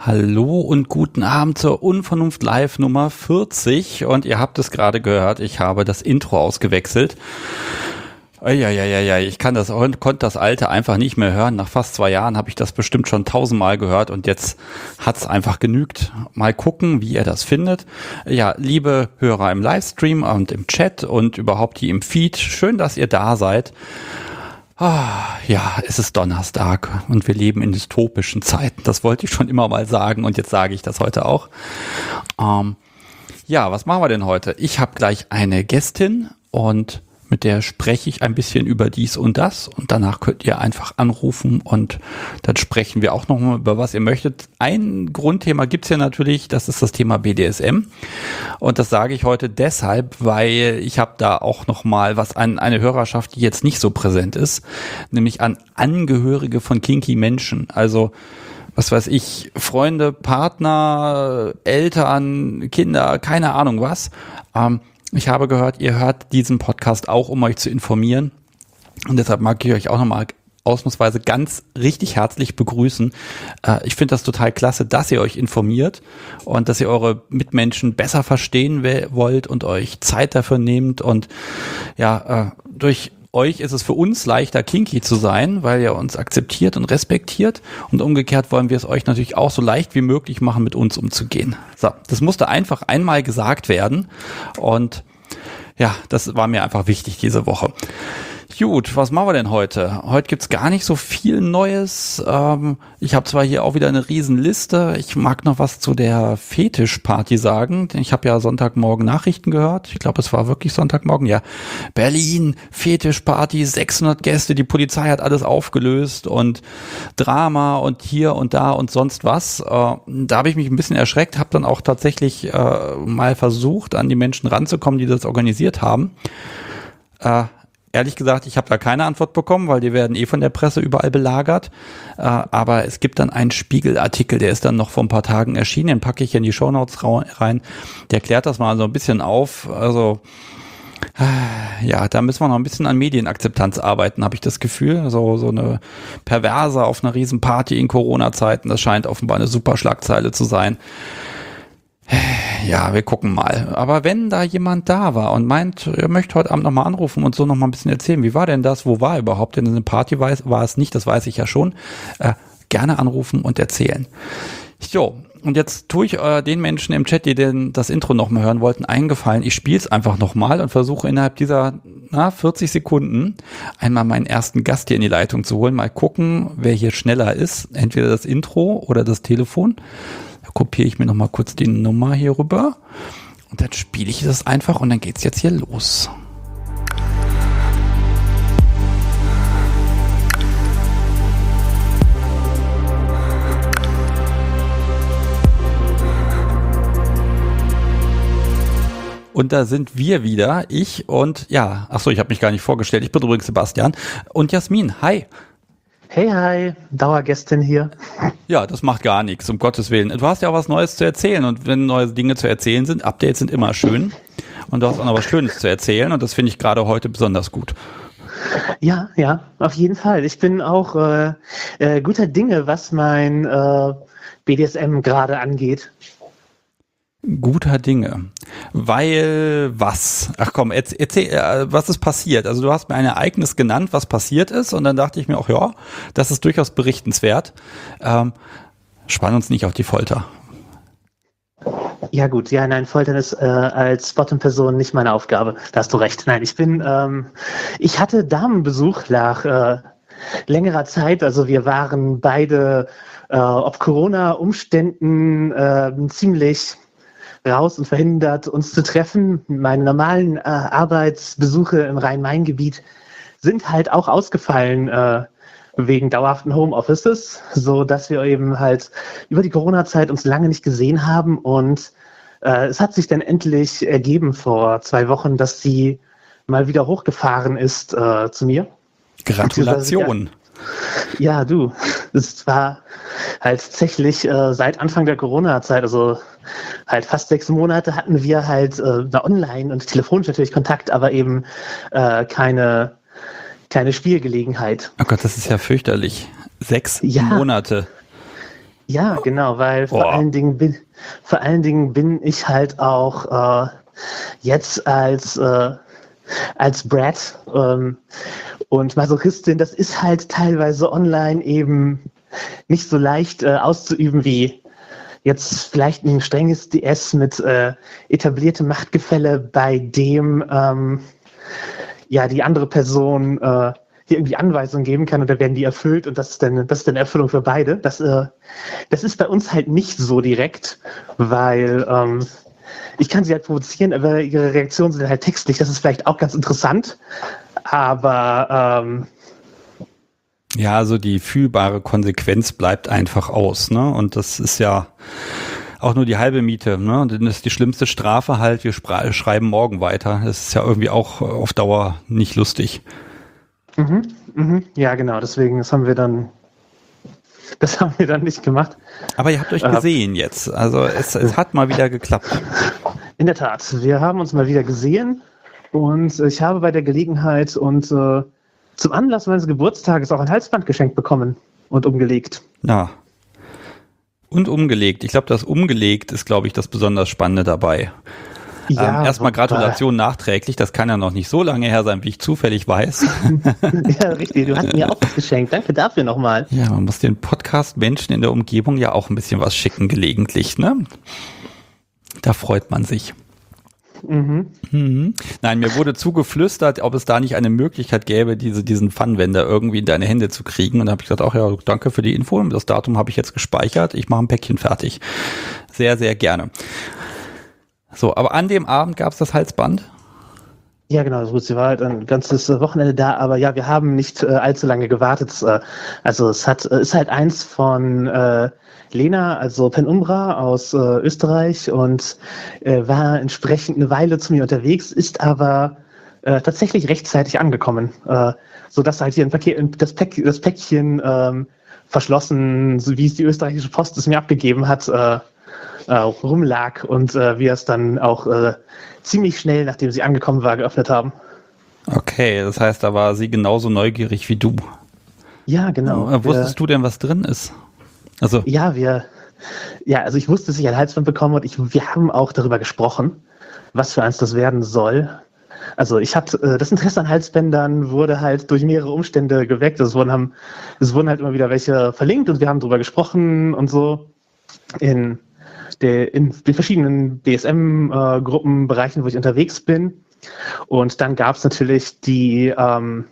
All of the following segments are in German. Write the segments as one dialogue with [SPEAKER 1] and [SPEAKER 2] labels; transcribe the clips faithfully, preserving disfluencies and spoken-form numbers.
[SPEAKER 1] Hallo und guten Abend zur Unvernunft Live Nummer vierzig und ihr habt es gerade gehört, ich habe das Intro ausgewechselt. Ja, ich kann das, konnte das alte einfach nicht mehr hören. Nach fast zwei Jahren habe ich das bestimmt schon tausendmal gehört und jetzt hat's einfach genügt. Mal gucken, wie ihr das findet. Ja, liebe Hörer im Livestream und im Chat und überhaupt die im Feed, schön, dass ihr da seid. Ah, ja, es ist Donnerstag und wir leben in dystopischen Zeiten. Das wollte ich schon immer mal sagen und jetzt sage ich das heute auch. Ähm, ja, was machen wir denn heute? Ich habe gleich eine Gästin und mit der spreche ich ein bisschen über dies und das und danach könnt ihr einfach anrufen und dann sprechen wir auch noch mal über was ihr möchtet. Ein Grundthema gibt's ja natürlich, das ist das Thema B D S M und das sage ich heute deshalb, weil ich habe da auch noch mal was an eine Hörerschaft, die jetzt nicht so präsent ist, nämlich an Angehörige von kinky Menschen, also was weiß ich, Freunde, Partner, Eltern, Kinder, keine Ahnung was. Ähm, Ich habe gehört, ihr hört diesen Podcast auch, um euch zu informieren. Und deshalb mag ich euch auch nochmal ausnahmsweise ganz richtig herzlich begrüßen. Äh, ich finde das total klasse, dass ihr euch informiert und dass ihr eure Mitmenschen besser verstehen wollt und euch Zeit dafür nehmt. Und ja, äh, durch euch ist es für uns leichter, kinky zu sein, weil ihr uns akzeptiert und respektiert. Und umgekehrt wollen wir es euch natürlich auch so leicht wie möglich machen, mit uns umzugehen. So, das musste einfach einmal gesagt werden. Und ja, das war mir einfach wichtig diese Woche. Gut, was machen wir denn heute? Heute gibt's gar nicht so viel Neues. Ähm, ich habe zwar hier auch wieder eine Riesenliste. Ich mag noch was zu der Fetischparty sagen. Ich habe ja Sonntagmorgen Nachrichten gehört. Ich glaube, es war wirklich Sonntagmorgen. Ja, Berlin, Fetischparty, sechshundert Gäste. Die Polizei hat alles aufgelöst und Drama und hier und da und sonst was. Äh, da habe ich mich ein bisschen erschreckt. Habe dann auch tatsächlich äh, mal versucht, an die Menschen ranzukommen, die das organisiert haben. Äh, Ehrlich gesagt, ich habe da keine Antwort bekommen, weil die werden eh von der Presse überall belagert. Äh, aber es gibt dann einen Spiegel-Artikel, der ist dann noch vor ein paar Tagen erschienen, den packe ich in die Shownotes rein. Der klärt das mal so ein bisschen auf. Also äh, ja, da müssen wir noch ein bisschen an Medienakzeptanz arbeiten, habe ich das Gefühl. So, so eine Perverse auf einer Riesenparty in Corona-Zeiten, das scheint offenbar eine super Schlagzeile zu sein. Ja, wir gucken mal. Aber wenn da jemand da war und meint, er möchte heute Abend nochmal anrufen und so nochmal ein bisschen erzählen, wie war denn das, wo war er überhaupt? Denn eine Party war es, war es nicht, das weiß ich ja schon. Äh, gerne anrufen und erzählen. Jo, und jetzt tue ich äh, den Menschen im Chat, die denn das Intro nochmal hören wollten, eingefallen. Ich spiele es einfach nochmal und versuche innerhalb dieser na, vierzig Sekunden einmal meinen ersten Gast hier in die Leitung zu holen. Mal gucken, wer hier schneller ist. Entweder das Intro oder das Telefon. Da kopiere ich mir nochmal kurz die Nummer hier rüber und dann spiele ich das einfach und dann geht's jetzt hier los. Und da sind wir wieder, ich und ja, ach so, ich habe mich gar nicht vorgestellt. Ich bin übrigens Sebastian und Jasmin. Hi.
[SPEAKER 2] Hey, hi, Dauergästin hier.
[SPEAKER 1] Ja, das macht gar nichts, um Gottes Willen. Du hast ja auch was Neues zu erzählen und wenn neue Dinge zu erzählen sind, Updates sind immer schön und du hast auch noch was Schönes zu erzählen und das finde ich gerade heute besonders gut.
[SPEAKER 2] Ja, ja, auf jeden Fall. Ich bin auch äh, äh, guter Dinge, was mein äh, B D S M gerade angeht.
[SPEAKER 1] Guter Dinge. Weil was? Ach komm, erzähl, erzähl, was ist passiert? Also du hast mir ein Ereignis genannt, was passiert ist und dann dachte ich mir auch, ja, das ist durchaus berichtenswert. Ähm, spann uns nicht auf die Folter.
[SPEAKER 2] Ja gut, ja, nein, Foltern ist äh, als Bottom-Person nicht meine Aufgabe. Da hast du recht. Nein, ich bin, ähm, ich hatte Damenbesuch nach äh, längerer Zeit. Also wir waren beide, äh, ob Corona-Umständen, äh, ziemlich raus und verhindert, uns zu treffen. Meine normalen äh, Arbeitsbesuche im Rhein-Main-Gebiet sind halt auch ausgefallen äh, wegen dauerhaften Homeoffices, so dass wir eben halt über die Corona-Zeit uns lange nicht gesehen haben und äh, es hat sich dann endlich ergeben vor zwei Wochen, dass sie mal wieder hochgefahren ist äh, zu mir.
[SPEAKER 1] Gratulation.
[SPEAKER 2] Ja, du, es war halt tatsächlich äh, seit Anfang der Corona-Zeit, also halt fast sechs Monate hatten wir halt äh, online und telefonisch natürlich Kontakt, aber eben äh, keine, keine Spielgelegenheit.
[SPEAKER 1] Oh Gott, das ist ja fürchterlich. Sechs
[SPEAKER 2] ja.
[SPEAKER 1] Monate.
[SPEAKER 2] Ja, genau, weil vor
[SPEAKER 1] Boah.
[SPEAKER 2] allen Dingen bin, vor allen Dingen bin ich halt auch äh, jetzt als, äh, als Brad ähm, und Masochistin, das ist halt teilweise online eben nicht so leicht äh, auszuüben wie jetzt vielleicht ein strenges D S mit äh, etabliertem Machtgefälle, bei dem ähm, ja die andere Person äh, hier irgendwie Anweisungen geben kann und dann werden die erfüllt und das ist dann, das ist dann Erfüllung für beide. Das, äh, das ist bei uns halt nicht so direkt, weil ähm, ich kann sie halt provozieren, aber ihre Reaktionen sind halt textlich. Das ist vielleicht auch ganz interessant, aber ähm,
[SPEAKER 1] Ja, also die fühlbare Konsequenz bleibt einfach aus, ne? Und das ist ja auch nur die halbe Miete, ne? Und dann ist die schlimmste Strafe halt, wir schreiben morgen weiter. Das ist ja irgendwie auch auf Dauer nicht lustig.
[SPEAKER 2] Mhm, mhm, ja, genau. Deswegen, das haben wir dann, das haben wir dann nicht gemacht.
[SPEAKER 1] Aber ihr habt euch
[SPEAKER 2] Äh,
[SPEAKER 1] gesehen jetzt. Also es, es hat mal wieder geklappt.
[SPEAKER 2] In der Tat, wir haben uns mal wieder gesehen und ich habe bei der Gelegenheit und äh, zum Anlass meines Geburtstages auch ein Halsband geschenkt bekommen und umgelegt.
[SPEAKER 1] Ja. Und umgelegt. Ich glaube, das umgelegt ist, glaube ich, das besonders Spannende dabei.
[SPEAKER 2] Ja,
[SPEAKER 1] ähm, erstmal
[SPEAKER 2] wobei-
[SPEAKER 1] Gratulation nachträglich. Das kann ja noch nicht so lange her sein, wie ich zufällig weiß.
[SPEAKER 2] Ja, richtig. Du hast mir auch was geschenkt. Danke dafür nochmal.
[SPEAKER 1] Ja, man muss den Podcast-Menschen in der Umgebung ja auch ein bisschen was schicken gelegentlich, ne? Da freut man sich.
[SPEAKER 2] Mhm.
[SPEAKER 1] Mhm. Nein, mir wurde zugeflüstert, ob es da nicht eine Möglichkeit gäbe, diese, diesen Pfannwender irgendwie in deine Hände zu kriegen. Und da habe ich gesagt, ach ja, danke für die Info. Das Datum habe ich jetzt gespeichert. Ich mache ein Päckchen fertig. Sehr, sehr gerne. So, aber an dem Abend gab es das Halsband.
[SPEAKER 2] Ja, genau. Gut, sie war halt ein ganzes äh, Wochenende da, aber ja, wir haben nicht äh, allzu lange gewartet. Äh, also es hat, äh, ist halt eins von äh, Lena, also Penumbra aus äh, Österreich und äh, war entsprechend eine Weile zu mir unterwegs, ist aber äh, tatsächlich rechtzeitig angekommen, äh, sodass halt hier ein Paket, das, Päck, das Päckchen ähm, verschlossen, so wie es die österreichische Post es mir abgegeben hat, äh, äh, rumlag und äh, wir es dann auch äh, ziemlich schnell, nachdem sie angekommen war, geöffnet haben.
[SPEAKER 1] Okay, das heißt, da war sie genauso neugierig wie du.
[SPEAKER 2] Ja, genau.
[SPEAKER 1] Äh, Wusstest du denn, was drin ist? Also,
[SPEAKER 2] Ja, wir, ja, also ich wusste, dass ich ein Halsband bekomme und ich, wir haben auch darüber gesprochen, was für eins das werden soll. Also ich hatte, äh, das Interesse an Halsbändern wurde halt durch mehrere Umstände geweckt. Es wurden, haben, es wurden halt immer wieder welche verlinkt und wir haben darüber gesprochen und so in, der, in den verschiedenen D S M-Gruppenbereichen, wo ich unterwegs bin. Und dann gab es natürlich die, ähm,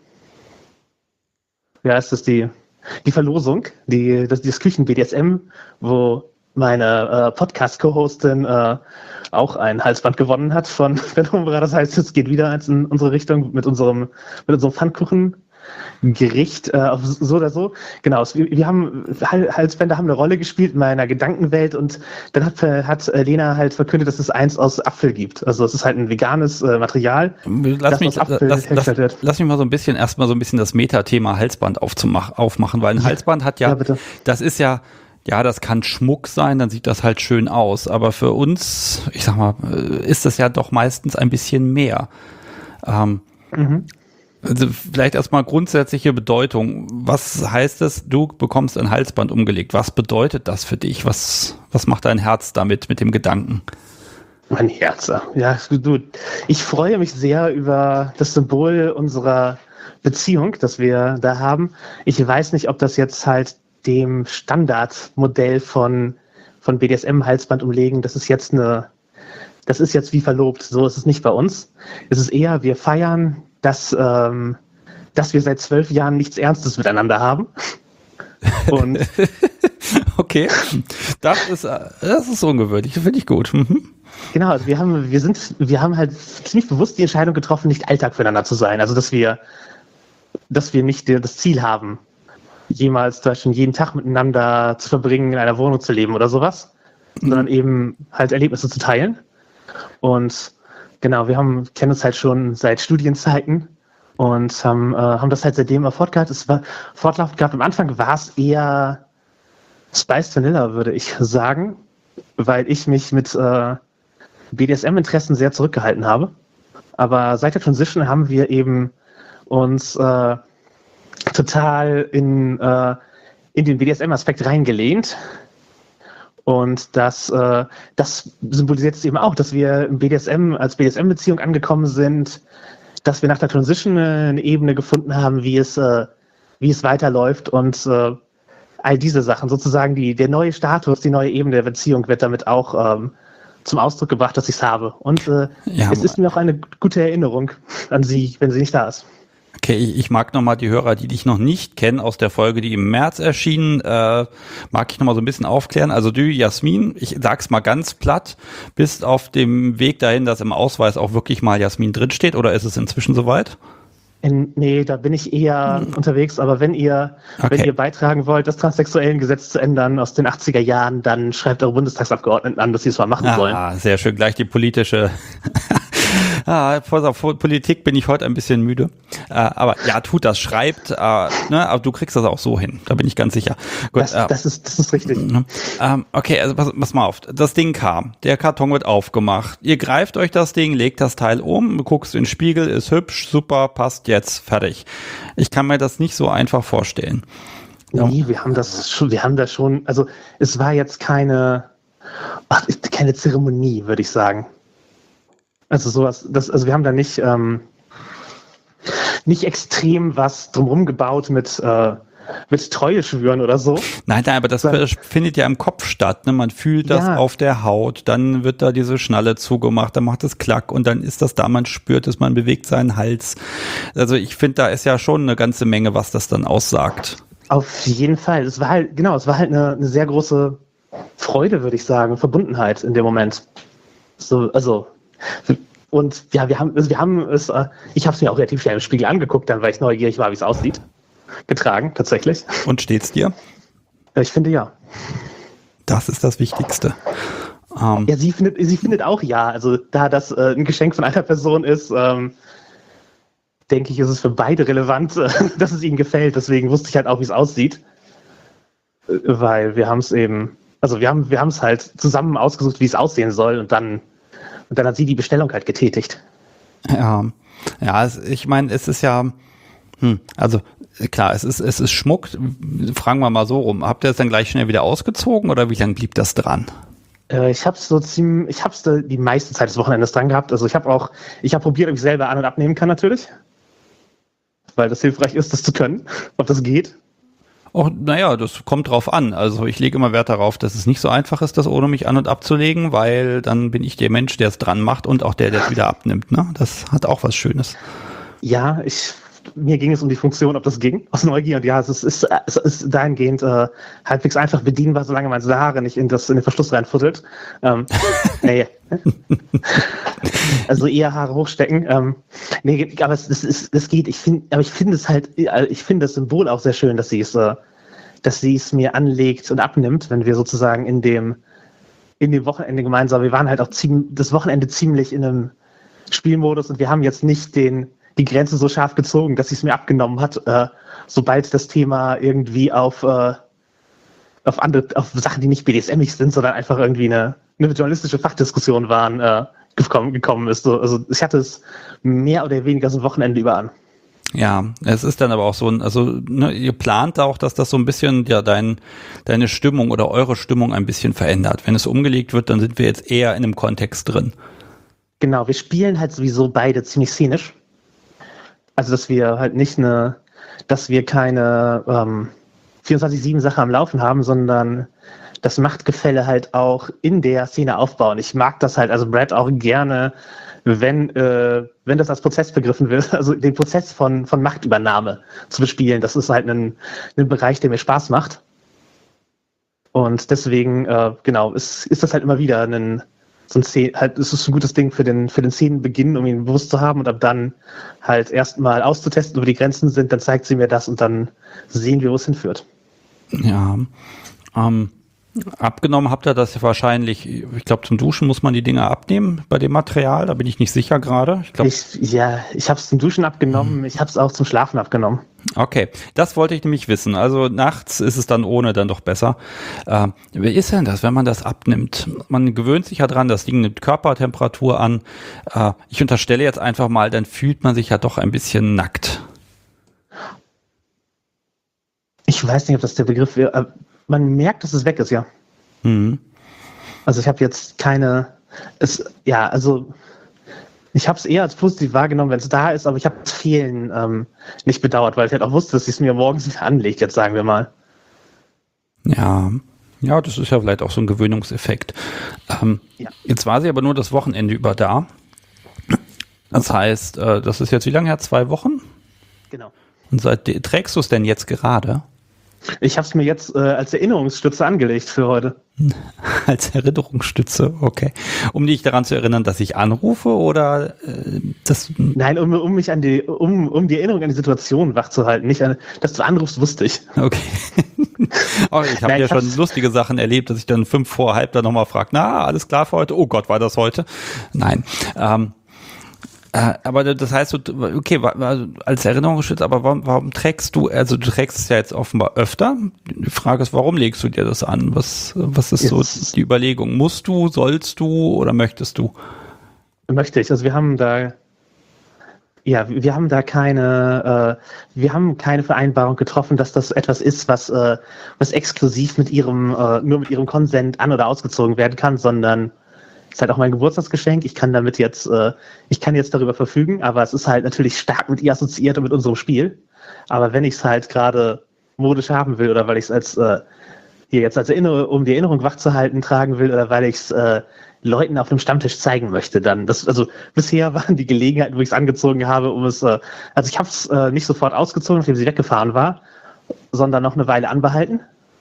[SPEAKER 2] ja, ist das die, die Verlosung, die, das, das Küchen-B D S M, wo meine äh, Podcast-Co-Hostin äh, auch ein Halsband gewonnen hat von Penumbra. Das heißt, es geht wieder in unsere Richtung mit unserem, mit unserem Pfannkuchengericht, äh, so oder so. Genau, es, wir, wir haben, Halsbänder haben eine Rolle gespielt in meiner Gedankenwelt und dann hat, hat Lena halt verkündet, dass es eins aus Apfel gibt. Also es ist halt ein veganes äh, Material,
[SPEAKER 1] lass
[SPEAKER 2] das
[SPEAKER 1] mich,
[SPEAKER 2] aus Apfel
[SPEAKER 1] lass, lass,
[SPEAKER 2] hergestellt wird.
[SPEAKER 1] lass mich mal so ein bisschen, erstmal so ein bisschen das Metathema Halsband aufzumach, aufmachen, weil ein Halsband hat ja,
[SPEAKER 2] Ja, bitte.
[SPEAKER 1] das ist ja, ja, das kann Schmuck sein, dann sieht das halt schön aus. Aber für uns, ich sag mal, ist das ja doch meistens ein bisschen mehr. Ähm,
[SPEAKER 2] Mhm.
[SPEAKER 1] also vielleicht erstmal grundsätzliche Bedeutung. Was heißt es, du bekommst ein Halsband umgelegt? Was bedeutet das für dich? Was, was macht dein Herz damit, mit dem Gedanken?
[SPEAKER 2] Mein Herz. Ja, du, ich freue mich sehr über das Symbol unserer Beziehung, das wir da haben. Ich weiß nicht, ob das jetzt halt dem Standardmodell von, von B D S M-Halsband umlegen, das ist jetzt eine, das ist jetzt wie verlobt. So ist es nicht bei uns. Es ist eher, wir feiern, dass, ähm, dass wir seit zwölf Jahren nichts Ernstes miteinander haben. Und
[SPEAKER 1] okay, das ist, das ist ungewöhnlich, das finde ich gut. Mhm.
[SPEAKER 2] Genau, also wir haben, wir sind, wir haben halt ziemlich bewusst die Entscheidung getroffen, nicht Alltag füreinander zu sein. Also dass wir, dass wir nicht das Ziel haben, jemals zum Beispiel jeden Tag miteinander zu verbringen, in einer Wohnung zu leben oder sowas, mhm. sondern eben halt Erlebnisse zu teilen. Und genau, wir haben, kennen uns halt schon seit Studienzeiten und haben, äh, haben das halt seitdem auch fortgehalten. Es war fortlaufend gehabt. Am Anfang war es eher Spiced Vanilla, würde ich sagen, weil ich mich mit äh, B D S M-Interessen sehr zurückgehalten habe. Aber seit der Transition haben wir eben uns äh, total in, äh, in den B D S M-Aspekt reingelehnt Und das, äh, das symbolisiert es eben auch, dass wir im B D S M als B D S M-Beziehung angekommen sind, dass wir nach der Transition eine Ebene gefunden haben, wie es, äh, wie es weiterläuft und äh, all diese Sachen. Sozusagen die, der neue Status, die neue Ebene der Beziehung wird damit auch ähm, zum Ausdruck gebracht, dass ich es habe. Und äh,
[SPEAKER 1] Ja,
[SPEAKER 2] es ist mir auch eine gute Erinnerung an sie, wenn sie nicht da ist.
[SPEAKER 1] okay, ich, ich mag nochmal die Hörer, die dich noch nicht kennen, aus der Folge, die im März erschien, äh, mag ich nochmal so ein bisschen aufklären. Also du, Jasmin, ich sag's mal ganz platt, bist auf dem Weg dahin, dass im Ausweis auch wirklich mal Jasmin drinsteht, oder ist es inzwischen soweit?
[SPEAKER 2] In, nee, da bin ich eher hm. unterwegs, aber wenn ihr,
[SPEAKER 1] Okay.
[SPEAKER 2] wenn ihr beitragen wollt, das Transsexuellengesetz zu ändern aus den achtziger Jahren, dann schreibt eure Bundestagsabgeordneten an, dass sie es mal machen
[SPEAKER 1] Ah,
[SPEAKER 2] sollen.
[SPEAKER 1] sehr schön, gleich die politische ah, vor, vor Politik bin ich heute ein bisschen müde. Äh, aber ja, tut das, schreibt, äh, ne, aber du kriegst das auch so hin, da bin ich ganz sicher. Gut,
[SPEAKER 2] Das,
[SPEAKER 1] äh,
[SPEAKER 2] das, ist, das ist richtig.
[SPEAKER 1] ähm, okay, also pass, pass mal auf, das Ding kam, der Karton wird aufgemacht, ihr greift euch das Ding, legt das Teil um, guckst in den Spiegel, ist hübsch, super, passt jetzt, fertig. Ich kann mir das nicht so einfach vorstellen.
[SPEAKER 2] Nee, wir haben das schon, wir haben das schon, also es war jetzt keine, ach, keine Zeremonie, würde ich sagen. Also sowas, das, also wir haben da nicht, ähm, nicht extrem was drumherum gebaut mit, äh, mit Treue schwören oder so.
[SPEAKER 1] Nein, nein, aber das
[SPEAKER 2] Sondern-
[SPEAKER 1] findet ja im Kopf statt. Ne? Man fühlt das
[SPEAKER 2] Ja.
[SPEAKER 1] auf der Haut, dann wird da diese Schnalle zugemacht, dann macht es Klack und dann ist das da, man spürt es, man bewegt seinen Hals. Also ich finde, da ist ja schon eine ganze Menge, was das dann aussagt.
[SPEAKER 2] Auf jeden Fall. Es war halt, genau, es war halt eine, eine sehr große Freude, würde ich sagen, Verbundenheit in dem Moment. So, also, und ja, wir haben, also wir haben es, äh, ich habe es mir auch relativ schnell im Spiegel angeguckt, dann, weil ich neugierig war, wie es aussieht. Getragen, tatsächlich.
[SPEAKER 1] Und steht's dir?
[SPEAKER 2] Ja, ich finde ja.
[SPEAKER 1] Das ist das Wichtigste. Ähm,
[SPEAKER 2] Ja, sie findet, sie findet auch ja. Also da das äh, ein Geschenk von einer Person ist, ähm, denke ich, ist es für beide relevant, äh, dass es ihnen gefällt. Deswegen wusste ich halt auch, wie es aussieht. Äh, weil wir haben es eben, also wir haben wir haben es halt zusammen ausgesucht, wie es aussehen soll und dann, und dann hat sie die Bestellung halt getätigt.
[SPEAKER 1] ja, ja es, ich meine, es ist ja, hm, also klar, es ist, es ist Schmuck. Fragen wir mal so rum. Habt ihr es dann gleich schnell wieder ausgezogen oder wie lange blieb das dran?
[SPEAKER 2] Äh, ich habe es so ziemlich, ich habe es die meiste Zeit des Wochenendes dran gehabt. Also ich habe auch, ich habe probiert, ob ich selber an- und abnehmen kann natürlich. Weil das hilfreich ist, das zu können, ob das geht.
[SPEAKER 1] Oh, naja, das kommt drauf an. Also ich lege immer Wert darauf, dass es nicht so einfach ist, das ohne mich an- und abzulegen, weil dann bin ich der Mensch, der es dran macht und auch der, der es wieder abnimmt. Ne? Das hat auch was Schönes.
[SPEAKER 2] Ja, ich, mir ging es um die Funktion, ob das ging, aus Neugier. Und ja, es ist, es ist, es ist dahingehend äh, halbwegs einfach bedienbar, solange man seine Haare nicht in, das, in den Verschluss reinfuttelt. Ähm, nee. Also eher Haare hochstecken. Ähm, nee, aber es, es, es, es geht. Ich finde, aber ich finde es halt, ich finde das Symbol auch sehr schön, dass sie es, äh, dass sie es mir anlegt und abnimmt, wenn wir sozusagen in dem, in dem Wochenende gemeinsam, wir waren halt auch ziemlich, das Wochenende ziemlich in einem Spielmodus und wir haben jetzt nicht den, die Grenze so scharf gezogen, dass sie es mir abgenommen hat, äh, sobald das Thema irgendwie auf, äh, auf andere, auf Sachen, die nicht B D S M-ig sind, sondern einfach irgendwie eine, eine journalistische Fachdiskussion waren, äh, gekommen, gekommen ist. So, also ich hatte es mehr oder weniger so ein Wochenende über an.
[SPEAKER 1] Ja, es ist dann aber auch so ein, also ne, ihr plant auch, dass das so ein bisschen ja dein, deine Stimmung oder eure Stimmung ein bisschen verändert. Wenn es umgelegt wird, dann sind wir jetzt eher in einem Kontext drin.
[SPEAKER 2] Genau, wir spielen halt sowieso beide ziemlich szenisch. Also dass wir halt nicht eine, dass wir keine ähm, vierundzwanzig sieben Sache am Laufen haben, sondern das Machtgefälle halt auch in der Szene aufbauen. Ich mag das halt, also Brad auch gerne, wenn, äh, wenn das als Prozess begriffen wird, also den Prozess von, von Machtübernahme zu bespielen. Das ist halt ein, ein Bereich, der mir Spaß macht. Und deswegen, äh, genau, ist, ist das halt immer wieder ein, so ein Szene, halt, es ist ein gutes Ding für den, für den Szenenbeginn, um ihn bewusst zu haben und ab dann halt erstmal auszutesten, wo die Grenzen sind, dann zeigt sie mir das und dann sehen wir, wo es hinführt.
[SPEAKER 1] Ja, ähm, abgenommen habt ihr das ja wahrscheinlich, ich glaube zum Duschen muss man die Dinger abnehmen bei dem Material, da bin ich nicht sicher gerade. Ich glaub,
[SPEAKER 2] Ich, ja, ich habe es zum Duschen abgenommen, ich habe es auch zum Schlafen abgenommen.
[SPEAKER 1] Okay, das wollte ich nämlich wissen. Also nachts ist es dann ohne dann doch besser. Äh, wie ist denn das, wenn man das abnimmt? Man gewöhnt sich ja dran, das Ding nimmt Körpertemperatur an. Äh, ich unterstelle jetzt einfach mal, dann fühlt man sich ja doch ein bisschen nackt.
[SPEAKER 2] Ich weiß nicht, ob das der Begriff wäre. Man merkt, dass es weg ist, ja.
[SPEAKER 1] Mhm.
[SPEAKER 2] Also ich habe jetzt keine, es, ja, also ich habe es eher als positiv wahrgenommen, wenn es da ist, aber ich habe das Fehlen ähm, nicht bedauert, weil ich halt auch wusste, dass ich es mir morgens wieder anlegt, jetzt sagen wir mal.
[SPEAKER 1] Ja, ja, das ist ja vielleicht auch so ein Gewöhnungseffekt. Ähm, ja. Jetzt war sie aber nur das Wochenende über da. Das heißt, äh, das ist jetzt wie lange her? Zwei Wochen?
[SPEAKER 2] Genau.
[SPEAKER 1] Und seit trägst du es denn jetzt gerade?
[SPEAKER 2] Ich habe es mir jetzt äh, als Erinnerungsstütze angelegt für heute.
[SPEAKER 1] Als Erinnerungsstütze, okay. Um dich daran zu erinnern, dass ich anrufe oder äh, das?
[SPEAKER 2] Nein, um, um mich an die, um, um die Erinnerung an die Situation wachzuhalten. Nicht an, dass du anrufst, wusste ich.
[SPEAKER 1] Okay. Oh, ich habe ja schon lustige Sachen erlebt, dass ich dann fünf vor halb dann nochmal frage, na, alles klar für heute? Oh Gott, war das heute? Nein. Ähm, Äh, aber das heißt, okay, also als Erinnerungsstütze, aber warum, warum trägst du, also du trägst es ja jetzt offenbar öfter. Die Frage ist, warum legst du dir das an? Was, was ist so jetzt die Überlegung? Musst du, sollst du oder möchtest du?
[SPEAKER 2] Möchte ich. Also wir haben da, ja, wir haben da keine, äh, wir haben keine Vereinbarung getroffen, dass das etwas ist, was, äh, was exklusiv mit ihrem, äh, nur mit ihrem Konsent an- oder ausgezogen werden kann, sondern ist halt auch mein Geburtstagsgeschenk. Ich kann damit jetzt, äh, ich kann jetzt darüber verfügen, aber es ist halt natürlich stark mit ihr assoziiert und mit unserem Spiel. Aber wenn ich es halt gerade modisch haben will oder weil ich es als äh, hier jetzt als Erinnerung, um die Erinnerung wach zu halten, tragen will oder weil ich es äh, Leuten auf dem Stammtisch zeigen möchte, dann das, also bisher waren die Gelegenheiten, wo ich es angezogen habe, um es, äh, also ich habe es äh, nicht sofort ausgezogen, nachdem sie weggefahren war, sondern noch eine Weile anbehalten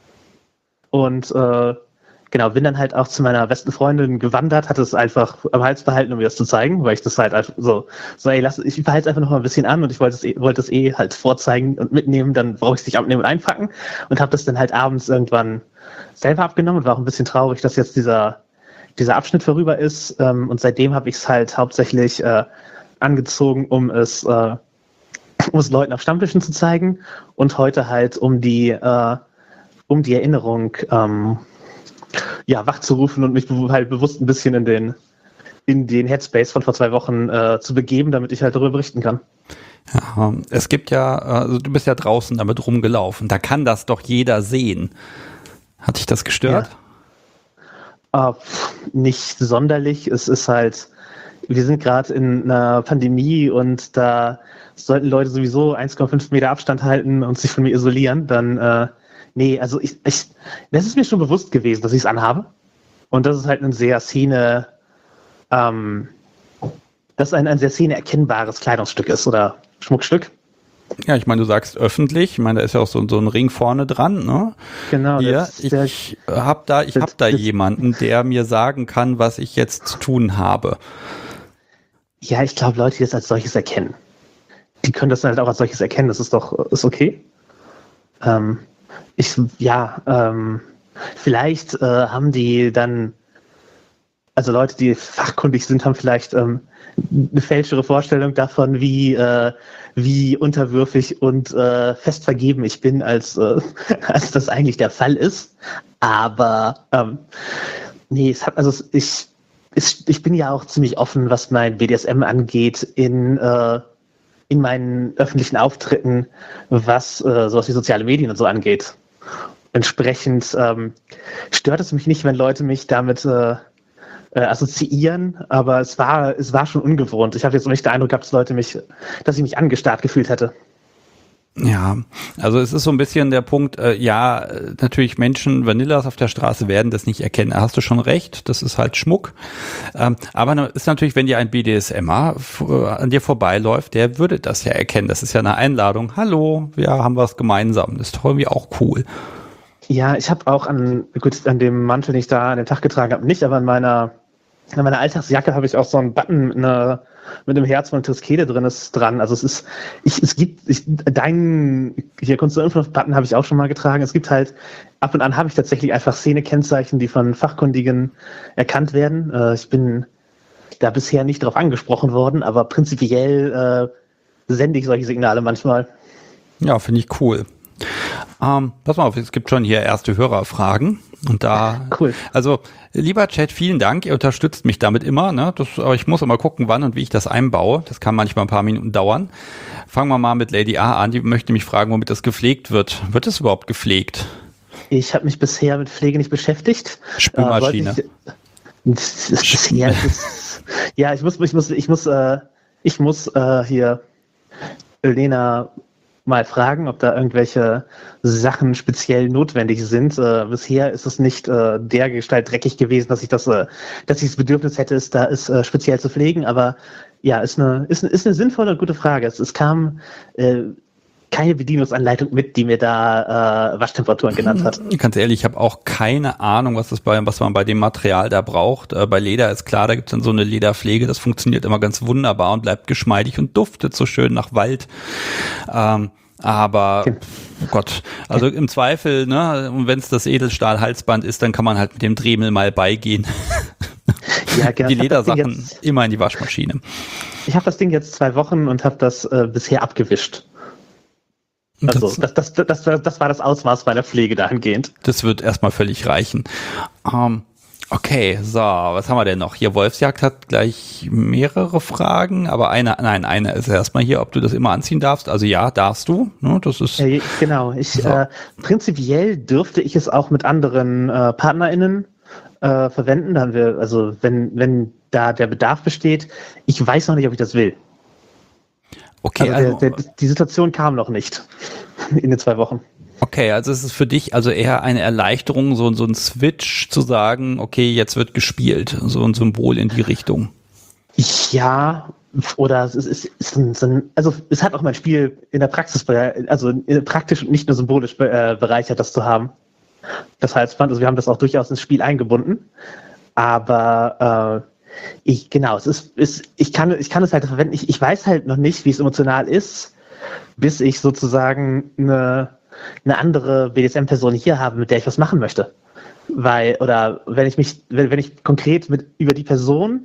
[SPEAKER 2] und äh, genau, bin dann halt auch zu meiner besten Freundin gewandert, hatte es einfach am Hals behalten, um mir das zu zeigen, weil ich das halt einfach so, so ey, lass, ich behalte es einfach noch mal ein bisschen an und ich wollte es eh, wollte es eh halt vorzeigen und mitnehmen, dann brauche ich es nicht abnehmen und einpacken und habe das dann halt abends irgendwann selber abgenommen und war auch ein bisschen traurig, dass jetzt dieser, dieser Abschnitt vorüber ist ähm, und seitdem habe ich es halt hauptsächlich äh, angezogen, um es, äh, um es Leuten auf Stammbüschen zu zeigen und heute halt um die, äh, um die Erinnerung ähm, ja, wachzurufen und mich be- halt bewusst ein bisschen in den, in den Headspace von vor zwei Wochen äh, zu begeben, damit ich halt darüber berichten kann.
[SPEAKER 1] Ja, es gibt ja, also du bist ja draußen damit rumgelaufen, da kann das doch jeder sehen. Hat dich das gestört?
[SPEAKER 2] Ja. Äh, nicht sonderlich. Es ist halt, wir sind gerade in einer Pandemie und da sollten Leute sowieso eins Komma fünf Meter Abstand halten und sich von mir isolieren, dann äh, nee, also ich, ich, das ist mir schon bewusst gewesen, dass ich es anhabe. Und das ist halt ein sehr Szene, ähm, das ein, ein sehr Szene erkennbares Kleidungsstück ist oder Schmuckstück.
[SPEAKER 1] Ja, ich meine, du sagst öffentlich, ich meine, da ist ja auch so, so ein Ring vorne dran, ne?
[SPEAKER 2] Genau.
[SPEAKER 1] Hier,
[SPEAKER 2] Das,
[SPEAKER 1] ich
[SPEAKER 2] der,
[SPEAKER 1] hab da, ich
[SPEAKER 2] das,
[SPEAKER 1] hab da
[SPEAKER 2] das,
[SPEAKER 1] jemanden, der mir sagen kann, was ich jetzt zu tun habe.
[SPEAKER 2] Ja, ich glaube, Leute, die das als solches erkennen, die können das halt auch als solches erkennen. Das ist doch, ist okay. Ähm, Ich, ja, ähm, vielleicht äh, haben die dann, also Leute, die fachkundig sind, haben vielleicht ähm, eine fälschere Vorstellung davon, wie, äh, wie unterwürfig und äh, fest vergeben ich bin, als, äh, als das eigentlich der Fall ist. Aber ähm, nee, es hat, also ich, ich, ich bin ja auch ziemlich offen, was mein B D S M angeht, in äh, in meinen öffentlichen Auftritten, was äh, sowas wie soziale Medien und so angeht. Entsprechend ähm, stört es mich nicht, wenn Leute mich damit äh, äh, assoziieren, aber es war, es war schon ungewohnt. Ich habe jetzt nicht den Eindruck gehabt, dass Leute mich, dass ich mich angestarrt gefühlt hätte.
[SPEAKER 1] Ja, also es ist so ein bisschen der Punkt, äh, ja, natürlich Menschen, Vanillas auf der Straße werden das nicht erkennen. Da hast du schon recht, das ist halt Schmuck. Ähm, aber ist natürlich, wenn dir ein B D S M er äh, an dir vorbeiläuft, der würde das ja erkennen. Das ist ja eine Einladung. Hallo, wir haben was gemeinsam. Das ist doch irgendwie auch cool.
[SPEAKER 2] Ja, ich habe auch an, gut, an dem Mantel, den ich da an den Tag getragen habe, nicht, aber an meiner, an meiner Alltagsjacke habe ich auch so einen Button mit, einer, mit einem Herz von Triskele drin ist dran. Also es ist, ich, es gibt, ich, deinen, hier Kunst und Info Button habe ich auch schon mal getragen. Es gibt halt, ab und an habe ich tatsächlich einfach Szene-Kennzeichen, die von Fachkundigen erkannt werden. Äh, ich bin da bisher nicht darauf angesprochen worden, aber prinzipiell äh, sende ich solche Signale manchmal.
[SPEAKER 1] Ja, finde ich cool. Ähm, pass mal auf, es gibt schon hier erste Hörerfragen und da,
[SPEAKER 2] cool.
[SPEAKER 1] Also lieber Chat, vielen Dank, ihr unterstützt mich damit immer, ne? Das, aber ich muss immer gucken, wann und wie ich das einbaue. Das kann manchmal ein paar Minuten dauern. Fangen wir mal mit Lady A an, die möchte mich fragen, womit das gepflegt wird. Wird es überhaupt gepflegt?
[SPEAKER 2] Ich habe mich bisher mit Pflege nicht beschäftigt.
[SPEAKER 1] Spülmaschine.
[SPEAKER 2] Äh, ich, ja, ist, ja, ich muss, ich muss, ich muss, äh, ich muss äh, hier Lena mal fragen, ob da irgendwelche Sachen speziell notwendig sind. Äh, bisher ist es nicht äh, der Gestalt dreckig gewesen, dass ich das, äh, dass ich das Bedürfnis hätte, es da ist äh, speziell zu pflegen. Aber ja, ist eine, ist, ist eine sinnvolle und gute Frage. Es, es kam äh, keine Bedienungsanleitung mit, die mir da äh, Waschtemperaturen genannt hat.
[SPEAKER 1] Ganz ehrlich, ich habe auch keine Ahnung, was das bei, was man bei dem Material da braucht. Äh, bei Leder ist klar, da gibt es dann so eine Lederpflege, das funktioniert immer ganz wunderbar und bleibt geschmeidig und duftet so schön nach Wald. Ähm, aber okay. Oh Gott, also im Zweifel, ne, und wenn es das Edelstahl-Halsband ist, dann kann man halt mit dem Dremel mal beigehen. Ja, genau. Die Ledersachen jetzt, immer in die Waschmaschine.
[SPEAKER 2] Ich habe das Ding jetzt zwei Wochen und habe das äh, bisher abgewischt. Also das, das, das, das, das war das Ausmaß meiner Pflege dahingehend.
[SPEAKER 1] Das wird erstmal völlig reichen. Um, okay, so, was haben wir denn noch? Hier, Wolfsjagd hat gleich mehrere Fragen, aber eine, nein, eine ist erstmal hier, ob du das immer anziehen darfst. Also ja, darfst du. Ne, das ist
[SPEAKER 2] äh, genau, ich so. äh, prinzipiell dürfte ich es auch mit anderen äh, PartnerInnen äh, verwenden. Dann wir, also wenn, wenn da der Bedarf besteht, ich weiß noch nicht, ob ich das will.
[SPEAKER 1] Okay,
[SPEAKER 2] also der, der, die Situation kam noch nicht in den zwei Wochen.
[SPEAKER 1] Okay, also es ist für dich also eher eine Erleichterung, so, so ein Switch zu sagen, okay, jetzt wird gespielt, so ein Symbol in die Richtung.
[SPEAKER 2] Ja, oder es ist, ist, ist ein, ist ein, also es hat auch mein Spiel in der Praxis, also praktisch und nicht nur symbolisch bereichert, das zu haben. Das Halsband, also wir haben das auch durchaus ins Spiel eingebunden, aber äh, Ich, genau, es ist, ist, ich kann, ich kann es halt verwenden. Ich, ich weiß halt noch nicht, wie es emotional ist, bis ich sozusagen eine, eine andere B D S M-Person hier habe, mit der ich was machen möchte. Weil, oder wenn ich mich, wenn, wenn ich konkret mit, über die Person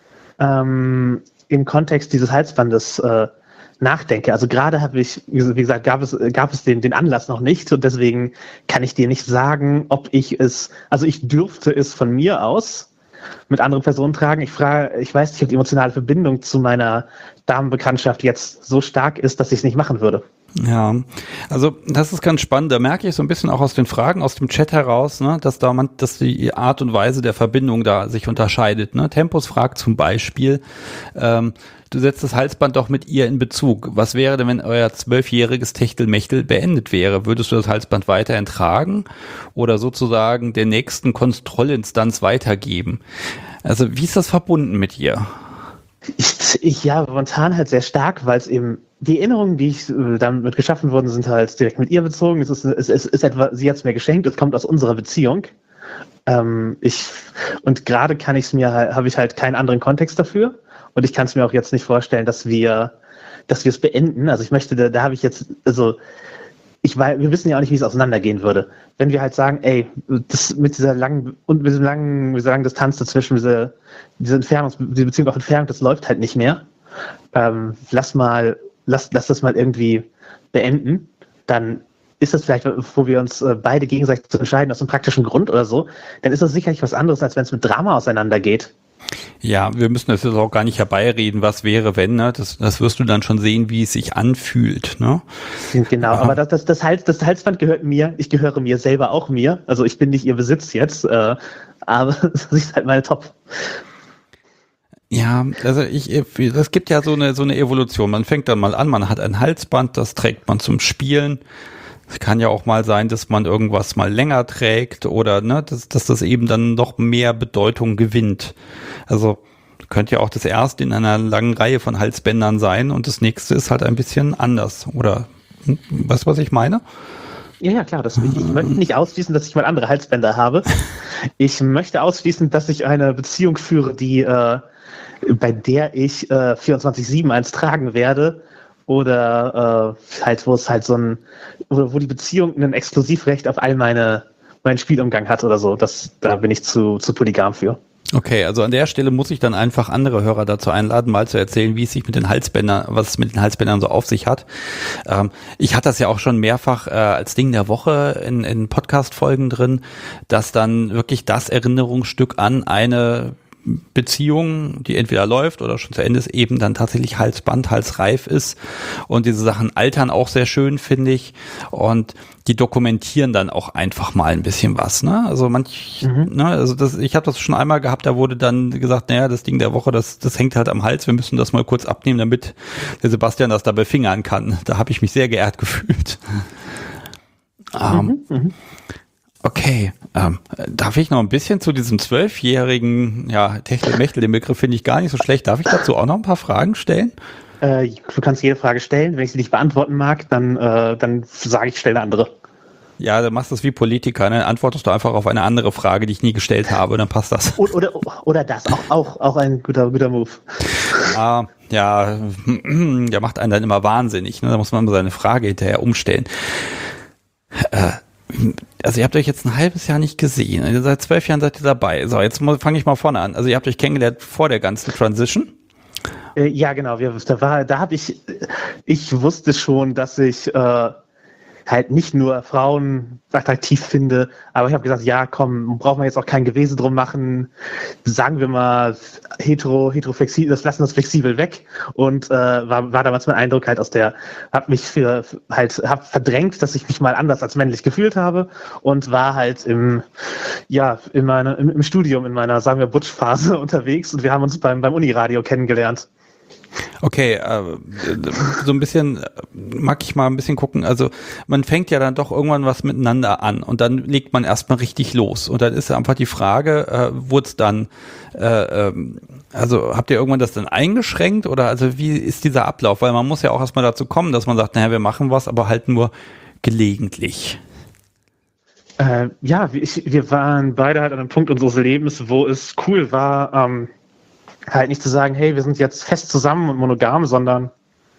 [SPEAKER 2] ähm, im Kontext dieses Halsbandes äh, nachdenke. Also gerade habe ich, wie gesagt, gab es, gab es den, den Anlass noch nicht und deswegen kann ich dir nicht sagen, ob ich es, also ich dürfte es von mir aus mit anderen Personen tragen. Ich frage, ich weiß nicht, ob die emotionale Verbindung zu meiner Damenbekanntschaft jetzt so stark ist, dass ich es nicht machen würde.
[SPEAKER 1] Ja, also das ist ganz spannend. Da merke ich so ein bisschen auch aus den Fragen aus dem Chat heraus, ne, dass da man, dass die Art und Weise der Verbindung da sich unterscheidet. Ne? Tempus fragt zum Beispiel, ähm, du setzt das Halsband doch mit ihr in Bezug. Was wäre denn, wenn euer zwölfjähriges Techtelmechtel beendet wäre? Würdest du das Halsband weiterhin tragen oder sozusagen der nächsten Kontrollinstanz weitergeben? Also wie ist das verbunden mit ihr?
[SPEAKER 2] Ich, ich, ja, momentan halt sehr stark, weil es eben die Erinnerungen, die ich äh, damit geschaffen wurden, sind halt direkt mit ihr bezogen. Es ist, es ist, ist etwa, sie hat es mir geschenkt, es kommt aus unserer Beziehung. Ähm, ich, und gerade kann ich es mir, habe ich halt keinen anderen Kontext dafür. Und ich kann es mir auch jetzt nicht vorstellen, dass wir, dass wir es beenden. Also ich möchte, da, da habe ich jetzt, also ich weiß, wir wissen ja auch nicht, wie es auseinandergehen würde. Wenn wir halt sagen, ey, das mit dieser langen und mit dieser langen, wie sagen, Distanz dazwischen, diese, diese Entfernung, diese Beziehung auf Entfernung, das läuft halt nicht mehr. Ähm, lass mal, lass, lass das mal irgendwie beenden. Dann ist das vielleicht, wo wir uns beide gegenseitig zu entscheiden, aus einem praktischen Grund oder so, dann ist das sicherlich was anderes, als wenn es mit Drama auseinandergeht.
[SPEAKER 1] Ja, wir müssen das jetzt auch gar nicht herbeireden, was wäre, wenn, ne? Das, das wirst du dann schon sehen, wie es sich anfühlt, ne?
[SPEAKER 2] Genau, ja. Aber das, das, das, Hals, das Halsband gehört mir, ich gehöre mir selber auch mir, also ich bin nicht ihr Besitz jetzt, äh, aber das ist halt meine Top.
[SPEAKER 1] Ja, also ich, es gibt ja so eine, so eine Evolution. Man fängt dann mal an, man hat ein Halsband, das trägt man zum Spielen. Es kann ja auch mal sein, dass man irgendwas mal länger trägt oder ne, dass, dass das eben dann noch mehr Bedeutung gewinnt. Also könnte ja auch das erste in einer langen Reihe von Halsbändern sein und das nächste ist halt ein bisschen anders. Oder weißt du, was ich meine?
[SPEAKER 2] Ja, ja, klar. Das, ich, ich möchte nicht ausschließen, dass ich mal andere Halsbänder habe. Ich möchte ausschließen, dass ich eine Beziehung führe, die äh, bei der ich äh, vierundzwanzig sieben eins tragen werde. Oder äh, halt, wo es halt so ein, wo, wo die Beziehung ein Exklusivrecht auf all meine, meinen Spielumgang hat oder so. Das, da bin ich zu, zu polygam für.
[SPEAKER 1] Okay, also an der Stelle muss ich dann einfach andere Hörer dazu einladen, mal zu erzählen, wie es sich mit den Halsbändern, was es mit den Halsbändern so auf sich hat. Ähm, ich hatte das ja auch schon mehrfach äh, als Ding der Woche in, in Podcast-Folgen drin, dass dann wirklich das Erinnerungsstück an eine Beziehung, die entweder läuft oder schon zu Ende ist, eben dann tatsächlich halsband, halsreif ist. Und diese Sachen altern auch sehr schön, finde ich. Und die dokumentieren dann auch einfach mal ein bisschen was, ne? Also manch, mhm. ne, also das, ich habe das schon einmal gehabt, da wurde dann gesagt, naja, das Ding der Woche, das, das hängt halt am Hals, wir müssen das mal kurz abnehmen, damit der Sebastian das da befingern kann. Da habe ich mich sehr geehrt gefühlt. Mhm. Ähm, okay, ähm, darf ich noch ein bisschen zu diesem zwölfjährigen, ja, Techtelmechtel, den Begriff finde ich gar nicht so schlecht. Darf ich dazu auch noch ein paar Fragen stellen?
[SPEAKER 2] Äh, du kannst jede Frage stellen. Wenn ich sie nicht beantworten mag, dann, äh, dann sage ich, stelle eine andere.
[SPEAKER 1] Ja, dann machst du es wie Politiker, ne? Antwortest du einfach auf eine andere Frage, die ich nie gestellt habe, dann passt das.
[SPEAKER 2] Oder, oder, oder das, auch, auch, auch ein guter, guter Move.
[SPEAKER 1] Ah, ja, der macht einen dann immer wahnsinnig, ne? Da muss man immer seine Frage hinterher umstellen. Äh, also ihr habt euch jetzt ein halbes Jahr nicht gesehen. Seit zwölf Jahren seid ihr dabei. So, jetzt fange ich mal vorne an. Also ihr habt euch kennengelernt vor der ganzen Transition.
[SPEAKER 2] Ja, genau. Wir, da war, da habe ich, ich wusste schon, dass ich äh, halt nicht nur Frauen attraktiv finde, aber ich habe gesagt, ja, komm, brauchen wir jetzt auch kein Gewese drum machen. Sagen wir mal hetero, heteroflexibel, das lassen wir flexibel weg. Und äh, war, war damals mein Eindruck halt aus der, hab mich für halt, hab verdrängt, dass ich mich mal anders als männlich gefühlt habe und war halt im, ja, in meiner, im, im Studium in meiner, sagen wir, Butch-Phase unterwegs und wir haben uns beim beim Uniradio kennengelernt.
[SPEAKER 1] Okay, äh, so ein bisschen, mag ich mal ein bisschen gucken, also man fängt ja dann doch irgendwann was miteinander an und dann legt man erstmal richtig los und dann ist einfach die Frage, äh, wurde es dann, äh, ähm, also habt ihr irgendwann das dann eingeschränkt oder also wie ist dieser Ablauf, weil man muss ja auch erstmal dazu kommen, dass man sagt, naja, wir machen was, aber halt nur gelegentlich.
[SPEAKER 2] Äh, ja, ich, wir waren beide halt an einem Punkt unseres Lebens, wo es cool war, ähm, halt nicht zu sagen, hey, wir sind jetzt fest zusammen und monogam, sondern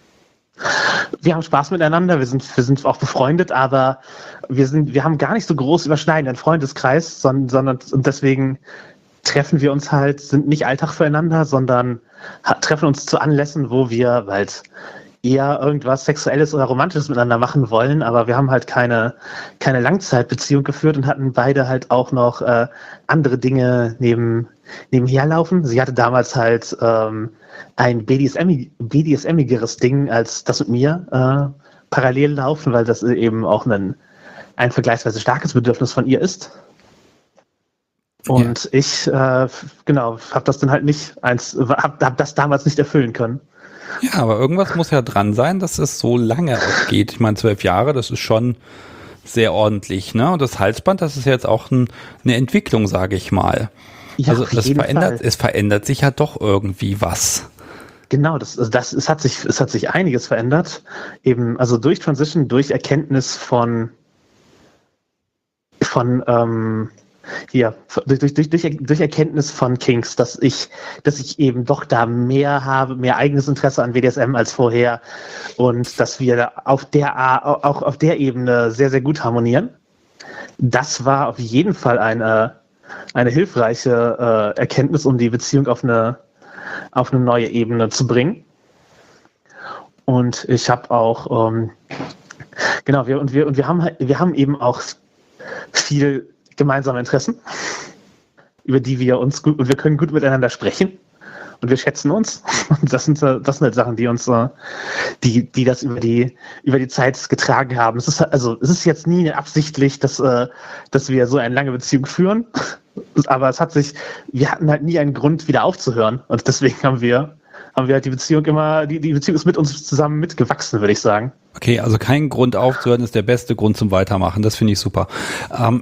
[SPEAKER 2] wir haben Spaß miteinander, wir sind, wir sind auch befreundet, aber wir sind, wir haben gar nicht so groß überschneidenden Freundeskreis, sondern, sondern und deswegen treffen wir uns halt, sind nicht Alltag füreinander, sondern treffen uns zu Anlässen, wo wir halt eher irgendwas Sexuelles oder Romantisches miteinander machen wollen, aber wir haben halt keine, keine Langzeitbeziehung geführt und hatten beide halt auch noch äh, andere Dinge neben, nebenher laufen. Sie hatte damals halt ähm, ein B D S M, B D S M-igeres Ding als das mit mir äh, parallel laufen, weil das eben auch ein, ein vergleichsweise starkes Bedürfnis von ihr ist. Und ja. ich, äh, genau, habe das dann halt nicht, eins, hab, hab das damals nicht erfüllen können.
[SPEAKER 1] Ja, aber irgendwas muss ja dran sein, dass es so lange auch geht. Ich meine, zwölf Jahre, das ist schon sehr ordentlich, ne? Und das Halsband, das ist jetzt auch ein, eine Entwicklung, sage ich mal. Ja, also das verändert, es verändert sich ja doch irgendwie was.
[SPEAKER 2] Genau, das, also das, es hat sich, es hat sich einiges verändert. Eben, also durch Transition, durch Erkenntnis von, von, ähm, hier, durch, durch, durch, durch Erkenntnis von Kinks, dass ich, dass ich eben doch da mehr habe, mehr eigenes Interesse an B D S M als vorher und dass wir auf der, auch auf der Ebene sehr, sehr gut harmonieren. Das war auf jeden Fall eine, eine hilfreiche äh, Erkenntnis, um die Beziehung auf eine, auf eine neue Ebene zu bringen. Und ich habe auch, ähm, genau, wir, und wir, und wir haben, wir haben eben auch viel gemeinsame Interessen, über die wir uns gut, und wir können gut miteinander sprechen und wir schätzen uns. Und das sind, das sind halt Sachen, die uns, die, die das über die, über die Zeit getragen haben. Es ist, also, es ist jetzt nie absichtlich, dass, dass wir so eine lange Beziehung führen, aber es hat sich, wir hatten halt nie einen Grund, wieder aufzuhören. Und deswegen haben wir, haben wir halt die Beziehung immer, die, die Beziehung ist mit uns zusammen mitgewachsen, würde ich sagen.
[SPEAKER 1] Okay, also kein Grund aufzuhören ist der beste Grund zum Weitermachen. Das finde ich super. Ähm.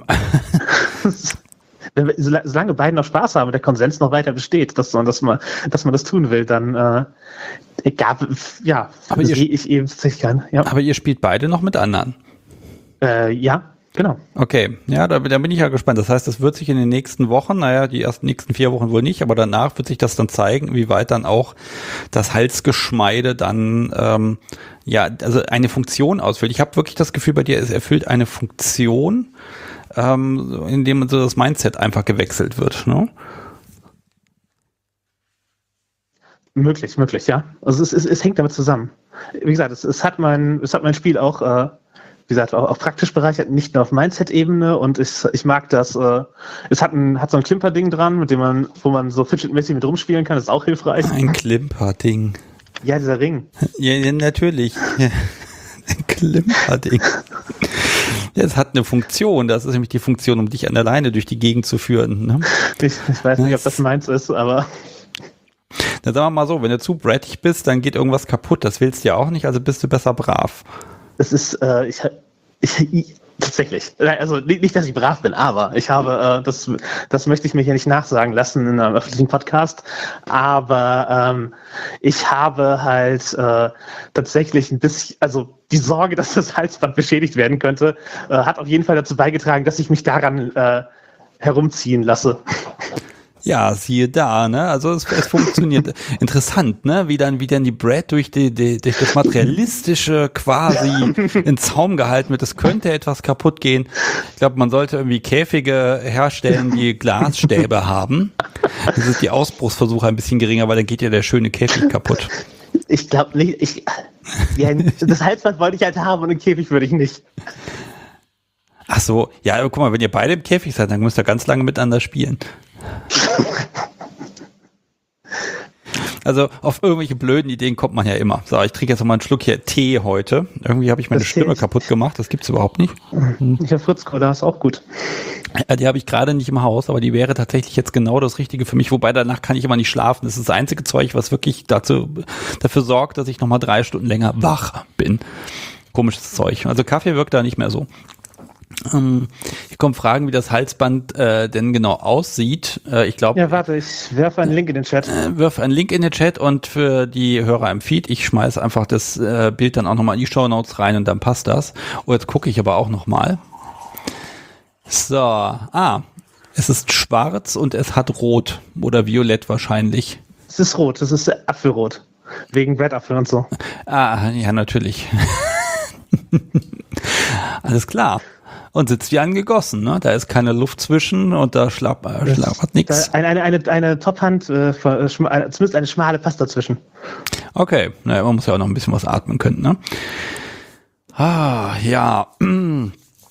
[SPEAKER 2] Solange beide noch Spaß haben und der Konsens noch weiter besteht, dass man, dass man, dass man das tun will, dann äh, gab, ja,
[SPEAKER 1] aber ihr,
[SPEAKER 2] sehe ich eben tatsächlich gern. Ja.
[SPEAKER 1] Aber ihr spielt beide noch mit anderen?
[SPEAKER 2] Äh, ja, genau.
[SPEAKER 1] Okay, ja, da, da bin ich ja gespannt. Das heißt, das wird sich in den nächsten Wochen, naja, die ersten nächsten vier Wochen wohl nicht, aber danach wird sich das dann zeigen, wie weit dann auch das Halsgeschmeide dann ähm, ja, also eine Funktion ausfüllt. Ich habe wirklich das Gefühl, bei dir, es erfüllt eine Funktion, ähm, indem so das Mindset einfach gewechselt wird, ne?
[SPEAKER 2] Möglich, möglich, ja. Also es, es, es hängt damit zusammen. Wie gesagt, es, es hat mein, es hat mein Spiel auch äh, wie gesagt, auch, auch praktisch bereichert, nicht nur auf Mindset-Ebene. Und ich, ich mag das. Äh, es hat, ein, hat so ein Klimperding dran, mit dem man, wo man so fidget-mäßig mit rumspielen kann. Das ist auch hilfreich.
[SPEAKER 1] Ein Klimperding.
[SPEAKER 2] Ja, dieser Ring.
[SPEAKER 1] Ja, ja natürlich. Ja. Ein Klimperding. Es hat eine Funktion. Das ist nämlich die Funktion, um dich an der Leine durch die Gegend zu führen. Ne?
[SPEAKER 2] Ich, ich weiß nicht, ob das meins ist, aber...
[SPEAKER 1] Dann sagen wir mal so, wenn du zu brattig bist, dann geht irgendwas kaputt. Das willst du ja auch nicht, also bist du besser brav.
[SPEAKER 2] Das ist, äh, ich, ich, ich, tatsächlich. Also nicht, nicht, dass ich brav bin, aber ich habe, äh, das, das möchte ich mir hier nicht nachsagen lassen in einem öffentlichen Podcast, aber ähm, ich habe halt äh, tatsächlich ein bisschen, also die Sorge, dass das Halsband beschädigt werden könnte, äh, hat auf jeden Fall dazu beigetragen, dass ich mich daran äh, herumziehen lasse.
[SPEAKER 1] Ja, siehe da, ne? Also es, es funktioniert. Interessant, ne? Wie dann, wie dann die Brad durch die, die durch das Materialistische quasi in Zaum gehalten wird. Es könnte etwas kaputt gehen. Ich glaube, man sollte irgendwie Käfige herstellen, die Glasstäbe haben. Das ist die Ausbruchsversuche ein bisschen geringer, weil dann geht ja der schöne Käfig kaputt.
[SPEAKER 2] Ich glaube nicht, ich, ja, das Halsband wollte ich halt haben und einen Käfig würde ich nicht.
[SPEAKER 1] Ach so, ja, guck mal, wenn ihr beide im Käfig seid, dann müsst ihr ganz lange miteinander spielen. Also auf irgendwelche blöden Ideen kommt man ja immer. So, ich trinke jetzt noch mal einen Schluck hier Tee heute. Irgendwie habe ich meine das Stimme Tee. kaputt gemacht. Das gibt's überhaupt nicht.
[SPEAKER 2] Hm. Ich habe Fritz-Cola, ist auch gut.
[SPEAKER 1] Ja, die habe ich gerade nicht im Haus, aber die wäre tatsächlich jetzt genau das Richtige für mich. Wobei danach kann ich immer nicht schlafen. Das ist das einzige Zeug, was wirklich dazu dafür sorgt, dass ich noch mal drei Stunden länger wach bin. Komisches Zeug. Also Kaffee wirkt da nicht mehr so. Ähm, hier kommen Fragen, wie das Halsband äh, denn genau aussieht. Äh, ich glaube.
[SPEAKER 2] Ja, warte, ich werfe einen Link in den Chat.
[SPEAKER 1] Äh, wirf einen Link in den Chat und für die Hörer im Feed, ich schmeiß einfach das äh, Bild dann auch nochmal in die Shownotes rein und dann passt das. Oh, jetzt gucke ich aber auch nochmal. So, ah, es ist schwarz und es hat rot oder violett wahrscheinlich.
[SPEAKER 2] Es ist rot, es ist Apfelrot. Wegen Brettapfel und so.
[SPEAKER 1] Ah, ja, natürlich. Alles klar. Und sitzt wie angegossen, ne? Da ist keine Luft zwischen und da schlappert äh, schlappert nichts.
[SPEAKER 2] Eine, eine, eine, eine Top-Hand, äh, zumindest eine schmale Pass dazwischen.
[SPEAKER 1] Okay, naja, man muss ja auch noch ein bisschen was atmen können, ne? Ah, ja. ähm,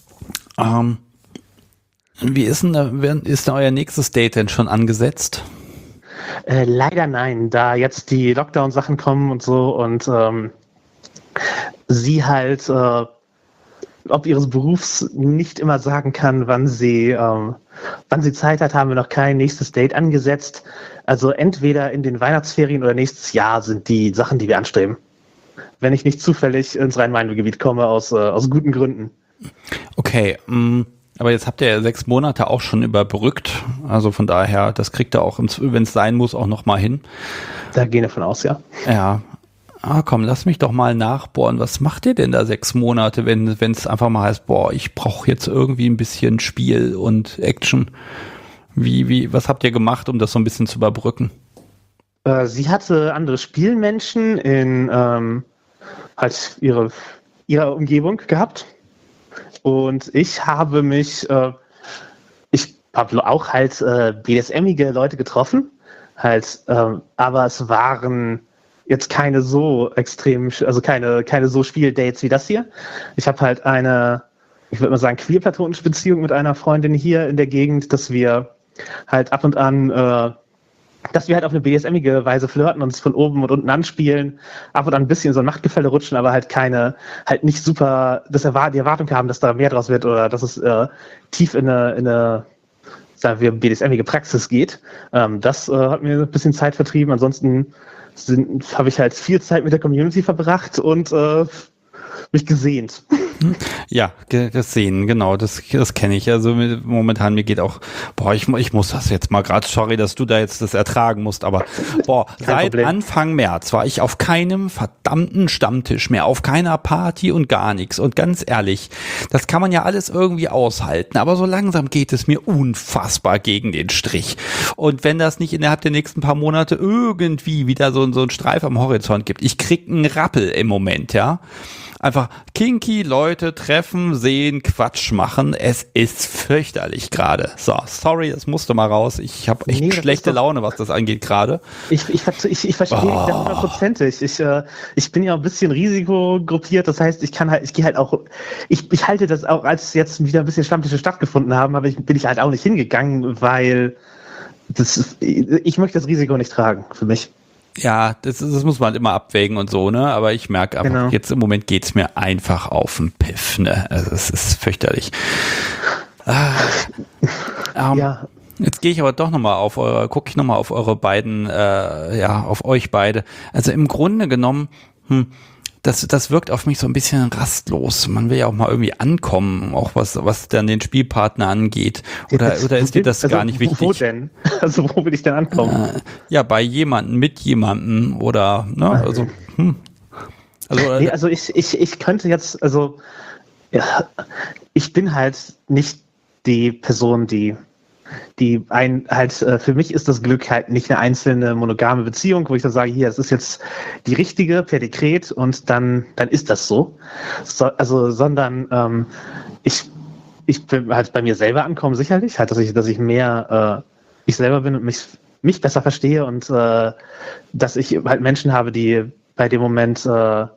[SPEAKER 1] wie ist denn, da, ist denn euer nächstes Date denn schon angesetzt?
[SPEAKER 2] Äh, leider nein, da jetzt die Lockdown-Sachen kommen und so und ähm, sie halt äh, ob ihres Berufs nicht immer sagen kann, wann sie, ähm, wann sie Zeit hat, haben wir noch kein nächstes Date angesetzt. Also entweder in den Weihnachtsferien oder nächstes Jahr sind die Sachen, die wir anstreben. Wenn ich nicht zufällig ins Rhein-Main-Gebiet komme, aus, äh, aus guten Gründen.
[SPEAKER 1] Okay, mh, aber jetzt habt ihr ja sechs Monate auch schon überbrückt. Also von daher, das kriegt ihr auch, wenn es sein muss, auch noch mal hin.
[SPEAKER 2] Da gehen wir von aus, ja.
[SPEAKER 1] Ja. Ah, komm, lass mich doch mal nachbohren. Was macht ihr denn da sechs Monate, wenn es einfach mal heißt, boah, ich brauche jetzt irgendwie ein bisschen Spiel und Action? Wie, wie, was habt ihr gemacht, um das so ein bisschen zu überbrücken?
[SPEAKER 2] Äh, sie hatte andere Spielmenschen in ähm, halt ihre, ihrer Umgebung gehabt. Und ich habe mich, äh, ich habe auch halt äh, B D S M-ige Leute getroffen, halt, äh, aber es waren jetzt keine so extrem, also keine, keine so Spieldates wie das hier. Ich habe halt eine, ich würde mal sagen, queer-platonische Beziehung mit einer Freundin hier in der Gegend, dass wir halt ab und an, äh, dass wir halt auf eine B D S M-ige Weise flirten und uns von oben und unten anspielen, ab und an ein bisschen so ein Machtgefälle rutschen, aber halt keine, halt nicht super, dass wir die Erwartung haben, dass da mehr draus wird oder dass es äh, tief in eine, in eine, sagen wir, B D S M-ige Praxis geht. Ähm, das äh, hat mir ein bisschen Zeit vertrieben. Ansonsten habe ich halt viel Zeit mit der Community verbracht und äh, mich gesehnt.
[SPEAKER 1] Ja, gesehen, genau, das, das kenne ich. Also momentan, mir geht auch, boah, ich, ich muss das jetzt mal gerade, sorry, dass du da jetzt das ertragen musst, aber boah, Kein seit Problem. Anfang März war ich auf keinem verdammten Stammtisch mehr, auf keiner Party und gar nichts. Und ganz ehrlich, das kann man ja alles irgendwie aushalten, aber so langsam geht es mir unfassbar gegen den Strich. Und wenn das nicht innerhalb der nächsten paar Monate irgendwie wieder so, so ein Streif am Horizont gibt, ich krieg einen Rappel im Moment, ja. Einfach kinky Leute treffen, sehen, Quatsch machen. Es ist fürchterlich gerade. So, sorry, das musste mal raus. Ich habe echt nee, schlechte doch, Laune, was das angeht gerade.
[SPEAKER 2] Ich, ich, ich, ich verstehe oh. dich da hundertprozentig. Ich, äh, ich bin ja ein bisschen risikogruppiert. Das heißt, ich kann halt, ich gehe halt auch, ich, ich halte das auch, als jetzt wieder ein bisschen Stammtische stattgefunden haben, aber ich bin ich halt auch nicht hingegangen, weil das, ich möchte das Risiko nicht tragen für mich.
[SPEAKER 1] Ja, das, das muss man halt immer abwägen und so, ne? Aber ich merke einfach, genau. jetzt im Moment geht's mir einfach auf den Piff, ne? Also es ist fürchterlich. Ah, ähm, ja. Jetzt gehe ich aber doch nochmal auf eure, gucke ich nochmal auf eure beiden, äh, ja, auf euch beide. Also im Grunde genommen, hm, das, das wirkt auf mich so ein bisschen rastlos. Man will ja auch mal irgendwie ankommen, auch was, was dann den Spielpartner angeht. Oder, oder ist dir das also, gar nicht wichtig?
[SPEAKER 2] Wo denn? Also wo will ich denn ankommen?
[SPEAKER 1] Äh, ja, bei jemandem, mit jemandem oder, ne, also, hm.
[SPEAKER 2] Also, nee, also ich, ich, ich könnte jetzt, also, ja, ich bin halt nicht die Person, die die ein halt äh, für mich ist das Glück halt nicht eine einzelne monogame Beziehung, wo ich dann sage, hier, es ist jetzt die richtige per Dekret und dann dann ist das so, so also sondern ähm, ich ich bin halt bei mir selber ankommen sicherlich halt, dass ich dass ich mehr äh, ich selber bin und mich mich besser verstehe und äh, dass ich halt Menschen habe, die bei dem Moment äh,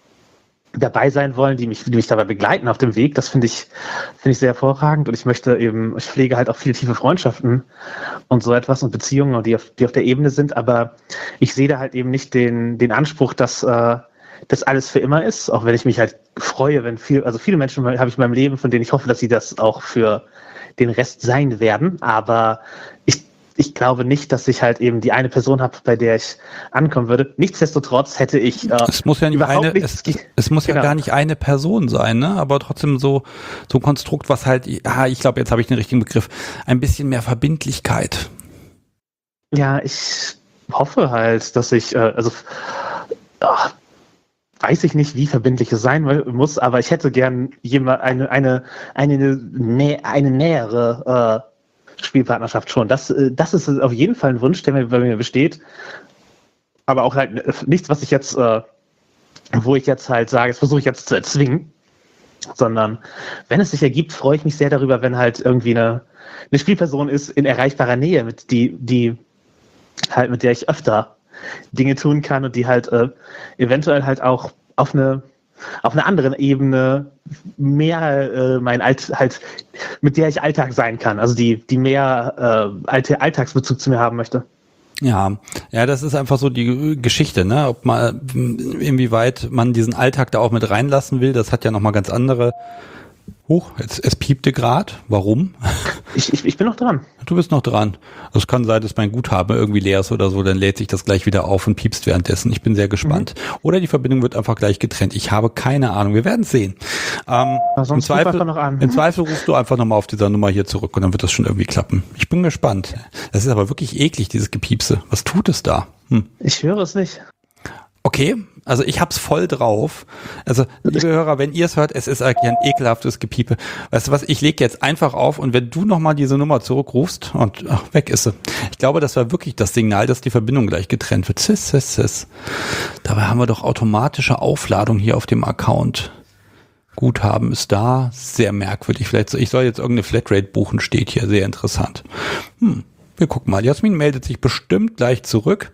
[SPEAKER 2] dabei sein wollen, die mich, die mich dabei begleiten auf dem Weg. Das finde ich, finde ich sehr hervorragend und ich möchte eben, ich pflege halt auch viele tiefe Freundschaften und so etwas und Beziehungen, die auf, die auf der Ebene sind, aber ich sehe da halt eben nicht den, den Anspruch, dass äh, das alles für immer ist, auch wenn ich mich halt freue, wenn viel, also viele Menschen habe ich in meinem Leben, von denen ich hoffe, dass sie das auch für den Rest sein werden, aber ich Ich glaube nicht, dass ich halt eben die eine Person habe, bei der ich ankommen würde. Nichtsdestotrotz hätte ich äh,
[SPEAKER 1] es muss ja nicht eine, es, es muss genau. ja gar nicht eine Person sein, ne? Aber trotzdem so so ein Konstrukt, was halt, ah, ich glaube, jetzt habe ich den richtigen Begriff, ein bisschen mehr Verbindlichkeit.
[SPEAKER 2] Ja, ich hoffe halt, dass ich, äh, also ach, weiß ich nicht, wie verbindlich es sein muss, aber ich hätte gern jemand eine eine eine eine, eine nähere äh, Spielpartnerschaft schon. Das, das ist auf jeden Fall ein Wunsch, der mir bei mir besteht. Aber auch halt nichts, was ich jetzt, äh, wo ich jetzt halt sage, das versuche ich jetzt zu erzwingen. Sondern wenn es sich ergibt, freue ich mich sehr darüber, wenn halt irgendwie eine, eine Spielperson ist in erreichbarer Nähe, mit die, die halt, mit der ich öfter Dinge tun kann und die halt äh, eventuell halt auch auf eine auf einer anderen Ebene mehr äh, mein Alt halt, mit der ich Alltag sein kann, also die, die mehr äh, alte Alltagsbezug zu mir haben möchte.
[SPEAKER 1] Ja, ja, das ist einfach so die Geschichte, ne? Ob man, inwieweit man diesen Alltag da auch mit reinlassen will, das hat ja nochmal ganz andere. Huch, jetzt, es piepte gerade. Warum?
[SPEAKER 2] Ich, ich, ich bin noch dran.
[SPEAKER 1] Du bist noch dran. Also es kann sein, dass mein Guthaben irgendwie leer ist oder so, dann lädt sich das gleich wieder auf und piepst währenddessen. Ich bin sehr gespannt. Mhm. Oder die Verbindung wird einfach gleich getrennt. Ich habe keine Ahnung. Wir werden es sehen. Ähm, im, Zweifel, noch an. Im Zweifel rufst du einfach nochmal auf dieser Nummer hier zurück und dann wird das schon irgendwie klappen. Ich bin gespannt. Das ist aber wirklich eklig, dieses Gepiepse. Was tut es da? Hm.
[SPEAKER 2] Ich höre es nicht.
[SPEAKER 1] Okay, also ich hab's voll drauf. Also, liebe Hörer, wenn ihr es hört, es ist eigentlich ein ekelhaftes Gepiepe. Weißt du was, ich lege jetzt einfach auf und wenn du nochmal diese Nummer zurückrufst und ach, weg ist sie. Ich glaube, das war wirklich das Signal, dass die Verbindung gleich getrennt wird. Sis, sis, sis. Dabei haben wir doch automatische Aufladung hier auf dem Account. Guthaben ist da, sehr merkwürdig. Vielleicht, ich soll jetzt irgendeine Flatrate buchen, steht hier, sehr interessant. Hm, wir gucken mal. Jasmin meldet sich bestimmt gleich zurück.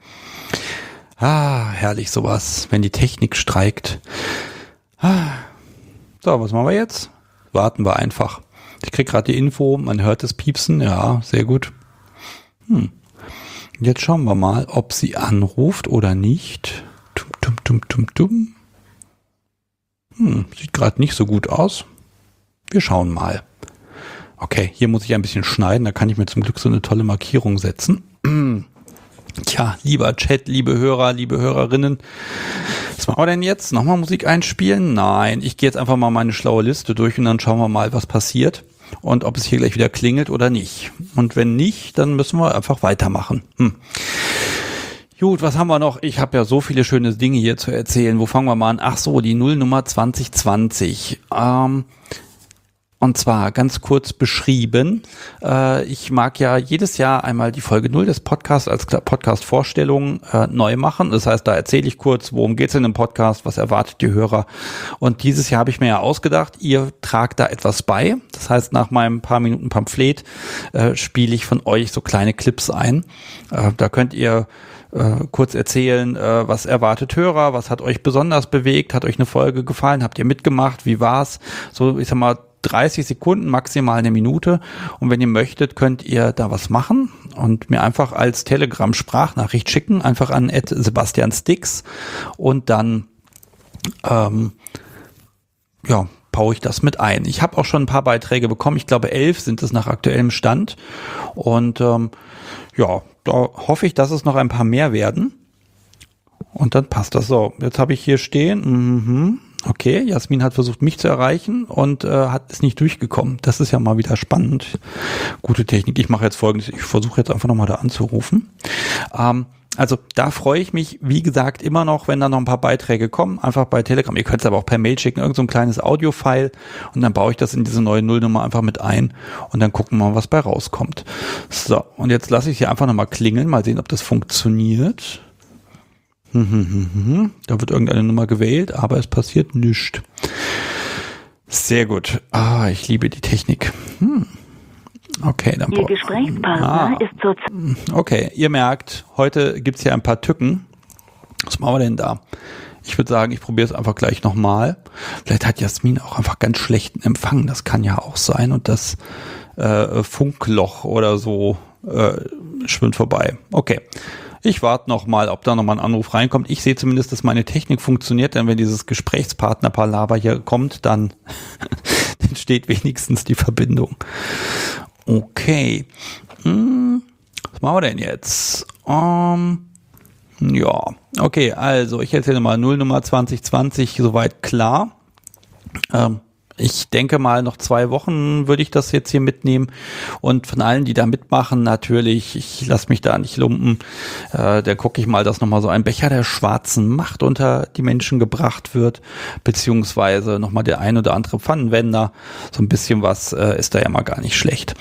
[SPEAKER 1] Ah, herrlich sowas, wenn die Technik streikt. Ah. So, was machen wir jetzt? Warten wir einfach. Ich krieg gerade die Info, man hört das Piepsen. Ja, sehr gut. Hm. Jetzt schauen wir mal, ob sie anruft oder nicht. Tum, tum, tum, tum, tum. Hm, sieht gerade nicht so gut aus. Wir schauen mal. Okay, hier muss ich ein bisschen schneiden, da kann ich mir zum Glück so eine tolle Markierung setzen. Tja, lieber Chat, liebe Hörer, liebe Hörerinnen, was machen wir denn jetzt? Nochmal Musik einspielen? Nein, ich gehe jetzt einfach mal meine schlaue Liste durch und dann schauen wir mal, was passiert und ob es hier gleich wieder klingelt oder nicht. Und wenn nicht, dann müssen wir einfach weitermachen. Hm. Gut, was haben wir noch? Ich habe ja so viele schöne Dinge hier zu erzählen. Wo fangen wir mal an? Ach so, die Nullnummer zwanzig zwanzig. Ähm, Und zwar ganz kurz beschrieben, äh, ich mag ja jedes Jahr einmal die Folge null des Podcasts als Podcast-Vorstellung äh, neu machen. Das heißt, da erzähle ich kurz, worum geht es in dem Podcast, was erwartet die Hörer. Und dieses Jahr habe ich mir ja ausgedacht, ihr tragt da etwas bei. Das heißt, nach meinem paar Minuten Pamphlet äh, spiele ich von euch so kleine Clips ein. Äh, da könnt ihr äh, kurz erzählen, äh, was erwartet Hörer, was hat euch besonders bewegt, hat euch eine Folge gefallen, habt ihr mitgemacht, wie war's? So, ich sag mal, dreißig Sekunden, maximal eine Minute. Und wenn ihr möchtet, könnt ihr da was machen und mir einfach als Telegram-Sprachnachricht schicken, einfach an at Sebastian Stix und dann ähm, ja, baue ich das mit ein. Ich habe auch schon ein paar Beiträge bekommen. Ich glaube, elf sind es nach aktuellem Stand. Und ähm, ja, da hoffe ich, dass es noch ein paar mehr werden. Und dann passt das so. Jetzt habe ich hier stehen, mhm. Okay, Jasmin hat versucht, mich zu erreichen und äh, hat ist nicht durchgekommen. Das ist ja mal wieder spannend. Gute Technik. Ich mache jetzt Folgendes. Ich versuche jetzt einfach nochmal da anzurufen. Ähm, also da freue ich mich, wie gesagt, immer noch, wenn da noch ein paar Beiträge kommen. Einfach bei Telegram. Ihr könnt es aber auch per Mail schicken, irgend so ein kleines Audio-File. Und dann baue ich das in diese neue Nullnummer einfach mit ein. Und dann gucken wir mal, was bei rauskommt. So, und jetzt lasse ich sie einfach nochmal klingeln. Mal sehen, ob das funktioniert. Da wird irgendeine Nummer gewählt, aber es passiert nichts. Sehr gut. Ah, ich liebe die Technik. Hm. Okay, dann
[SPEAKER 3] Ihr Gesprächspartner
[SPEAKER 1] ah.
[SPEAKER 3] ist zur
[SPEAKER 1] Okay, ihr merkt, heute gibt es ja ein paar Tücken. Was machen wir denn da? Ich würde sagen, ich probiere es einfach gleich nochmal. Vielleicht hat Jasmin auch einfach ganz schlechten Empfang. Das kann ja auch sein. Und das äh, Funkloch oder so äh, schwimmt vorbei. Okay. Ich warte noch mal, ob da noch mal ein Anruf reinkommt. Ich sehe zumindest, dass meine Technik funktioniert, denn wenn dieses Gesprächspartner-Palaver hier kommt, dann entsteht wenigstens die Verbindung. Okay. Hm, was machen wir denn jetzt? Um, ja, okay, also ich erzähle mal Nullnummer zwanzig zwanzig, soweit klar. Ähm, Ich denke mal, noch zwei Wochen würde ich das jetzt hier mitnehmen und von allen, die da mitmachen, natürlich, ich lasse mich da nicht lumpen, äh, da gucke ich mal, dass nochmal so ein Becher der schwarzen Macht unter die Menschen gebracht wird, beziehungsweise nochmal der ein oder andere Pfannenwender, so ein bisschen was äh, ist da ja mal gar nicht schlecht.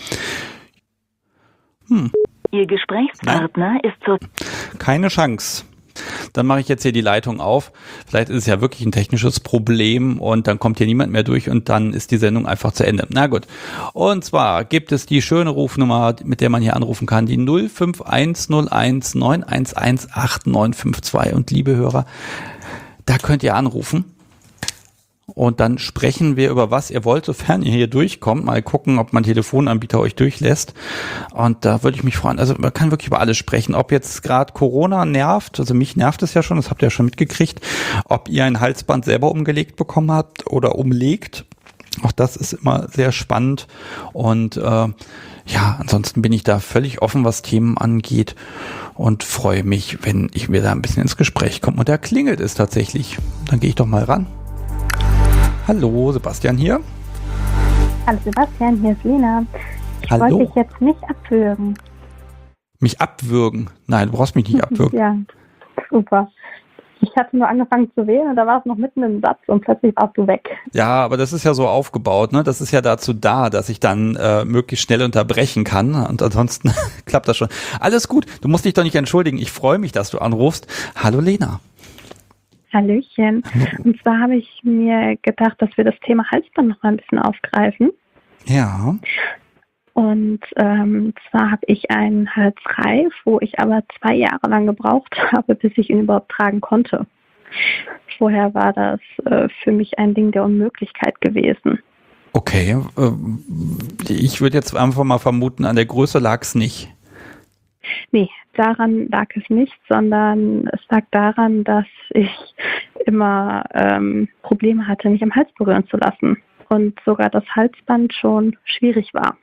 [SPEAKER 1] Hm.
[SPEAKER 3] Ihr Gesprächspartner Nein. ist zur
[SPEAKER 1] Keine Chance. Dann mache ich jetzt hier die Leitung auf. Vielleicht ist es ja wirklich ein technisches Problem und dann kommt hier niemand mehr durch und dann ist die Sendung einfach zu Ende. Na gut. Und zwar gibt es die schöne Rufnummer, mit der man hier anrufen kann, die null fünf eins null eins neun eins eins acht neun fünf zwei. Und liebe Hörer, da könnt ihr anrufen. Und dann sprechen wir über was ihr wollt, sofern ihr hier durchkommt. Mal gucken, ob mein Telefonanbieter euch durchlässt. Und da würde ich mich freuen. Also man kann wirklich über alles sprechen. Ob jetzt gerade Corona nervt, also mich nervt es ja schon, das habt ihr ja schon mitgekriegt. Ob ihr ein Halsband selber umgelegt bekommen habt oder umlegt. Auch das ist immer sehr spannend. Und äh, ja, ansonsten bin ich da völlig offen, was Themen angeht. Und freue mich, wenn ich mir da ein bisschen ins Gespräch komme. Und da klingelt es tatsächlich. Dann gehe ich doch mal ran. Hallo, Sebastian hier.
[SPEAKER 4] Hallo Sebastian, hier ist Lena. Ich
[SPEAKER 1] Hallo.
[SPEAKER 4] wollte dich jetzt nicht abwürgen.
[SPEAKER 1] Mich abwürgen? Nein, du brauchst mich nicht abwürgen.
[SPEAKER 4] Ja, super. Ich hatte nur angefangen zu wählen und da war es noch mitten im Satz und plötzlich warst du weg.
[SPEAKER 1] Ja, aber das ist ja so aufgebaut, ne? Das ist ja dazu da, dass ich dann äh, möglichst schnell unterbrechen kann und ansonsten klappt das schon. Alles gut, du musst dich doch nicht entschuldigen. Ich freue mich, dass du anrufst. Hallo Lena.
[SPEAKER 4] Hallöchen. Und zwar habe ich mir gedacht, dass wir das Thema Halsband noch mal ein bisschen aufgreifen.
[SPEAKER 1] Ja.
[SPEAKER 4] Und ähm, zwar habe ich einen Halsreif, wo ich aber zwei Jahre lang gebraucht habe, bis ich ihn überhaupt tragen konnte. Vorher war das äh, für mich ein Ding der Unmöglichkeit gewesen.
[SPEAKER 1] Okay. Äh, ich würde jetzt einfach mal vermuten, an der Größe lag es nicht.
[SPEAKER 4] Nee, daran lag es nicht, sondern es lag daran, dass ich immer ähm, Probleme hatte, mich am Hals berühren zu lassen und sogar das Halsband schon schwierig war.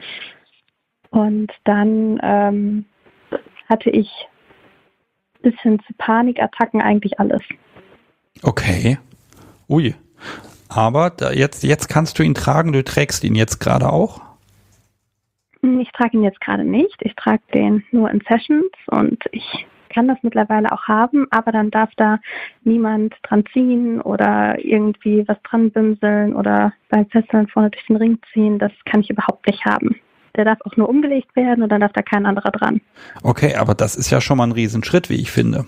[SPEAKER 4] Und dann ähm, hatte ich bis hin zu Panikattacken eigentlich alles.
[SPEAKER 1] Okay. Ui. Aber da jetzt, jetzt kannst du ihn tragen, du trägst ihn jetzt gerade auch?
[SPEAKER 4] Ich trage ihn jetzt gerade nicht. Ich trage den nur in Sessions und ich kann das mittlerweile auch haben, aber dann darf da niemand dran ziehen oder irgendwie was dran bimseln oder beim Fesseln vorne durch den Ring ziehen. Das kann ich überhaupt nicht haben. Der darf auch nur umgelegt werden und dann darf da kein anderer dran.
[SPEAKER 1] Okay, aber das ist ja schon mal ein Riesenschritt, wie ich finde.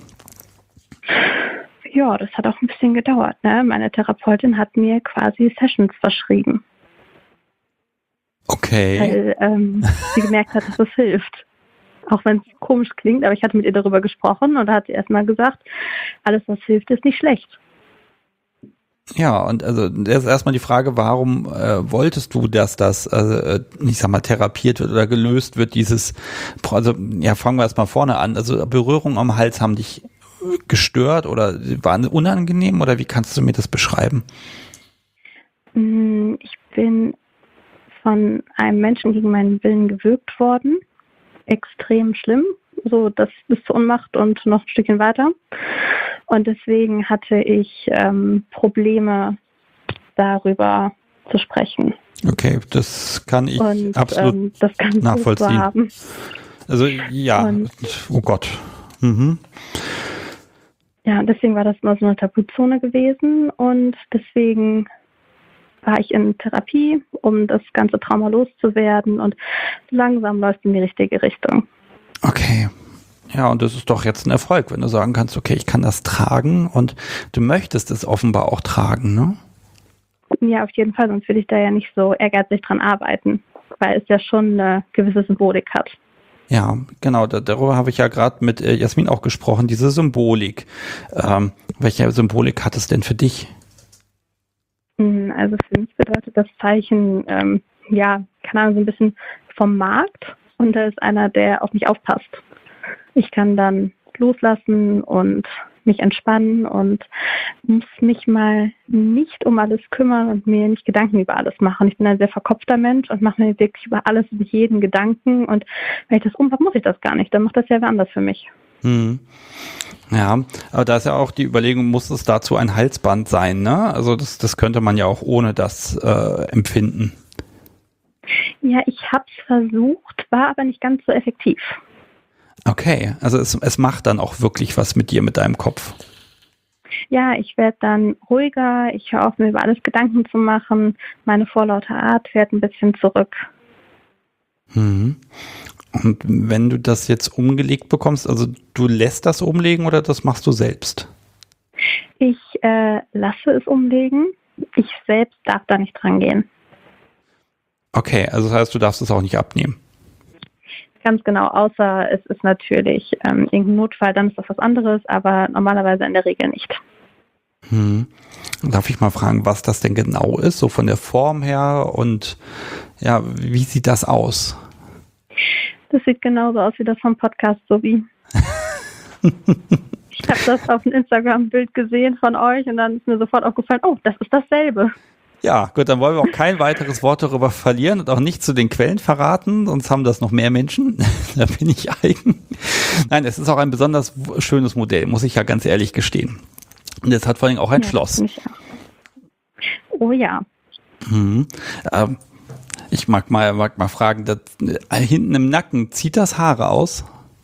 [SPEAKER 4] Ja, das hat auch ein bisschen gedauert. Ne? Meine Therapeutin hat mir quasi Sessions verschrieben.
[SPEAKER 1] Okay.
[SPEAKER 4] Weil ähm, sie gemerkt hat, dass das hilft. Auch wenn es komisch klingt, aber ich hatte mit ihr darüber gesprochen und da hat sie erstmal gesagt, alles, was hilft, ist nicht schlecht.
[SPEAKER 1] Ja, und also das ist erstmal die Frage, warum äh, wolltest du, dass das, äh, ich sag mal, therapiert wird oder gelöst wird, dieses, also ja, fangen wir erstmal vorne an, also Berührungen am Hals haben dich gestört oder waren unangenehm oder wie kannst du mir das beschreiben?
[SPEAKER 4] Ich bin von einem Menschen gegen meinen Willen gewürgt worden. Extrem schlimm, so das bis zur Ohnmacht und noch ein Stückchen weiter. Und deswegen hatte ich ähm, Probleme, darüber zu sprechen.
[SPEAKER 1] Okay, das kann ich
[SPEAKER 4] und,
[SPEAKER 1] absolut
[SPEAKER 4] ähm, das
[SPEAKER 1] nachvollziehen.
[SPEAKER 4] So haben.
[SPEAKER 1] Also ja, und, oh Gott. Mhm.
[SPEAKER 4] Ja, deswegen war das immer so eine Tabuzone gewesen und deswegen war ich in Therapie, um das ganze Trauma loszuwerden und langsam läuft es in die richtige Richtung.
[SPEAKER 1] Okay. Ja, und das ist doch jetzt ein Erfolg, wenn du sagen kannst, okay, ich kann das tragen und du möchtest es offenbar auch tragen, ne?
[SPEAKER 4] Ja, auf jeden Fall, sonst würde ich da ja nicht so ehrgeizig dran arbeiten, weil es ja schon eine gewisse Symbolik hat.
[SPEAKER 1] Ja, genau, da, darüber habe ich ja gerade mit äh, Jasmin auch gesprochen, diese Symbolik. Ähm, welche Symbolik hat es denn für dich?
[SPEAKER 4] Also für mich bedeutet das Zeichen, ähm, ja, keine Ahnung, so ein bisschen vom Markt und da ist einer, der auf mich aufpasst. Ich kann dann loslassen und mich entspannen und muss mich mal nicht um alles kümmern und mir nicht Gedanken über alles machen. Ich bin ein sehr verkopfter Mensch und mache mir wirklich über alles und jeden Gedanken und wenn ich das umhabe, muss ich das gar nicht. Dann macht das ja wer anders für mich.
[SPEAKER 1] Hm. Ja, aber da ist ja auch die Überlegung, muss es dazu ein Halsband sein, ne? Also das, das könnte man ja auch ohne das äh, empfinden.
[SPEAKER 4] Ja, ich habe es versucht, war aber nicht ganz so effektiv.
[SPEAKER 1] Okay, also es, es macht dann auch wirklich was mit dir, mit deinem Kopf.
[SPEAKER 4] Ja, ich werde dann ruhiger, ich höre auf, mir über alles Gedanken zu machen, meine vorlaute Art fährt ein bisschen zurück.
[SPEAKER 1] Mhm. Und wenn du das jetzt umgelegt bekommst, also du lässt das umlegen oder das machst du selbst?
[SPEAKER 4] Ich äh, lasse es umlegen. Ich selbst darf da nicht dran gehen.
[SPEAKER 1] Okay, also das heißt, du darfst es auch nicht abnehmen?
[SPEAKER 4] Ganz genau, außer es ist natürlich ähm, irgendein Notfall, dann ist das was anderes, aber normalerweise in der Regel nicht.
[SPEAKER 1] Hm. Darf ich mal fragen, was das denn genau ist, so von der Form her und ja, wie sieht das aus?
[SPEAKER 4] Das sieht genauso aus wie das vom Podcast, so wie. Ich habe das auf einem Instagram-Bild gesehen von euch und dann ist mir sofort aufgefallen, oh, das ist dasselbe.
[SPEAKER 1] Ja, gut, dann wollen wir auch kein weiteres Wort darüber verlieren und auch nicht zu den Quellen verraten, sonst haben das noch mehr Menschen. Da bin ich eigen. Nein, es ist auch ein besonders schönes Modell, muss ich ja ganz ehrlich gestehen. Und es hat vor allem auch ein
[SPEAKER 4] ja,
[SPEAKER 1] Schloss.
[SPEAKER 4] Oh ja.
[SPEAKER 1] Mhm. Ähm, ich mag mal, mag mal fragen, das, äh, hinten im Nacken, zieht das Haare aus?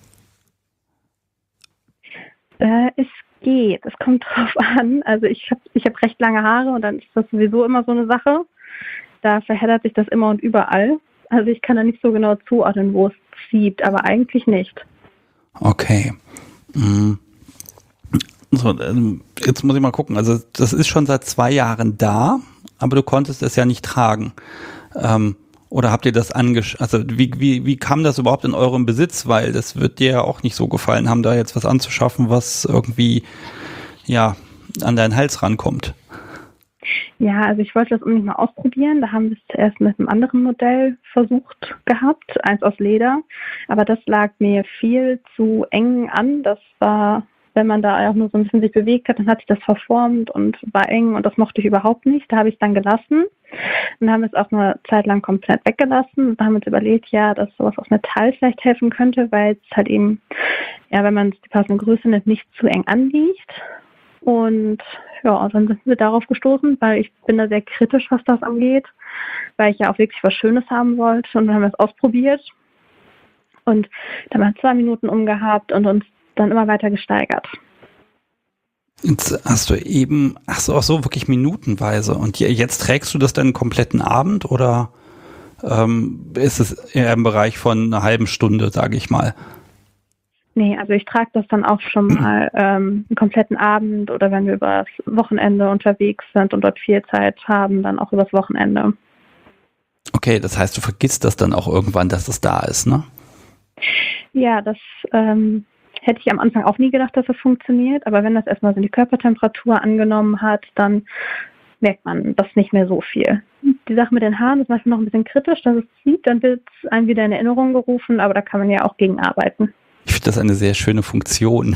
[SPEAKER 4] Äh, es geht, es kommt drauf an. Also ich habe ich hab recht lange Haare und dann ist das sowieso immer so eine Sache. Da verheddert sich das immer und überall. Also ich kann da nicht so genau zuordnen, wo es zieht, aber eigentlich nicht.
[SPEAKER 1] Okay. Mhm. So, jetzt muss ich mal gucken. Also das ist schon seit zwei Jahren da, aber du konntest es ja nicht tragen. Ähm, oder habt ihr das angesch... Also wie, wie, wie kam das überhaupt in eurem Besitz? Weil das wird dir ja auch nicht so gefallen haben, da jetzt was anzuschaffen, was irgendwie ja an deinen Hals rankommt.
[SPEAKER 4] Ja, also ich wollte das unbedingt mal ausprobieren. Da haben wir es zuerst mit einem anderen Modell versucht gehabt, eins aus Leder. Aber das lag mir viel zu eng an. Das war... Wenn man da auch nur so ein bisschen sich bewegt hat, dann hat sich das verformt und war eng und das mochte ich überhaupt nicht. Da habe ich es dann gelassen und haben es auch eine Zeit lang komplett weggelassen und haben uns überlegt, ja, dass sowas aus Metall vielleicht helfen könnte, weil es halt eben, ja, wenn man die passende Größe nimmt, nicht zu eng anliegt. Und ja, und dann sind wir darauf gestoßen, weil ich bin da sehr kritisch, was das angeht, weil ich ja auch wirklich was Schönes haben wollte und dann haben wir es ausprobiert und dann mal zwei Minuten umgehabt und uns dann immer weiter gesteigert.
[SPEAKER 1] Jetzt hast du eben, ach so, auch so wirklich minutenweise. Und jetzt trägst du das dann einen kompletten Abend oder ähm, ist es eher im Bereich von einer halben Stunde, sage ich mal?
[SPEAKER 4] Nee, also ich trage das dann auch schon mal ähm, einen kompletten Abend oder wenn wir über das Wochenende unterwegs sind und dort viel Zeit haben, dann auch übers Wochenende.
[SPEAKER 1] Okay, das heißt, du vergisst das dann auch irgendwann, dass es da ist, ne?
[SPEAKER 4] Ja, das ähm, hätte ich am Anfang auch nie gedacht, dass das funktioniert, aber wenn das erstmal so die Körpertemperatur angenommen hat, dann merkt man das nicht mehr so viel. Die Sache mit den Haaren ist manchmal noch ein bisschen kritisch, dass es zieht, dann wird es einem wieder in Erinnerung gerufen, aber da kann man ja auch gegen arbeiten.
[SPEAKER 1] Ich finde das eine sehr schöne Funktion.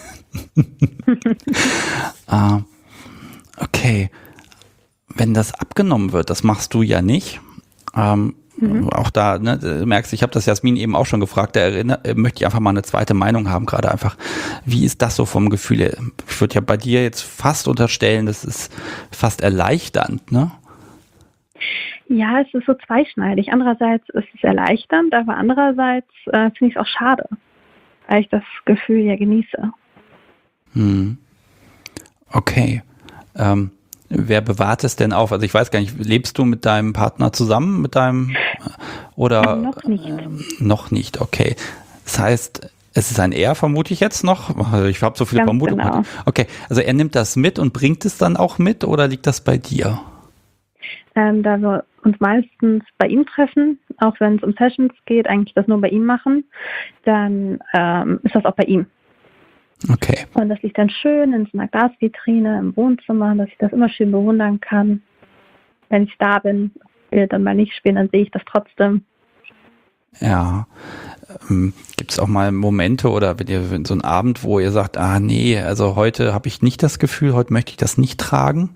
[SPEAKER 1] uh, okay. Wenn das abgenommen wird, das machst du ja nicht. Ähm, mhm. Auch da, ne, du merkst, ich habe das Jasmin eben auch schon gefragt, da erinner, möchte ich einfach mal eine zweite Meinung haben, gerade einfach, wie ist das so vom Gefühl her? Ich würde ja bei dir jetzt fast unterstellen, das ist fast erleichternd, ne?
[SPEAKER 4] Ja, es ist so zweischneidig. Andererseits ist es erleichternd, aber andererseits äh, finde ich es auch schade, weil ich das Gefühl ja genieße.
[SPEAKER 1] Hm. Okay. Ähm, wer bewahrt es denn auf? Also ich weiß gar nicht, lebst du mit deinem Partner zusammen, mit deinem oder?
[SPEAKER 4] Noch nicht.
[SPEAKER 1] Äh, noch nicht, okay. Das heißt, es ist ein Er, vermute ich jetzt noch. Also ich habe so viele
[SPEAKER 4] Ganz
[SPEAKER 1] Vermutungen.
[SPEAKER 4] Genau.
[SPEAKER 1] Okay, also er nimmt das mit und bringt es dann auch mit oder liegt das bei dir?
[SPEAKER 4] Ähm, da wir uns meistens bei ihm treffen, auch wenn es um Sessions geht, eigentlich das nur bei ihm machen, dann ähm, ist das auch bei ihm.
[SPEAKER 1] Okay.
[SPEAKER 4] Und das liegt dann schön in so einer Glasvitrine im Wohnzimmer, dass ich das immer schön bewundern kann. Wenn ich da bin, will dann mal nicht spielen, dann sehe ich das trotzdem.
[SPEAKER 1] Ja. Ähm, gibt es auch mal Momente oder wenn ihr so einen Abend, wo ihr sagt, ah nee, also heute habe ich nicht das Gefühl, heute möchte ich das nicht tragen?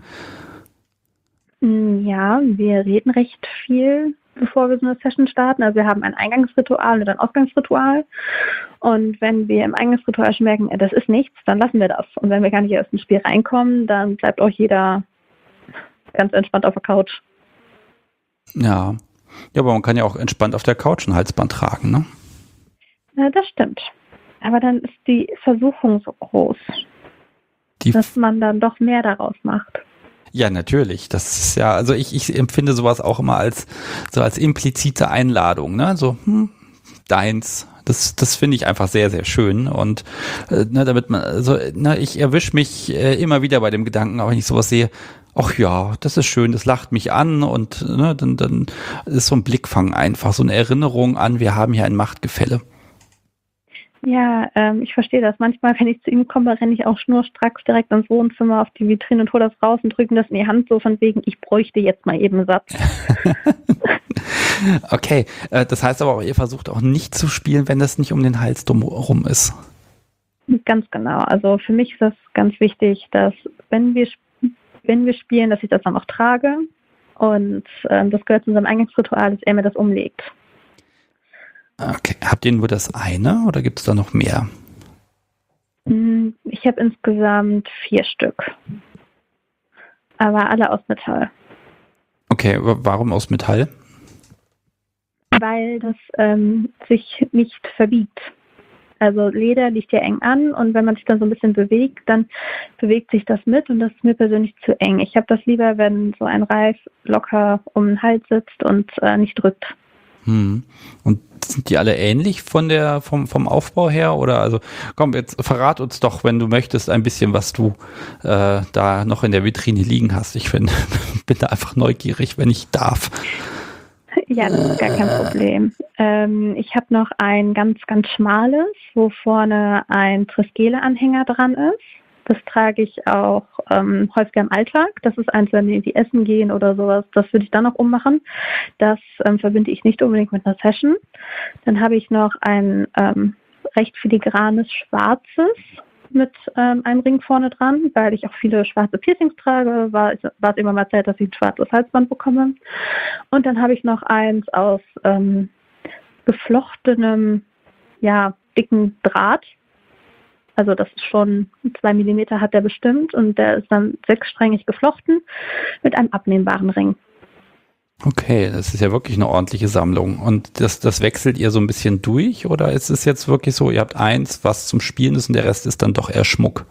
[SPEAKER 4] Ja, wir reden recht viel, bevor wir so eine Session starten. Also wir haben ein Eingangsritual und ein Ausgangsritual. Und wenn wir im Eingangsritual schon merken, das ist nichts, dann lassen wir das. Und wenn wir gar nicht erst ins Spiel reinkommen, dann bleibt auch jeder ganz entspannt auf der Couch.
[SPEAKER 1] Ja. Ja, aber man kann ja auch entspannt auf der Couch ein Halsband tragen, ne?
[SPEAKER 4] Ja, das stimmt. Aber dann ist die Versuchung so groß,
[SPEAKER 1] Die
[SPEAKER 4] dass man dann doch mehr daraus macht.
[SPEAKER 1] Ja, natürlich. Das ist ja, also ich, ich empfinde sowas auch immer als so als implizite Einladung, ne? So, hm, deins. Das, das finde ich einfach sehr, sehr schön. Und äh, ne, damit man, also, ne, ich erwische mich äh, immer wieder bei dem Gedanken, auch wenn ich sowas sehe, ach ja, das ist schön, das lacht mich an und ne, dann, dann ist so ein Blickfang einfach, so eine Erinnerung an, wir haben hier ein Machtgefälle.
[SPEAKER 4] Ja, ähm, ich verstehe das. Manchmal, wenn ich zu ihm komme, renne ich auch schnurstracks direkt ins Wohnzimmer auf die Vitrine und hole das raus und drücke das in die Hand, so von wegen, ich bräuchte jetzt mal eben einen Satz.
[SPEAKER 1] Okay, äh, das heißt aber auch, ihr versucht auch nicht zu spielen, wenn das nicht um den Hals drumherum ist.
[SPEAKER 4] Ganz genau. Also für mich ist das ganz wichtig, dass wenn wir, wenn wir spielen, dass ich das dann auch trage. Und ähm, das gehört zu unserem Eingangsritual, dass er mir das umlegt.
[SPEAKER 1] Okay, habt ihr nur das eine oder gibt es da noch mehr?
[SPEAKER 4] Ich habe insgesamt vier Stück. Aber alle aus Metall.
[SPEAKER 1] Okay, warum aus Metall?
[SPEAKER 4] Weil das ähm, sich nicht verbiegt. Also Leder liegt ja eng an und wenn man sich dann so ein bisschen bewegt, dann bewegt sich das mit und das ist mir persönlich zu eng. Ich habe das lieber, wenn so ein Reif locker um den Hals sitzt und äh, nicht drückt.
[SPEAKER 1] Hm. Und sind die alle ähnlich von der vom vom Aufbau her oder also komm, jetzt verrat uns doch, wenn du möchtest, ein bisschen, was du äh, da noch in der Vitrine liegen hast. Ich bin, bin da einfach neugierig, wenn ich darf.
[SPEAKER 4] Ja, das ist gar kein Problem. Ähm, ich habe noch ein ganz, ganz schmales, wo vorne ein Triskele-Anhänger dran ist. Das trage ich auch ähm, häufiger im Alltag. Das ist eins, wenn wir irgendwie essen gehen oder sowas. Das würde ich dann noch ummachen. Das ähm, verbinde ich nicht unbedingt mit einer Session. Dann habe ich noch ein ähm, recht filigranes schwarzes mit ähm, einem Ring vorne dran, weil ich auch viele schwarze Piercings trage, war, war es immer mal Zeit, dass ich ein schwarzes Halsband bekomme. Und dann habe ich noch eins aus ähm, geflochtenem, ja, dicken Draht. Also das ist schon zwei Millimeter hat der bestimmt und der ist dann sechssträngig geflochten mit einem abnehmbaren Ring.
[SPEAKER 1] Okay, das ist ja wirklich eine ordentliche Sammlung. Und das, das wechselt ihr so ein bisschen durch oder ist es jetzt wirklich so, ihr habt eins, was zum Spielen ist und der Rest ist dann doch eher Schmuck?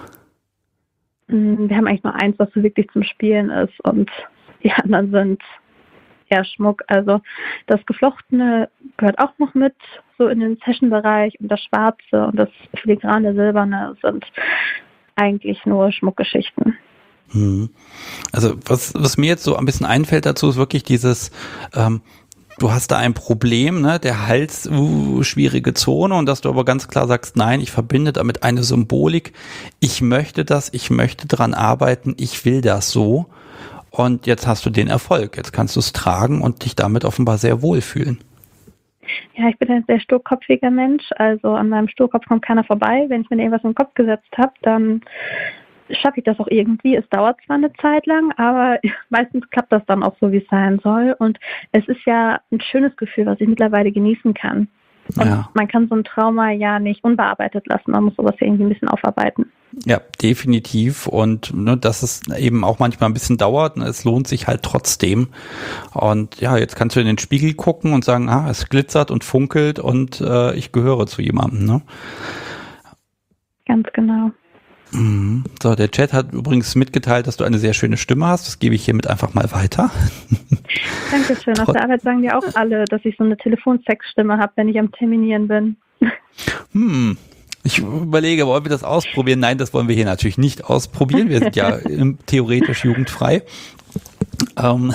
[SPEAKER 4] Wir haben eigentlich nur eins, was so wirklich zum Spielen ist und die anderen sind eher Schmuck. Also das Geflochtene gehört auch noch mit, so in den Session-Bereich und das Schwarze und das filigrane Silberne sind eigentlich nur Schmuckgeschichten.
[SPEAKER 1] Hm. Also was, was mir jetzt so ein bisschen einfällt dazu, ist wirklich dieses, ähm, du hast da ein Problem, ne, der Hals, uh, schwierige Zone und dass du aber ganz klar sagst, nein, ich verbinde damit eine Symbolik, ich möchte das, ich möchte dran arbeiten, ich will das so und jetzt hast du den Erfolg, jetzt kannst du es tragen und dich damit offenbar sehr wohlfühlen.
[SPEAKER 4] Ja, ich bin ein sehr sturkopfiger Mensch, also an meinem Sturkopf kommt keiner vorbei. Wenn ich mir irgendwas in den Kopf gesetzt habe, dann schaffe ich das auch irgendwie. Es dauert zwar eine Zeit lang, aber meistens klappt das dann auch so, wie es sein soll. Und es ist ja ein schönes Gefühl, was ich mittlerweile genießen kann. Und
[SPEAKER 1] Ja.
[SPEAKER 4] man kann so ein Trauma ja nicht unbearbeitet lassen. Man muss sowas ja irgendwie ein bisschen aufarbeiten.
[SPEAKER 1] Ja, definitiv. Und ne, dass es eben auch manchmal ein bisschen dauert, ne, es lohnt sich halt trotzdem. Und ja, jetzt kannst du in den Spiegel gucken und sagen, ah, es glitzert und funkelt und äh, ich gehöre zu jemandem. Ne?
[SPEAKER 4] Ganz genau.
[SPEAKER 1] Mhm. So, der Chat hat übrigens mitgeteilt, dass du eine sehr schöne Stimme hast. Das gebe ich hiermit einfach mal weiter.
[SPEAKER 4] Dankeschön. Auf der Arbeit sagen die auch alle, dass ich so eine Telefonsexstimme habe, wenn ich am Terminieren bin.
[SPEAKER 1] Hm. Ich überlege, wollen wir das ausprobieren? Nein, das wollen wir hier natürlich nicht ausprobieren. Wir sind ja theoretisch jugendfrei. Ähm,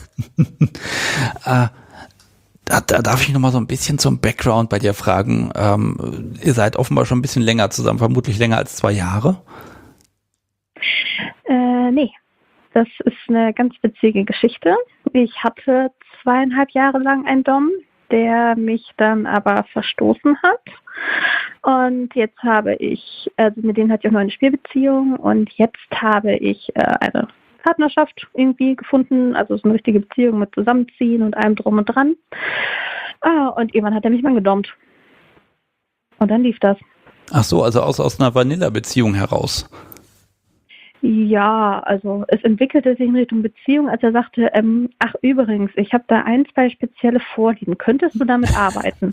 [SPEAKER 1] äh, da, da darf ich noch mal so ein bisschen zum Background bei dir fragen. Ähm, ihr seid offenbar schon ein bisschen länger zusammen, vermutlich länger als zwei Jahre.
[SPEAKER 4] Äh, nee, das ist eine ganz witzige Geschichte. Ich hatte zweieinhalb Jahre lang einen Dom, der mich dann aber verstoßen hat. Und jetzt habe ich, also mit denen hatte ich auch noch eine Spielbeziehung und jetzt habe ich äh, eine Partnerschaft irgendwie gefunden, also so eine richtige Beziehung mit Zusammenziehen und allem drum und dran. Ah, und irgendwann hat er mich mal gedommt. Und dann lief das.
[SPEAKER 1] Ach so, also aus, aus einer Vanilla-Beziehung heraus.
[SPEAKER 4] Ja, also es entwickelte sich in Richtung Beziehung, als er sagte, ähm, ach übrigens, ich habe da ein, zwei spezielle Vorlieben. Könntest du damit arbeiten?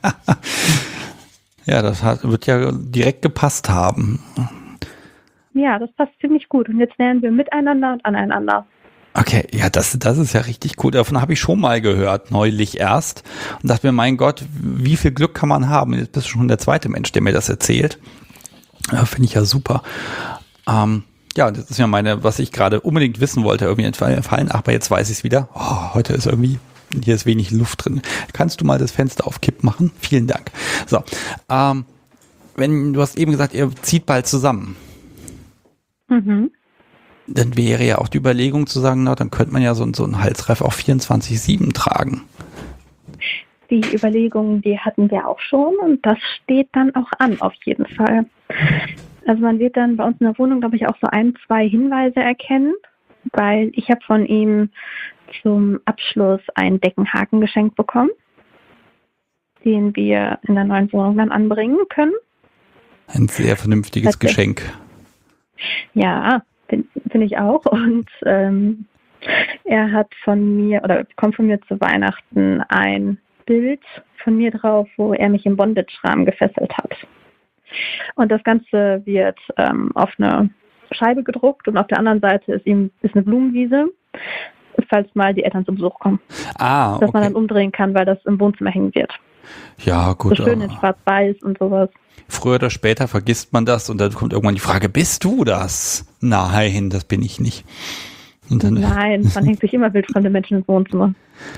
[SPEAKER 1] Ja, das hat, wird ja direkt gepasst haben.
[SPEAKER 4] Ja, das passt ziemlich gut. Und jetzt lernen wir miteinander und aneinander.
[SPEAKER 1] Okay, ja, das, das ist ja richtig cool. Davon habe ich schon mal gehört, neulich erst. Und dachte mir, mein Gott, wie viel Glück kann man haben? Jetzt bist du schon der zweite Mensch, der mir das erzählt. Ja, finde ich ja super. Ähm, ja, das ist ja meine, was ich gerade unbedingt wissen wollte, irgendwie entfallen. Aber jetzt weiß ich es wieder. Oh, heute ist irgendwie, hier ist wenig Luft drin. Kannst du mal das Fenster auf Kipp machen? Vielen Dank. So, ähm, wenn du hast eben gesagt, ihr zieht bald zusammen.
[SPEAKER 4] Mhm.
[SPEAKER 1] Dann wäre ja auch die Überlegung zu sagen, na, dann könnte man ja so, so einen Halsreif auch vierundzwanzig sieben tragen.
[SPEAKER 4] Die Überlegungen, die hatten wir auch schon und das steht dann auch an, auf jeden Fall. Also man wird dann bei uns in der Wohnung, glaube ich, auch so ein, zwei Hinweise erkennen, weil ich habe von ihm zum Abschluss einen Deckenhaken geschenkt bekommen, den wir in der neuen Wohnung dann anbringen können.
[SPEAKER 1] Ein sehr vernünftiges Geschenk.
[SPEAKER 4] Ja, finde find ich auch. Und ähm, er hat von mir oder bekommt von mir zu Weihnachten ein Bild von mir drauf, wo er mich im Bondage-Rahmen gefesselt hat. Und das Ganze wird ähm, auf eine Scheibe gedruckt und auf der anderen Seite ist ihm ist eine Blumenwiese, falls mal die Eltern zu Besuch kommen.
[SPEAKER 1] Ah, okay.
[SPEAKER 4] Dass man dann umdrehen kann, weil das im Wohnzimmer hängen wird.
[SPEAKER 1] Ja, gut.
[SPEAKER 4] So schön in schwarz-weiß und sowas.
[SPEAKER 1] Früher oder später vergisst man das und dann kommt irgendwann die Frage, bist du das? Nein, das bin ich nicht. Und dann,
[SPEAKER 4] Nein, man hängt sich immer wildfremde Menschen ins Wohnzimmer.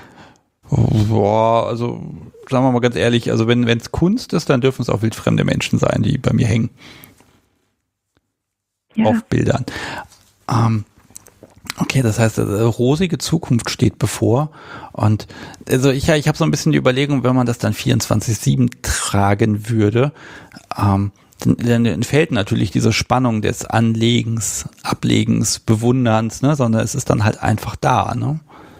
[SPEAKER 1] Boah, also sagen wir mal ganz ehrlich, also wenn es Kunst ist, dann dürfen es auch wildfremde Menschen sein, die bei mir hängen. Ja. Auf Bildern. Ähm, okay, das heißt, eine rosige Zukunft steht bevor. Und also ich, ich habe so ein bisschen die Überlegung, wenn man das dann vierundzwanzig sieben tragen würde, ähm, dann entfällt natürlich diese Spannung des Anlegens, Ablegens, Bewunderns, ne, sondern es ist dann halt einfach da, ne?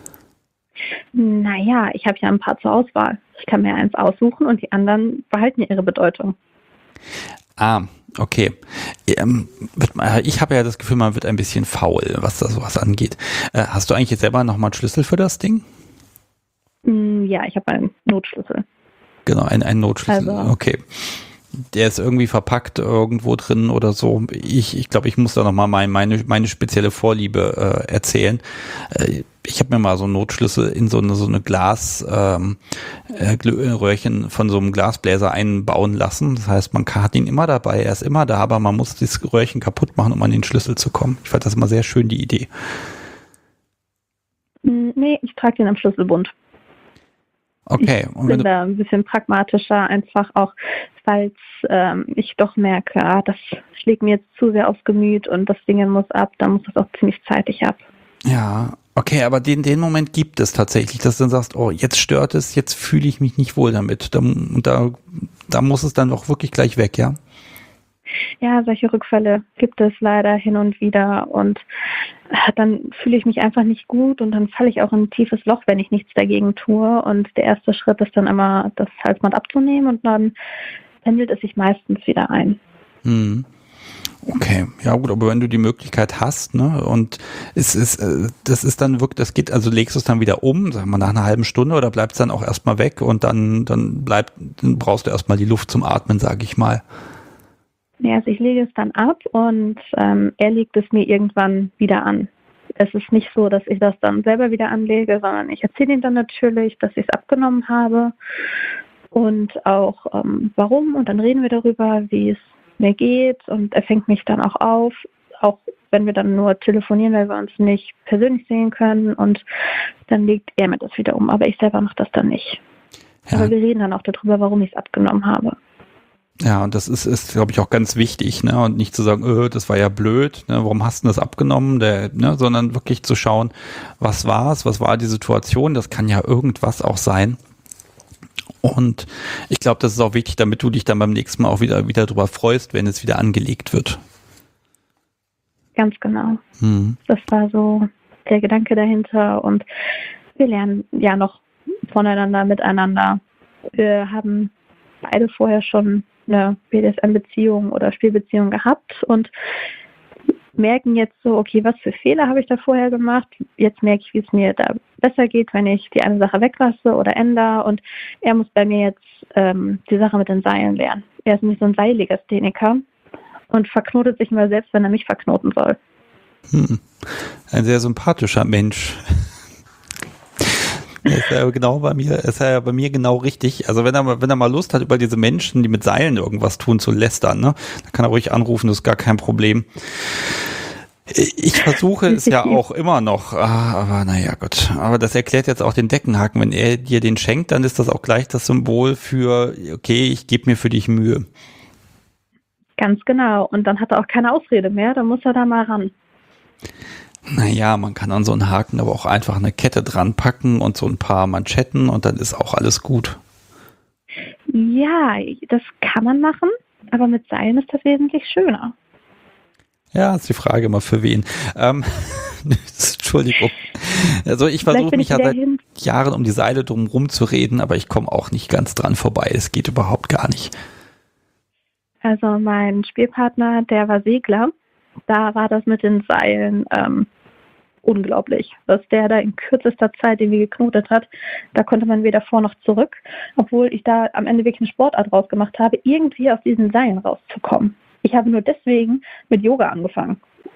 [SPEAKER 4] Naja, ich habe ja ein paar zur Auswahl. Ich kann mir eins aussuchen und die anderen behalten ihre Bedeutung.
[SPEAKER 1] Ah, Okay. Ähm, wird man, ich habe ja das Gefühl, man wird ein bisschen faul, was das sowas angeht. Äh, hast du eigentlich jetzt selber nochmal einen Schlüssel für das Ding?
[SPEAKER 4] Ja, ich habe einen Notschlüssel.
[SPEAKER 1] Genau, ein, ein Notschlüssel.
[SPEAKER 4] Also.
[SPEAKER 1] Okay. Der ist irgendwie verpackt irgendwo drin oder so. Ich, ich glaube, ich muss da nochmal mein, meine, meine spezielle Vorliebe äh, erzählen. Äh, ich habe mir mal so einen Notschlüssel in so eine, so eine Glas ähm, äh, Röhrchen von so einem Glasbläser einbauen lassen. Das heißt, man hat ihn immer dabei, er ist immer da, aber man muss das Röhrchen kaputt machen, um an den Schlüssel zu kommen. Ich fand das immer sehr schön, die Idee.
[SPEAKER 4] Nee, ich trage den am Schlüsselbund.
[SPEAKER 1] Okay.
[SPEAKER 4] Ich bin da ein bisschen pragmatischer, einfach auch, falls ähm, ich doch merke, ah, das schlägt mir jetzt zu sehr aufs Gemüt und das Ding muss ab, dann muss das auch ziemlich zeitig ab.
[SPEAKER 1] Ja, okay, aber den, den Moment gibt es tatsächlich, dass du dann sagst, oh, jetzt stört es, jetzt fühle ich mich nicht wohl damit. Da, da, da muss es dann auch wirklich gleich weg, ja?
[SPEAKER 4] Ja, solche Rückfälle gibt es leider hin und wieder und dann fühle ich mich einfach nicht gut und dann falle ich auch in ein tiefes Loch, wenn ich nichts dagegen tue und der erste Schritt ist dann immer, das Halsband abzunehmen und dann pendelt es sich meistens wieder ein.
[SPEAKER 1] Hm. Okay, ja gut, aber wenn du die Möglichkeit hast, ne, und es ist, das ist dann wirklich, das geht, also legst du es dann wieder um, sagen wir nach einer halben Stunde oder bleibt es dann auch erstmal weg und dann, dann bleibt, dann brauchst du erstmal die Luft zum Atmen, sage ich mal.
[SPEAKER 4] Ja, also ich lege es dann ab und ähm, er legt es mir irgendwann wieder an. Es ist nicht so, dass ich das dann selber wieder anlege, sondern ich erzähle ihm dann natürlich, dass ich es abgenommen habe und auch ähm, warum. Und dann reden wir darüber, wie es mir geht und er fängt mich dann auch auf, auch wenn wir dann nur telefonieren, weil wir uns nicht persönlich sehen können und dann legt er mir das wieder um. Aber ich selber mache das dann nicht. Ja. Aber wir reden dann auch darüber, warum ich es abgenommen habe.
[SPEAKER 1] Ja, und das ist, ist glaube ich, auch ganz wichtig, ne? Und nicht zu sagen, öh, das war ja blöd, ne? Warum hast du das abgenommen? Der, ne? Sondern wirklich zu schauen, was war es, was war die Situation? Das kann ja irgendwas auch sein. Und ich glaube, das ist auch wichtig, damit du dich dann beim nächsten Mal auch wieder, wieder drüber freust, wenn es wieder angelegt wird.
[SPEAKER 4] Ganz genau.
[SPEAKER 1] Hm.
[SPEAKER 4] Das war so der Gedanke dahinter und wir lernen ja noch voneinander, miteinander. Wir haben beide vorher schon eine B D S M-Beziehung oder Spielbeziehung gehabt und merken jetzt so, okay, was für Fehler habe ich da vorher gemacht? Jetzt merke ich, wie es mir da besser geht, wenn ich die eine Sache weglasse oder ändere und er muss bei mir jetzt ähm, die Sache mit den Seilen lernen. Er ist nämlich so ein Seillegastheniker und verknotet sich mal selbst, wenn er mich verknoten soll.
[SPEAKER 1] Hm. Ein sehr sympathischer Mensch. Ist ja genau bei mir, ist ja bei mir genau richtig. Also wenn er, wenn er mal Lust hat, über diese Menschen, die mit Seilen irgendwas tun, zu lästern, ne, dann kann er ruhig anrufen, das ist gar kein Problem. Ich versuche es ja auch immer noch, aber naja, Gott. Aber das erklärt jetzt auch den Deckenhaken. Wenn er dir den schenkt, dann ist das auch gleich das Symbol für, okay, ich gebe mir für dich Mühe.
[SPEAKER 4] Ganz genau. Und dann hat er auch keine Ausrede mehr, dann muss er da mal ran.
[SPEAKER 1] Naja, man kann an so einen Haken aber auch einfach eine Kette dran packen und so ein paar Manschetten und dann ist auch alles gut.
[SPEAKER 4] Ja, das kann man machen, aber mit Seilen ist das wesentlich schöner.
[SPEAKER 1] Ja, ist die Frage immer für wen. Ähm, Entschuldigung. Also ich versuche mich ja seit hin. Jahren um die Seile drum rum zu reden, aber ich komme auch nicht ganz dran vorbei. Es geht überhaupt gar nicht.
[SPEAKER 4] Also mein Spielpartner, der war Segler. Da war das mit den Seilen ähm, unglaublich, was der da in kürzester Zeit irgendwie geknotet hat. Da konnte man weder vor noch zurück, obwohl ich da am Ende wirklich eine Sportart rausgemacht habe, irgendwie aus diesen Seilen rauszukommen. Ich habe nur deswegen mit Yoga angefangen.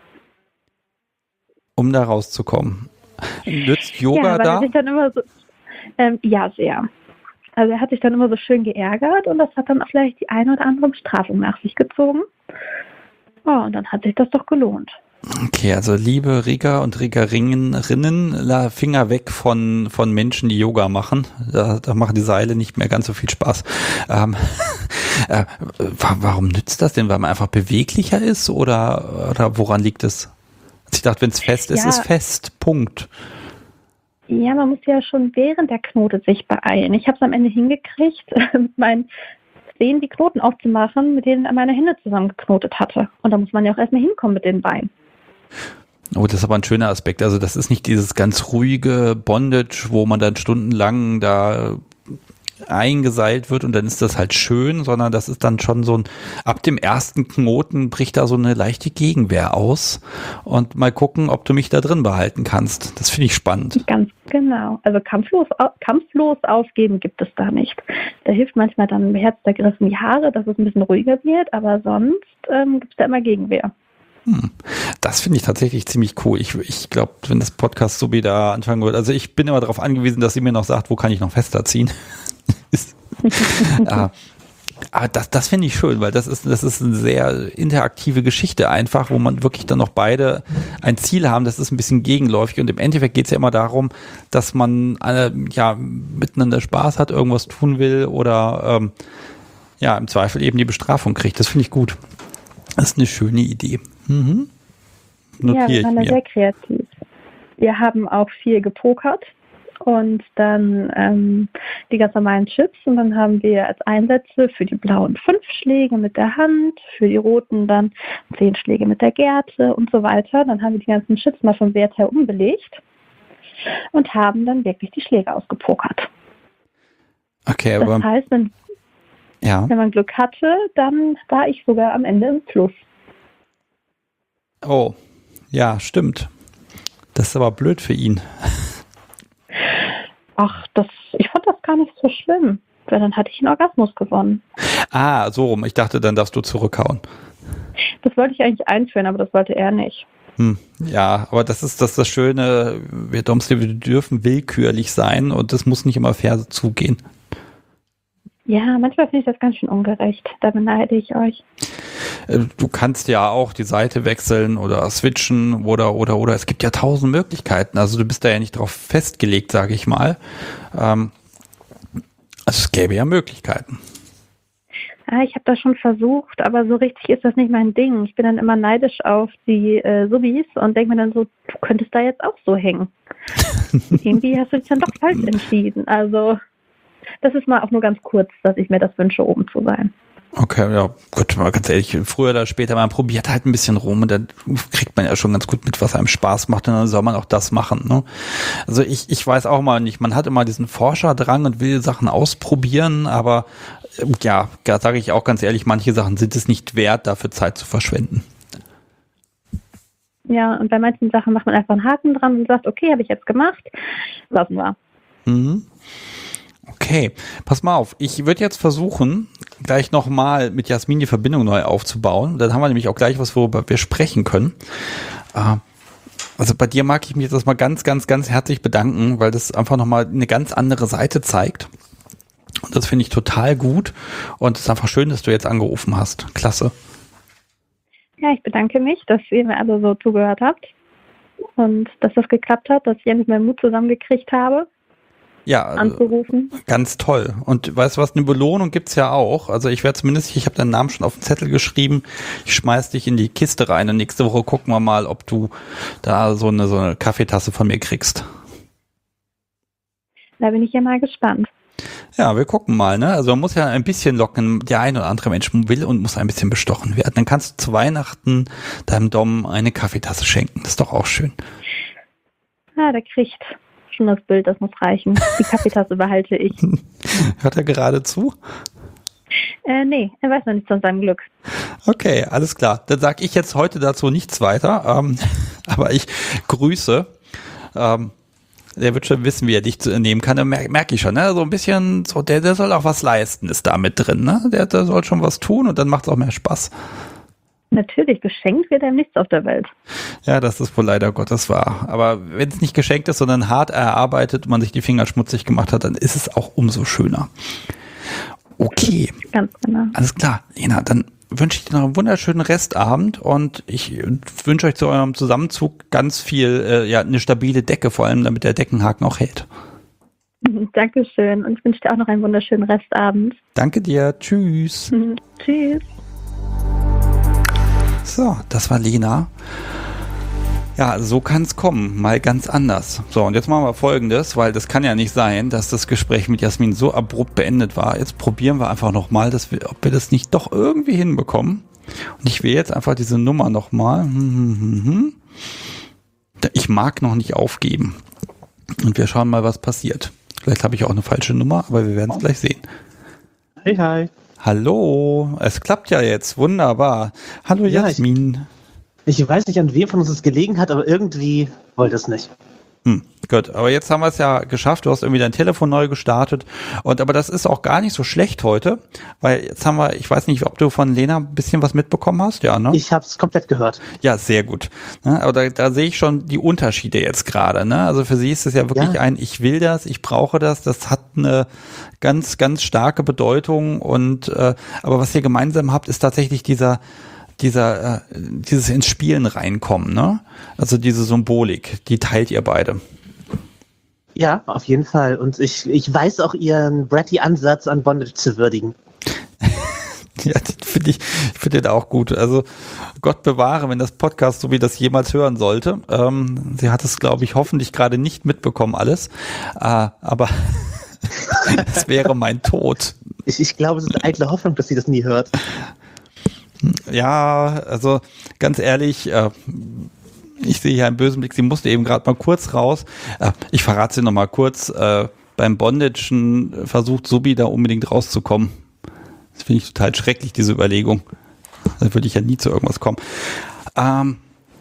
[SPEAKER 1] Um da rauszukommen. Nützt Yoga
[SPEAKER 4] ja, weil
[SPEAKER 1] da?
[SPEAKER 4] Er sich dann immer so, ähm, ja, sehr. Also er hat sich dann immer so schön geärgert und das hat dann vielleicht die eine oder andere Bestrafung nach sich gezogen. Oh, und dann hat sich das doch gelohnt.
[SPEAKER 1] Okay, also liebe Rigger und Riggerinnen, Finger weg von, von Menschen, die Yoga machen. Da, da machen die Seile nicht mehr ganz so viel Spaß. Ähm, äh, warum nützt das denn? Weil man einfach beweglicher ist oder, oder woran liegt es? Also ich dachte, wenn es fest ist, ja. Ist fest. Punkt.
[SPEAKER 4] Ja, man muss ja schon während der Knote sich beeilen. Ich habe es am Ende hingekriegt, mit meinen Zehen die Knoten aufzumachen, mit denen er meine Hände zusammengeknotet hatte. Und da muss man ja auch erstmal hinkommen mit den Beinen.
[SPEAKER 1] Oh, das ist aber ein schöner Aspekt. Also das ist nicht dieses ganz ruhige Bondage, wo man dann stundenlang da eingeseilt wird und dann ist das halt schön, sondern das ist dann schon so ein, ab dem ersten Knoten bricht da so eine leichte Gegenwehr aus und mal gucken, ob du mich da drin behalten kannst. Das finde ich spannend.
[SPEAKER 4] Ganz genau. Also kampflos, kampflos aufgeben gibt es da nicht. Da hilft manchmal dann beherzter Griff in die Haare, dass es ein bisschen ruhiger wird, aber sonst ähm, gibt es da immer Gegenwehr.
[SPEAKER 1] Hm. Das finde ich tatsächlich ziemlich cool. Ich, ich glaube, wenn das Podcast so wieder anfangen wird, also ich bin immer darauf angewiesen, dass sie mir noch sagt, wo kann ich noch fester ziehen. ah, aber das, das finde ich schön, weil das ist, das ist eine sehr interaktive Geschichte einfach, wo man wirklich dann noch beide ein Ziel haben, das ist ein bisschen gegenläufig und im Endeffekt geht es ja immer darum, dass man äh, ja miteinander Spaß hat, irgendwas tun will oder ähm, ja im Zweifel eben die Bestrafung kriegt. Das finde ich gut. Das ist eine schöne Idee. Mhm.
[SPEAKER 4] Ja, wir waren da sehr kreativ. Wir haben auch viel gepokert und dann ähm, die ganz normalen Chips und dann haben wir als Einsätze für die blauen fünf Schläge mit der Hand, für die roten dann zehn Schläge mit der Gerte und so weiter. Dann haben wir die ganzen Chips mal vom Wert her umbelegt und haben dann wirklich die Schläge ausgepokert.
[SPEAKER 1] Okay, aber
[SPEAKER 4] das heißt, wenn,
[SPEAKER 1] ja.
[SPEAKER 4] wenn man Glück hatte, dann war ich sogar am Ende im Plus.
[SPEAKER 1] Oh, ja, stimmt. Das ist aber blöd für ihn.
[SPEAKER 4] Ach, das, ich fand das gar nicht so schlimm, weil dann hatte ich einen Orgasmus gewonnen.
[SPEAKER 1] Ah, so rum. Ich dachte, dann darfst du zurückhauen.
[SPEAKER 4] Das wollte ich eigentlich einführen, aber das wollte er nicht.
[SPEAKER 1] Hm, ja, aber das ist das, ist das Schöne, wir Domsliebe dürfen willkürlich sein und das muss nicht immer fair zugehen.
[SPEAKER 4] Ja, manchmal finde ich das ganz schön ungerecht. Da beneide ich euch.
[SPEAKER 1] Du kannst ja auch die Seite wechseln oder switchen oder, oder, oder. Es gibt ja tausend Möglichkeiten. Also du bist da ja nicht drauf festgelegt, sage ich mal. Ähm, also es gäbe ja Möglichkeiten.
[SPEAKER 4] Ah, ich habe das schon versucht, aber so richtig ist das nicht mein Ding. Ich bin dann immer neidisch auf die äh, Subis und denke mir dann so, du könntest da jetzt auch so hängen. Irgendwie hast du dich dann doch falsch entschieden. Also das ist mal auch nur ganz kurz, dass ich mir das wünsche, oben zu sein.
[SPEAKER 1] Okay, ja, gut, mal ganz ehrlich, früher oder später, man probiert halt ein bisschen rum und dann kriegt man ja schon ganz gut mit, was einem Spaß macht und dann soll man auch das machen, ne? Also ich, ich weiß auch mal nicht, man hat immer diesen Forscherdrang und will Sachen ausprobieren, aber ja, da sage ich auch ganz ehrlich, manche Sachen sind es nicht wert, dafür Zeit zu verschwenden.
[SPEAKER 4] Ja, und bei manchen Sachen macht man einfach einen Haken dran und sagt, okay, habe ich jetzt gemacht, lassen wir.
[SPEAKER 1] Mhm. Okay, pass mal auf. Ich würde jetzt versuchen, gleich nochmal mit Jasmin die Verbindung neu aufzubauen. Dann haben wir nämlich auch gleich was, worüber wir sprechen können. Also bei dir mag ich mich jetzt mal ganz, ganz, ganz herzlich bedanken, weil das einfach nochmal eine ganz andere Seite zeigt. Und das finde ich total gut. Und es ist einfach schön, dass du jetzt angerufen hast. Klasse.
[SPEAKER 4] Ja, ich bedanke mich, dass ihr mir alle so zugehört habt. Und dass das geklappt hat, dass ich endlich meinen Mut zusammengekriegt habe.
[SPEAKER 1] Ja,
[SPEAKER 4] anzurufen.
[SPEAKER 1] Ganz toll. Und weißt du was, eine Belohnung gibt's ja auch. Also ich werde zumindest, ich habe deinen Namen schon auf den Zettel geschrieben. Ich schmeiß dich in die Kiste rein und nächste Woche gucken wir mal, ob du da so eine, so eine Kaffeetasse von mir kriegst.
[SPEAKER 4] Da bin ich ja mal gespannt.
[SPEAKER 1] Ja, wir gucken mal, ne? Also man muss ja ein bisschen locken. Der ein oder andere Mensch will und muss ein bisschen bestochen werden. Dann kannst du zu Weihnachten deinem Dom eine Kaffeetasse schenken. Das ist doch auch schön.
[SPEAKER 4] Ja, der kriegt schon das Bild, das muss reichen. Die Kaffeetasse behalte ich.
[SPEAKER 1] Hört er gerade zu?
[SPEAKER 4] Äh, nee, er weiß noch nichts von seinem Glück.
[SPEAKER 1] Okay, alles klar. Dann sage ich jetzt heute dazu nichts weiter. Ähm, aber ich grüße. Ähm, der wird schon wissen, wie er dich nehmen kann. Da merke merk ich schon, ne? So ein bisschen, so der, der soll auch was leisten, ist da mit drin, ne? Der, der soll schon was tun und dann macht es auch mehr Spaß.
[SPEAKER 4] Natürlich, geschenkt wird einem nichts auf der Welt.
[SPEAKER 1] Ja, das ist wohl leider Gottes wahr. Aber wenn es nicht geschenkt ist, sondern hart erarbeitet und man sich die Finger schmutzig gemacht hat, dann ist es auch umso schöner. Okay.
[SPEAKER 4] Ganz genau.
[SPEAKER 1] Alles klar, Lena, dann wünsche ich dir noch einen wunderschönen Restabend und ich wünsche euch zu eurem Zusammenzug ganz viel, äh, ja, eine stabile Decke, vor allem damit der Deckenhaken auch hält.
[SPEAKER 4] Dankeschön und ich wünsche dir auch noch einen wunderschönen Restabend.
[SPEAKER 1] Danke dir, tschüss.
[SPEAKER 4] Tschüss.
[SPEAKER 1] So, das war Lena. Ja, so kann es kommen, mal ganz anders. So, und jetzt machen wir Folgendes, weil das kann ja nicht sein, dass das Gespräch mit Jasmin so abrupt beendet war. Jetzt probieren wir einfach nochmal, dass wir, ob wir das nicht doch irgendwie hinbekommen. Und ich wähle jetzt einfach diese Nummer nochmal. Ich mag noch nicht aufgeben. Und wir schauen mal, was passiert. Vielleicht habe ich auch eine falsche Nummer, aber wir werden es gleich sehen.
[SPEAKER 2] Hi, hi.
[SPEAKER 1] Hallo, es klappt ja jetzt, wunderbar. Hallo
[SPEAKER 2] Ja,
[SPEAKER 1] Jasmin.
[SPEAKER 2] Ich, ich weiß nicht, an wem von uns es gelegen hat, aber irgendwie wollte es nicht.
[SPEAKER 1] Hm, gut, aber jetzt haben wir es ja geschafft. Du hast irgendwie dein Telefon neu gestartet. Und aber das ist auch gar nicht so schlecht heute, weil jetzt haben wir, ich weiß nicht, ob du von Lena ein bisschen was mitbekommen hast, ja, ne?
[SPEAKER 2] Ich habe es komplett gehört.
[SPEAKER 1] Ja, sehr gut. Ne, aber da, da sehe ich schon die Unterschiede jetzt gerade. Ne? Also für sie ist es ja wirklich
[SPEAKER 2] Ja.
[SPEAKER 1] ein, ich will das, ich brauche das. Das hat eine ganz, ganz starke Bedeutung. Und äh, aber was ihr gemeinsam habt, ist tatsächlich dieser dieser, äh, dieses ins Spielen reinkommen, ne? Also diese Symbolik, die teilt ihr beide.
[SPEAKER 2] Ja, auf jeden Fall. Und ich, ich weiß auch ihren Bratty-Ansatz an Bondage zu würdigen.
[SPEAKER 1] Ja, das finde ich, ich finde den auch gut. Also Gott bewahre, wenn das Podcast so wie das jemals hören sollte. Ähm, sie hat es, glaube ich, hoffentlich gerade nicht mitbekommen alles. Äh, aber es wäre mein Tod.
[SPEAKER 2] Ich, ich glaube, es ist eine eitle Hoffnung, dass sie das nie hört.
[SPEAKER 1] Ja, also ganz ehrlich, äh, ich sehe hier einen bösen Blick, sie musste eben gerade mal kurz raus. Äh, ich verrate sie noch mal kurz. Äh, beim Bondagen versucht Subi da unbedingt rauszukommen. Das finde ich total schrecklich, diese Überlegung. Da würde ich ja nie zu irgendwas kommen. Ähm,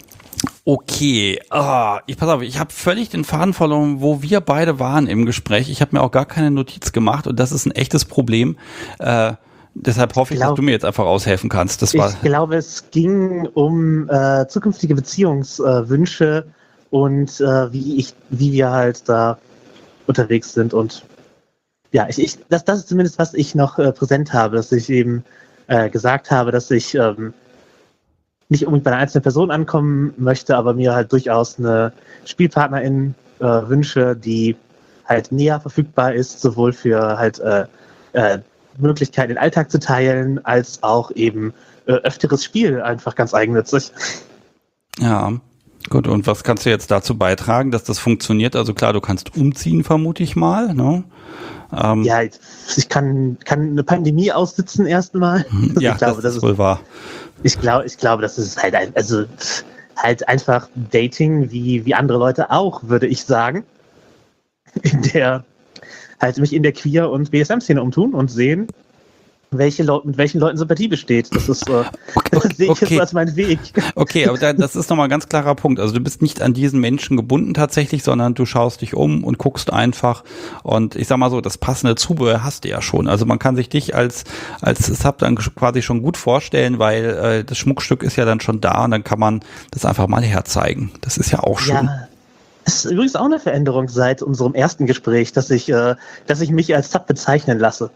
[SPEAKER 1] okay, ah, ich pass auf, ich habe völlig den Faden verloren, wo wir beide waren im Gespräch. Ich habe mir auch gar keine Notiz gemacht und das ist ein echtes Problem. Äh, Deshalb hoffe ich,
[SPEAKER 2] glaub,
[SPEAKER 1] dass du mir jetzt einfach aushelfen kannst. Das war
[SPEAKER 2] ich glaube, es ging um äh, zukünftige Beziehungswünsche äh, und äh, wie ich, wie wir halt da unterwegs sind. Und ja, ich, ich, das, das ist zumindest, was ich noch äh, präsent habe, dass ich eben äh, gesagt habe, dass ich ähm, nicht unbedingt bei einer einzelnen Person ankommen möchte, aber mir halt durchaus eine Spielpartnerin äh, wünsche, die halt näher verfügbar ist, sowohl für halt äh, äh, Möglichkeit, den Alltag zu teilen, als auch eben äh, öfteres Spiel, einfach ganz eigennützig.
[SPEAKER 1] Ja, gut. Und was kannst du jetzt dazu beitragen, dass das funktioniert? Also klar, du kannst umziehen, vermute ich mal. Ne? Ähm,
[SPEAKER 2] Ja, ich kann, kann eine Pandemie aussitzen erstmal.
[SPEAKER 1] ja,
[SPEAKER 2] ich glaube,
[SPEAKER 1] das ist
[SPEAKER 2] das
[SPEAKER 1] wohl
[SPEAKER 2] ist,
[SPEAKER 1] wahr.
[SPEAKER 2] ich glaube, ich glaube, das ist halt, ein, also halt einfach Dating wie, wie andere Leute auch, würde ich sagen. In der halt mich in der Queer- und B D S M-Szene umtun und sehen, welche Leute, mit welchen Leuten Sympathie besteht. Das ist, äh,
[SPEAKER 1] Okay,
[SPEAKER 2] das sehe ich
[SPEAKER 1] okay.
[SPEAKER 2] jetzt als mein Weg.
[SPEAKER 1] Okay, aber da, das ist nochmal ein ganz klarer Punkt. Also du bist nicht an diesen Menschen gebunden tatsächlich, sondern du schaust dich um und guckst einfach. Und ich sag mal so, das passende Zubehör hast du ja schon. Also man kann sich dich als als Sub dann quasi schon gut vorstellen, weil äh, das Schmuckstück ist ja dann schon da und dann kann man das einfach mal herzeigen. Das ist ja auch schön.
[SPEAKER 2] Ja. Das ist übrigens auch eine Veränderung seit unserem ersten Gespräch, dass ich, äh, dass ich mich als Sub bezeichnen lasse.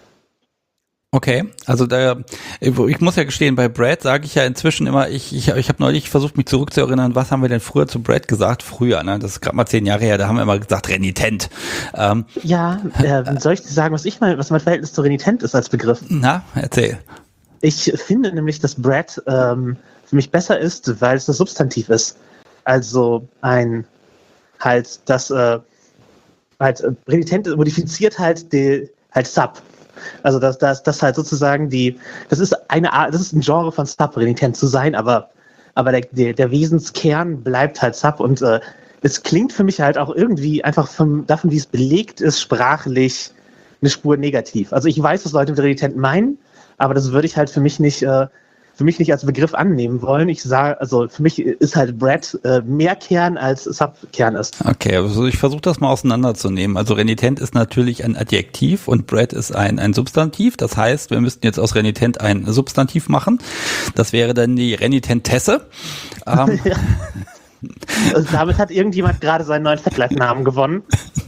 [SPEAKER 1] Okay, also da, ich muss ja gestehen, bei Brad sage ich ja inzwischen immer, ich, ich, ich habe neulich versucht, mich zurückzuerinnern, was haben wir denn früher zu Brad gesagt? Früher, ne? Das ist gerade mal zehn Jahre her, da haben wir immer gesagt, renitent. Ähm,
[SPEAKER 2] Ja, äh, soll ich dir sagen, was ich mein, was mein Verhältnis zu renitent ist als Begriff?
[SPEAKER 1] na, erzähl.
[SPEAKER 2] Ich finde nämlich, dass Brad ähm, für mich besser ist, weil es das Substantiv ist. Also ein halt das äh, halt äh, renitent modifiziert halt die halt Sub. Also das das das halt sozusagen die das ist eine Art, das ist ein Genre von Sub, renitent zu sein, aber aber der der, der Wesenskern bleibt halt Sub und äh, es klingt für mich halt auch irgendwie einfach vom, davon, wie es belegt ist, sprachlich eine Spur negativ. Also ich weiß, was Leute mit renitent meinen, aber das würde ich halt für mich nicht äh, für mich nicht als Begriff annehmen wollen. Ich sage, also für mich ist halt Brad äh, mehr Kern als Sub-Kern ist.
[SPEAKER 1] Okay, also ich versuche das mal auseinanderzunehmen. Also renitent ist natürlich ein Adjektiv und Brad ist ein, ein Substantiv. Das heißt, wir müssten jetzt aus renitent ein Substantiv machen. Das wäre dann die Renitentesse. Ähm,
[SPEAKER 2] Ja. Also damit hat irgendjemand gerade seinen neuen Fettleib-Namen gewonnen.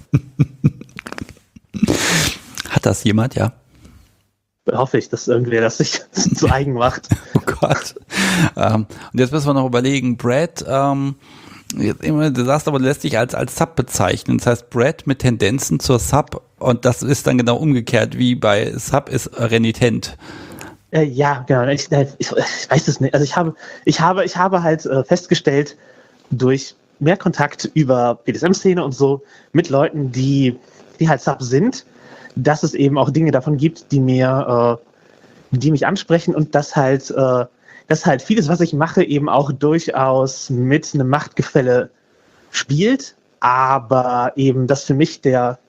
[SPEAKER 1] Hat das jemand, ja?
[SPEAKER 2] Hoffe ich, dass irgendwer das sich zu eigen macht.
[SPEAKER 1] Oh Gott. Ähm, und jetzt müssen wir noch überlegen, Brad, ähm, jetzt immer, du sagst aber, du lässt dich als, als Sub bezeichnen. Das heißt, Brad mit Tendenzen zur Sub und das ist dann genau umgekehrt, wie bei Sub ist renitent.
[SPEAKER 2] Äh, ja, genau. Ich, ich, ich weiß es nicht. Also ich habe, ich habe, ich habe halt äh, festgestellt, durch mehr Kontakt über B D S M-Szene und so mit Leuten, die, die halt Sub sind, dass es eben auch Dinge davon gibt, die mir, äh, die mich ansprechen und dass halt, äh, dass halt vieles, was ich mache, eben auch durchaus mit einem Machtgefälle spielt, aber eben, dass für mich der,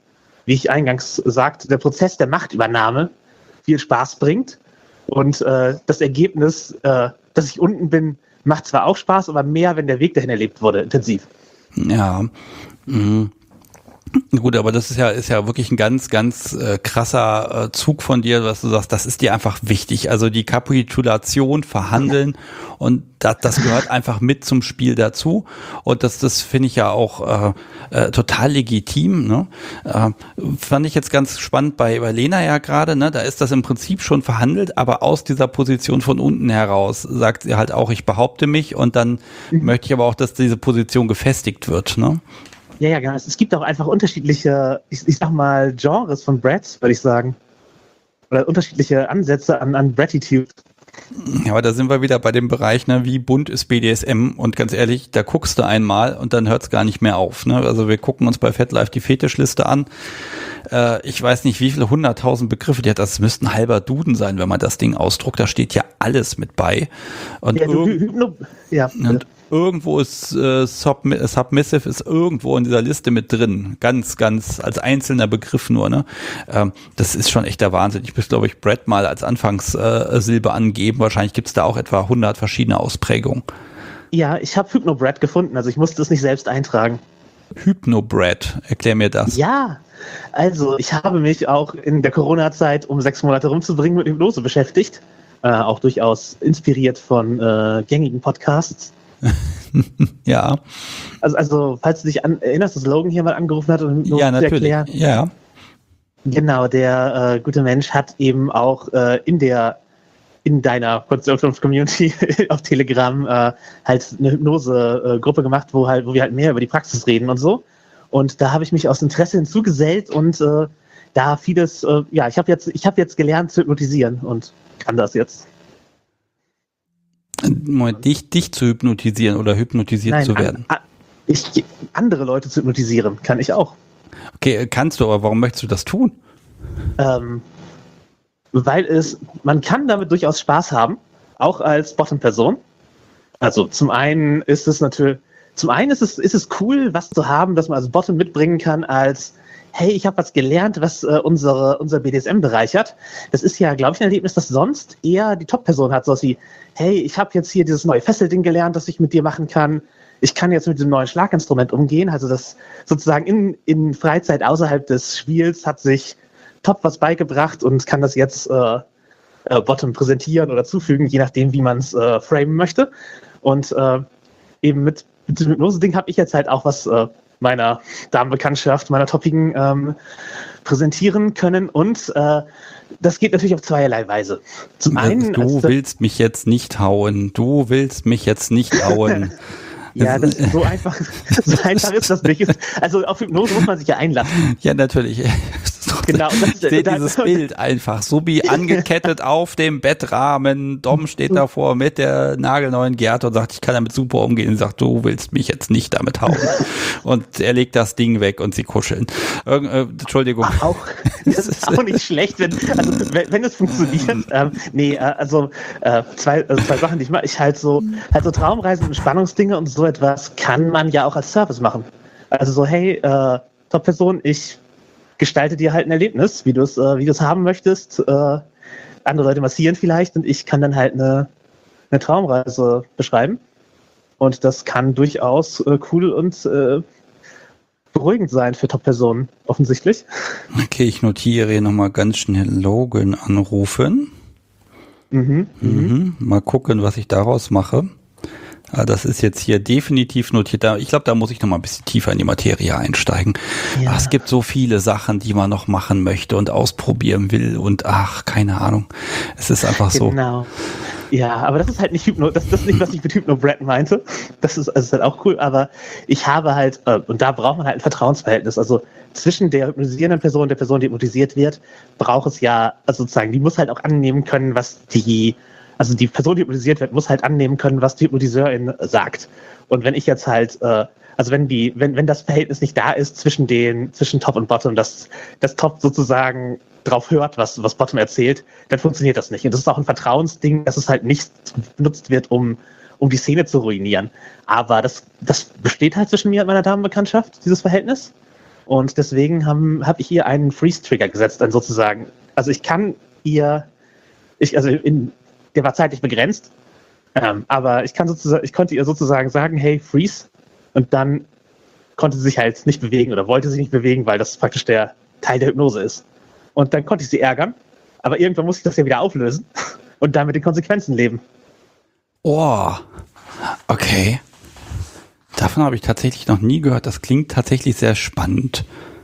[SPEAKER 2] wie ich eingangs sagte, der Prozess der Machtübernahme viel Spaß bringt. Und äh, das Ergebnis, äh, dass ich unten bin, macht zwar auch Spaß, aber mehr, wenn der Weg dahin erlebt wurde, intensiv.
[SPEAKER 1] Ja, mhm. Gut, aber das ist ja ist ja wirklich ein ganz, ganz äh, krasser äh, Zug von dir, was du sagst, das ist dir einfach wichtig. Also die Kapitulation, Verhandeln und das, das gehört einfach mit zum Spiel dazu. Und das, das finde ich ja auch äh, äh, total legitim. Ne? Äh, fand ich jetzt ganz spannend bei, bei Lena ja gerade, ne? Da ist das im Prinzip schon verhandelt, aber aus dieser Position von unten heraus sagt sie halt auch, ich behaupte mich und dann mhm. möchte ich aber auch, dass diese Position gefestigt wird, ne?
[SPEAKER 2] Ja, ja, genau. Es gibt auch einfach unterschiedliche, ich, ich sag mal, Genres von Brats, würde ich sagen. Oder unterschiedliche Ansätze an, an Bratitude.
[SPEAKER 1] Ja, aber da sind wir wieder bei dem Bereich, ne, wie bunt ist B D S M und ganz ehrlich, da guckst du einmal und dann hört es gar nicht mehr auf. Ne? Also wir gucken uns bei FetLife die Fetischliste an. Äh, ich weiß nicht, wie viele hunderttausend Begriffe die hat. Das müsste ein halber Duden sein, wenn man das Ding ausdruckt. Da steht ja alles mit bei. Und,
[SPEAKER 2] ja, du,
[SPEAKER 1] irg-
[SPEAKER 2] Hypno- ja,
[SPEAKER 1] und irgendwo ist äh, Submi- Submissive ist irgendwo in dieser Liste mit drin. Ganz, ganz als einzelner Begriff nur. Ne? Ähm, das ist schon echt der Wahnsinn. Ich muss, glaube ich, Brad mal als Anfangssilbe äh, angeben. Wahrscheinlich gibt es da auch etwa hundert verschiedene Ausprägungen.
[SPEAKER 2] Ja, ich habe Hypnobrad gefunden. Also ich musste es nicht selbst eintragen.
[SPEAKER 1] Hypnobrad, erklär mir das.
[SPEAKER 2] Ja, also ich habe mich auch in der Corona-Zeit, um sechs Monate rumzubringen, mit Hypnose beschäftigt. Äh, auch durchaus inspiriert von äh, gängigen Podcasts.
[SPEAKER 1] Ja.
[SPEAKER 2] Also, also, falls du dich an, erinnerst, dass Logan hier mal angerufen hat, um
[SPEAKER 1] ja,
[SPEAKER 2] zu
[SPEAKER 1] natürlich.
[SPEAKER 2] erklären.
[SPEAKER 1] Ja.
[SPEAKER 2] Genau, der äh, gute Mensch hat eben auch äh, in der in deiner Community auf Telegram äh, halt eine Hypnose-Gruppe gemacht, wo halt, wo wir halt mehr über die Praxis reden und so. Und da habe ich mich aus Interesse hinzugesellt und äh, da vieles, äh, ja, ich habe jetzt, ich habe jetzt gelernt zu hypnotisieren und kann das jetzt.
[SPEAKER 1] Moment, dich, dich zu hypnotisieren oder hypnotisiert
[SPEAKER 2] Nein,
[SPEAKER 1] zu werden?
[SPEAKER 2] An, an, ich, andere Leute zu hypnotisieren, kann ich auch.
[SPEAKER 1] Okay, kannst du, aber warum möchtest du das tun?
[SPEAKER 2] Ähm, weil es, man kann damit durchaus Spaß haben, auch als Bottom-Person. Also zum einen ist es natürlich, zum einen ist es, ist es cool, was zu haben, dass man als Bottom mitbringen kann, als hey, ich habe was gelernt, was äh, unsere, unser B D S M bereichert. Das ist ja, glaube ich, ein Erlebnis, das sonst eher die Top-Person hat, so wie, hey, ich habe jetzt hier dieses neue Fesselding gelernt, das ich mit dir machen kann. Ich kann jetzt mit diesem neuen Schlaginstrument umgehen. Also das sozusagen in, in Freizeit außerhalb des Spiels hat sich Top was beigebracht und kann das jetzt äh, äh, Bottom präsentieren oder zufügen, je nachdem, wie man es äh, framen möchte. Und äh, eben mit, mit dem Hypnose-Ding habe ich jetzt halt auch was äh, meiner Damenbekanntschaft, meiner Toppigen ähm, präsentieren können. Und äh, das geht natürlich auf zweierlei Weise. Zum einen,
[SPEAKER 1] du
[SPEAKER 2] als,
[SPEAKER 1] willst mich jetzt nicht hauen. Du willst mich jetzt nicht hauen.
[SPEAKER 2] Ja, das ist so einfach, so einfach ist das nicht. Also auf Hypnose muss man sich ja einlassen.
[SPEAKER 1] Ja, natürlich.
[SPEAKER 2] Genau.
[SPEAKER 1] Ich sehe dieses Bild einfach. Subi angekettet auf dem Bettrahmen. Dom steht davor mit der nagelneuen Gerte und sagt, ich kann damit super umgehen. Und sagt, du willst mich jetzt nicht damit hauen. Und er legt das Ding weg und sie kuscheln. Irg- äh, Entschuldigung.
[SPEAKER 2] Ach, auch, das ist auch nicht schlecht, wenn, also, wenn, wenn es funktioniert. Ähm, nee, äh, also äh, zwei, also zwei Sachen, die ich mache. Ich halt so, halt so Traumreisen und Spannungsdinge und so etwas kann man ja auch als Service machen. Also so, hey, äh, Top-Person, ich gestalte dir halt ein Erlebnis, wie du es äh, wie du es haben möchtest. Äh, andere Leute massieren vielleicht und ich kann dann halt eine, eine Traumreise beschreiben. Und das kann durchaus äh, cool und äh, beruhigend sein für Top-Personen, offensichtlich.
[SPEAKER 1] Okay, ich notiere hier nochmal ganz schnell Logan anrufen.
[SPEAKER 2] Mhm,
[SPEAKER 1] mhm. Mal gucken, was ich daraus mache. Das ist jetzt hier definitiv notiert. Ich glaube, da muss ich noch mal ein bisschen tiefer in die Materie einsteigen. Ja. Es gibt so viele Sachen, die man noch machen möchte und ausprobieren will und ach, keine Ahnung. Es ist einfach so.
[SPEAKER 2] Genau. Ja, aber das ist halt nicht Hypno, das, das ist nicht, was ich mit Hypnobrad meinte. Das ist, also ist halt auch cool, aber ich habe halt, äh, und da braucht man halt ein Vertrauensverhältnis. Also zwischen der hypnotisierenden Person und der Person, die hypnotisiert wird, braucht es ja, also sozusagen, die muss halt auch annehmen können, was die Also die Person, die hypnotisiert wird, muss halt annehmen können, was die Hypnotiseurin sagt. Und wenn ich jetzt halt, äh, also wenn die, wenn wenn das Verhältnis nicht da ist zwischen den, zwischen Top und Bottom, dass das Top sozusagen drauf hört, was was Bottom erzählt, dann funktioniert das nicht. Und das ist auch ein Vertrauensding, dass es halt nicht benutzt wird, um um die Szene zu ruinieren. Aber das das besteht halt zwischen mir und meiner Damenbekanntschaft, dieses Verhältnis. Und deswegen habe hab ich ihr einen Freeze-Trigger gesetzt, dann sozusagen. Also ich kann ihr, ich, also in, der war zeitlich begrenzt, ähm, aber ich kann sozusagen, ich konnte ihr sozusagen sagen, hey, freeze, und dann konnte sie sich halt nicht bewegen oder wollte sich nicht bewegen, weil das praktisch der Teil der Hypnose ist. Und dann konnte ich sie ärgern, aber irgendwann musste ich das ja wieder auflösen und dann mit den Konsequenzen leben.
[SPEAKER 1] Oh, okay. Davon habe ich tatsächlich noch nie gehört. Das klingt tatsächlich sehr spannend.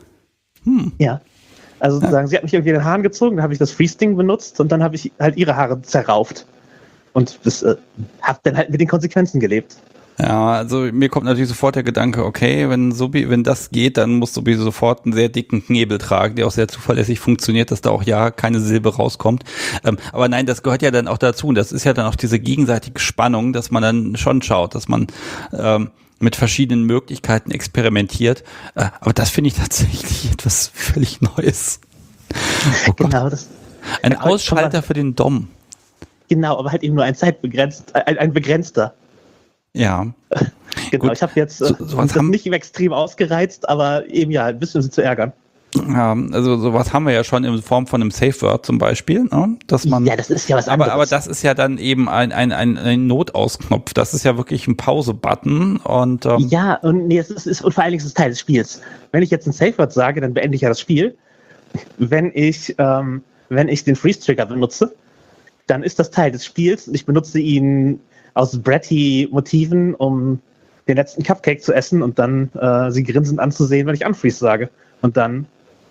[SPEAKER 1] Hm.
[SPEAKER 2] Ja, also sozusagen, ja. Sie hat mich irgendwie in den Haaren gezogen, dann habe ich das Freeze-Ding benutzt und dann habe ich halt ihre Haare zerrauft. Und das äh, habe dann halt mit den Konsequenzen gelebt.
[SPEAKER 1] Ja, also mir kommt natürlich sofort der Gedanke, okay, wenn Subi, wenn das geht, dann muss Subi sofort einen sehr dicken Knebel tragen, der auch sehr zuverlässig funktioniert, dass da auch ja keine Silbe rauskommt. Ähm, aber nein, das gehört ja dann auch dazu. Und das ist ja dann auch diese gegenseitige Spannung, dass man dann schon schaut, dass man ähm, mit verschiedenen Möglichkeiten experimentiert. Äh, aber das finde ich tatsächlich etwas völlig Neues. Oh
[SPEAKER 2] genau, das.
[SPEAKER 1] Ein Ausschalter für den Dom.
[SPEAKER 2] Genau, aber halt eben nur ein zeitbegrenzt, ein, ein begrenzter.
[SPEAKER 1] Ja.
[SPEAKER 2] Genau, gut. Ich habe jetzt äh, so, das haben, nicht extrem ausgereizt, aber eben ja, ein bisschen sie zu ärgern.
[SPEAKER 1] Ja, also sowas haben wir ja schon in Form von einem Safe Word zum Beispiel, ne? Dass man.
[SPEAKER 2] Ja, das ist ja was anderes.
[SPEAKER 1] Aber, aber das ist ja dann eben ein, ein, ein, ein Notausknopf. Das ist ja wirklich ein Pause-Button und. Ähm,
[SPEAKER 2] ja, und nee, es ist, ist und vor allen Dingen ist es Teil des Spiels. Wenn ich jetzt ein Safe Word sage, dann beende ich ja das Spiel. Wenn ich, ähm, wenn ich den Freeze-Trigger benutze, dann ist das Teil des Spiels und ich benutze ihn aus Bratty-Motiven, um den letzten Cupcake zu essen und dann äh, sie grinsend anzusehen, wenn ich Unfreeze sage. Und dann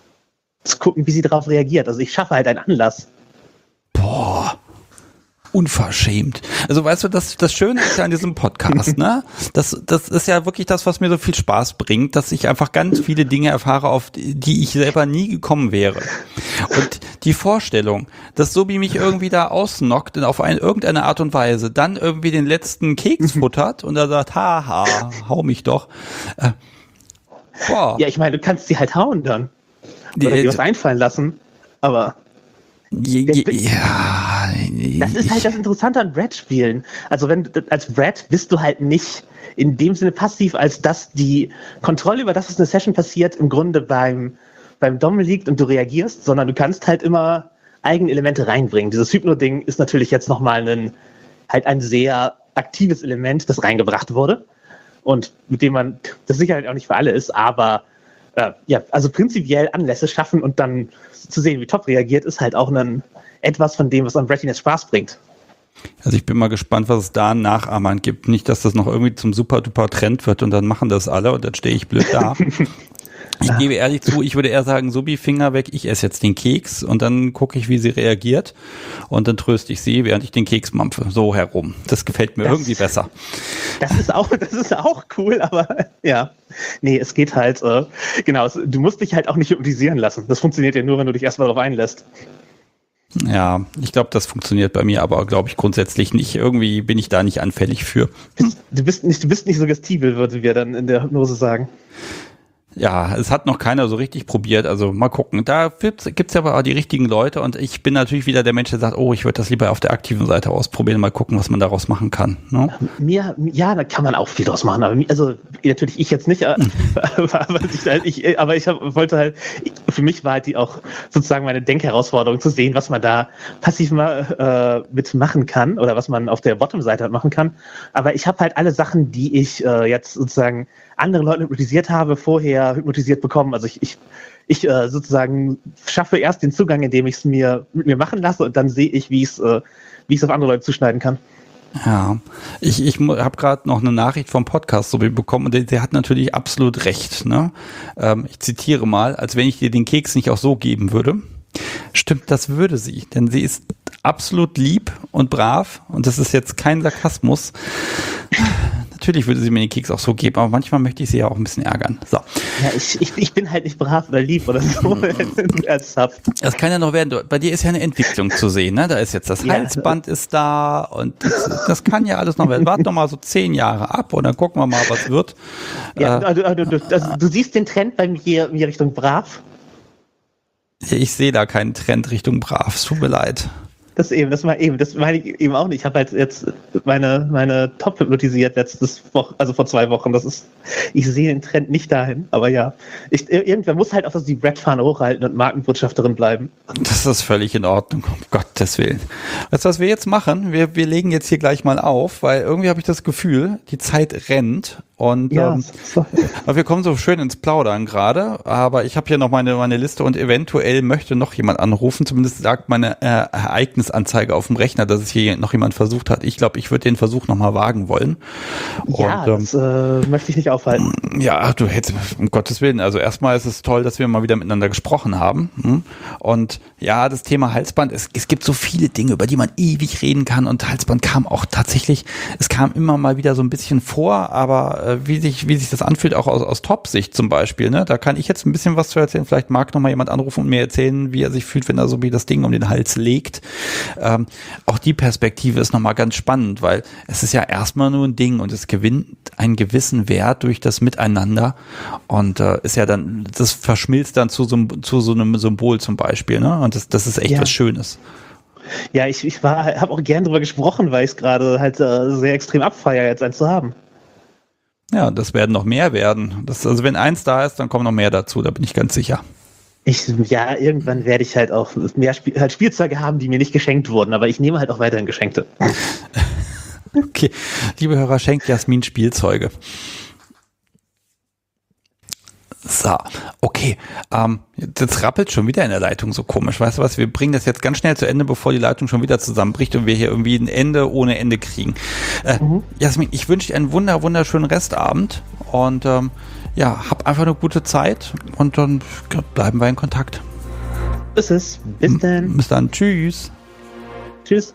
[SPEAKER 2] zu gucken, wie sie darauf reagiert. Also ich schaffe halt einen Anlass.
[SPEAKER 1] Boah, unverschämt. Also weißt du, das, das Schöne ist ja an diesem Podcast, ne? Das, das ist ja wirklich das, was mir so viel Spaß bringt, dass ich einfach ganz viele Dinge erfahre, auf die ich selber nie gekommen wäre. Und die Vorstellung, dass Subi mich irgendwie da ausnockt und auf eine, irgendeine Art und Weise dann irgendwie den letzten Keks futtert und er sagt, haha, hau mich doch. Äh, boah.
[SPEAKER 2] Ja, ich meine, du kannst sie halt hauen dann. Oder die, dir was einfallen lassen. Aber
[SPEAKER 1] je, je, ja,
[SPEAKER 2] das ist halt das Interessante an Brad-Spielen. Also wenn als Brad bist du halt nicht in dem Sinne passiv, als dass die Kontrolle über das, was in der Session passiert, im Grunde beim beim Dom liegt und du reagierst, sondern du kannst halt immer eigene Elemente reinbringen. Dieses Hypno-Ding ist natürlich jetzt nochmal ein, halt ein sehr aktives Element, das reingebracht wurde und mit dem man, das sicherlich auch nicht für alle ist, aber äh, ja, also prinzipiell Anlässe schaffen und dann zu sehen, wie Top reagiert, ist halt auch ein, etwas von dem, was an Brattiness Spaß bringt.
[SPEAKER 1] Also ich bin mal gespannt, was es da an Nachahmern gibt. Nicht, dass das noch irgendwie zum super-duper Trend wird und dann machen das alle und dann stehe ich blöd da. Ich gebe ehrlich zu, ich würde eher sagen, Subi, Finger weg, ich esse jetzt den Keks und dann gucke ich, wie sie reagiert und dann tröste ich sie, während ich den Keks mampfe. So herum. Das gefällt mir das, irgendwie besser.
[SPEAKER 2] Das ist auch, das ist auch cool, aber ja. Nee, es geht halt, äh, genau, es, du musst dich halt auch nicht hypnotisieren lassen. Das funktioniert ja nur, wenn du dich erstmal darauf einlässt.
[SPEAKER 1] Ja, ich glaube, das funktioniert bei mir, aber glaube ich grundsätzlich nicht. Irgendwie bin ich da nicht anfällig für.
[SPEAKER 2] Du bist nicht, du bist nicht suggestibel, würden wir dann in der Hypnose sagen.
[SPEAKER 1] Ja, es hat noch keiner so richtig probiert, also mal gucken. Da gibt's ja aber auch die richtigen Leute und ich bin natürlich wieder der Mensch, der sagt, oh, ich würde das lieber auf der aktiven Seite ausprobieren, mal gucken, was man daraus machen kann. Ne?
[SPEAKER 2] Mir, ja, da kann man auch viel draus machen, aber also natürlich ich jetzt nicht, aber, aber ich, halt, ich, aber ich hab, wollte halt, für mich war halt die auch sozusagen meine Denkherausforderung zu sehen, was man da passiv mal äh, mitmachen kann oder was man auf der Bottom-Seite halt machen kann. Aber ich habe halt alle Sachen, die ich äh, jetzt sozusagen anderen Leuten hypnotisiert habe, vorher hypnotisiert bekommen. Also ich, ich, ich äh, sozusagen schaffe erst den Zugang, indem ich es mir mit mir machen lasse und dann sehe ich, wie ich es äh, wie ich es auf andere Leute zuschneiden kann.
[SPEAKER 1] Ja, ich, ich habe gerade noch eine Nachricht vom Podcast so bekommen und der, der hat natürlich absolut recht. Ne? Ähm, ich zitiere mal, als wenn ich dir den Keks nicht auch so geben würde. Stimmt, das würde sie, denn sie ist absolut lieb und brav und das ist jetzt kein Sarkasmus. Natürlich würde sie mir den Keks auch so geben, aber manchmal möchte ich sie ja auch ein bisschen ärgern. So.
[SPEAKER 2] Ja, ich, ich, ich bin halt nicht brav oder lieb oder so. Ernsthaft.
[SPEAKER 1] Das kann ja noch werden. Bei dir ist ja eine Entwicklung zu sehen. Ne? Da ist jetzt das Halsband ist da und das, das kann ja alles noch werden. Warte noch mal so zehn Jahre ab und dann gucken wir mal, was wird.
[SPEAKER 2] Ja, äh, du, du, du, also, du siehst den Trend bei mir in Richtung brav?
[SPEAKER 1] Ich sehe da keinen Trend Richtung brav. Es tut mir leid.
[SPEAKER 2] Das eben, das war eben, das meine ich eben auch nicht. Ich habe halt jetzt meine, meine Top hypnotisiert letztes Woche, also vor zwei Wochen. Das ist, ich sehe den Trend nicht dahin, aber ja. Ich, irgendwann muss halt auch die Brettfahne hochhalten und Markenbotschafterin bleiben.
[SPEAKER 1] Das ist völlig in Ordnung, um Gottes Willen. Weißt du, was wir jetzt machen? Wir, wir legen jetzt hier gleich mal auf, weil irgendwie habe ich das Gefühl, die Zeit rennt. Und
[SPEAKER 2] ja,
[SPEAKER 1] ähm,
[SPEAKER 2] so.
[SPEAKER 1] wir kommen so schön ins Plaudern gerade, aber ich habe hier noch meine, meine Liste und eventuell möchte noch jemand anrufen, zumindest sagt meine äh, Ereignisanzeige auf dem Rechner, dass es hier noch jemand versucht hat. Ich glaube, ich würde den Versuch nochmal wagen wollen.
[SPEAKER 2] Ja,
[SPEAKER 1] und, ähm,
[SPEAKER 2] das äh, möchte ich nicht aufhalten.
[SPEAKER 1] Ja, du hättest, um Gottes Willen, also erstmal ist es toll, dass wir mal wieder miteinander gesprochen haben. Und ja, das Thema Halsband, es, es gibt so viele Dinge, über die man ewig reden kann und Halsband kam auch tatsächlich, es kam immer mal wieder so ein bisschen vor, aber wie sich, wie sich das anfühlt, auch aus, aus Top-Sicht zum Beispiel, ne? Da kann ich jetzt ein bisschen was zu erzählen. Vielleicht mag noch mal jemand anrufen und mir erzählen, wie er sich fühlt, wenn er so wie das Ding um den Hals legt. Ähm, auch die Perspektive ist noch mal ganz spannend, weil es ist ja erstmal nur ein Ding und es gewinnt einen gewissen Wert durch das Miteinander und äh, ist ja dann, das verschmilzt dann zu so, zu so einem Symbol zum Beispiel, ne? Und das, das ist echt
[SPEAKER 2] ja.
[SPEAKER 1] was Schönes.
[SPEAKER 2] Ja, ich, ich war, habe auch gern drüber gesprochen, weil ich es gerade halt äh, sehr extrem abfeiere, jetzt einen zu haben.
[SPEAKER 1] Ja, das werden noch mehr werden. Das, also wenn eins da ist, dann kommen noch mehr dazu, da bin ich ganz sicher.
[SPEAKER 2] Ich, ja, irgendwann werde ich halt auch mehr Spiel, halt Spielzeuge haben, die mir nicht geschenkt wurden, aber ich nehme halt auch weiterhin Geschenkte.
[SPEAKER 1] Okay, liebe Hörer, schenkt Jasmin Spielzeuge. So, okay. Ähm, jetzt rappelt schon wieder in der Leitung so komisch. Weißt du was, wir bringen das jetzt ganz schnell zu Ende, bevor die Leitung schon wieder zusammenbricht und wir hier irgendwie ein Ende ohne Ende kriegen. Äh, mhm. Jasmin, ich wünsche dir einen wunder, wunderschönen Restabend und ähm, ja, hab einfach eine gute Zeit und dann bleiben wir in Kontakt.
[SPEAKER 2] Bis es. Bis dann.
[SPEAKER 1] Bis dann. Tschüss.
[SPEAKER 2] Tschüss.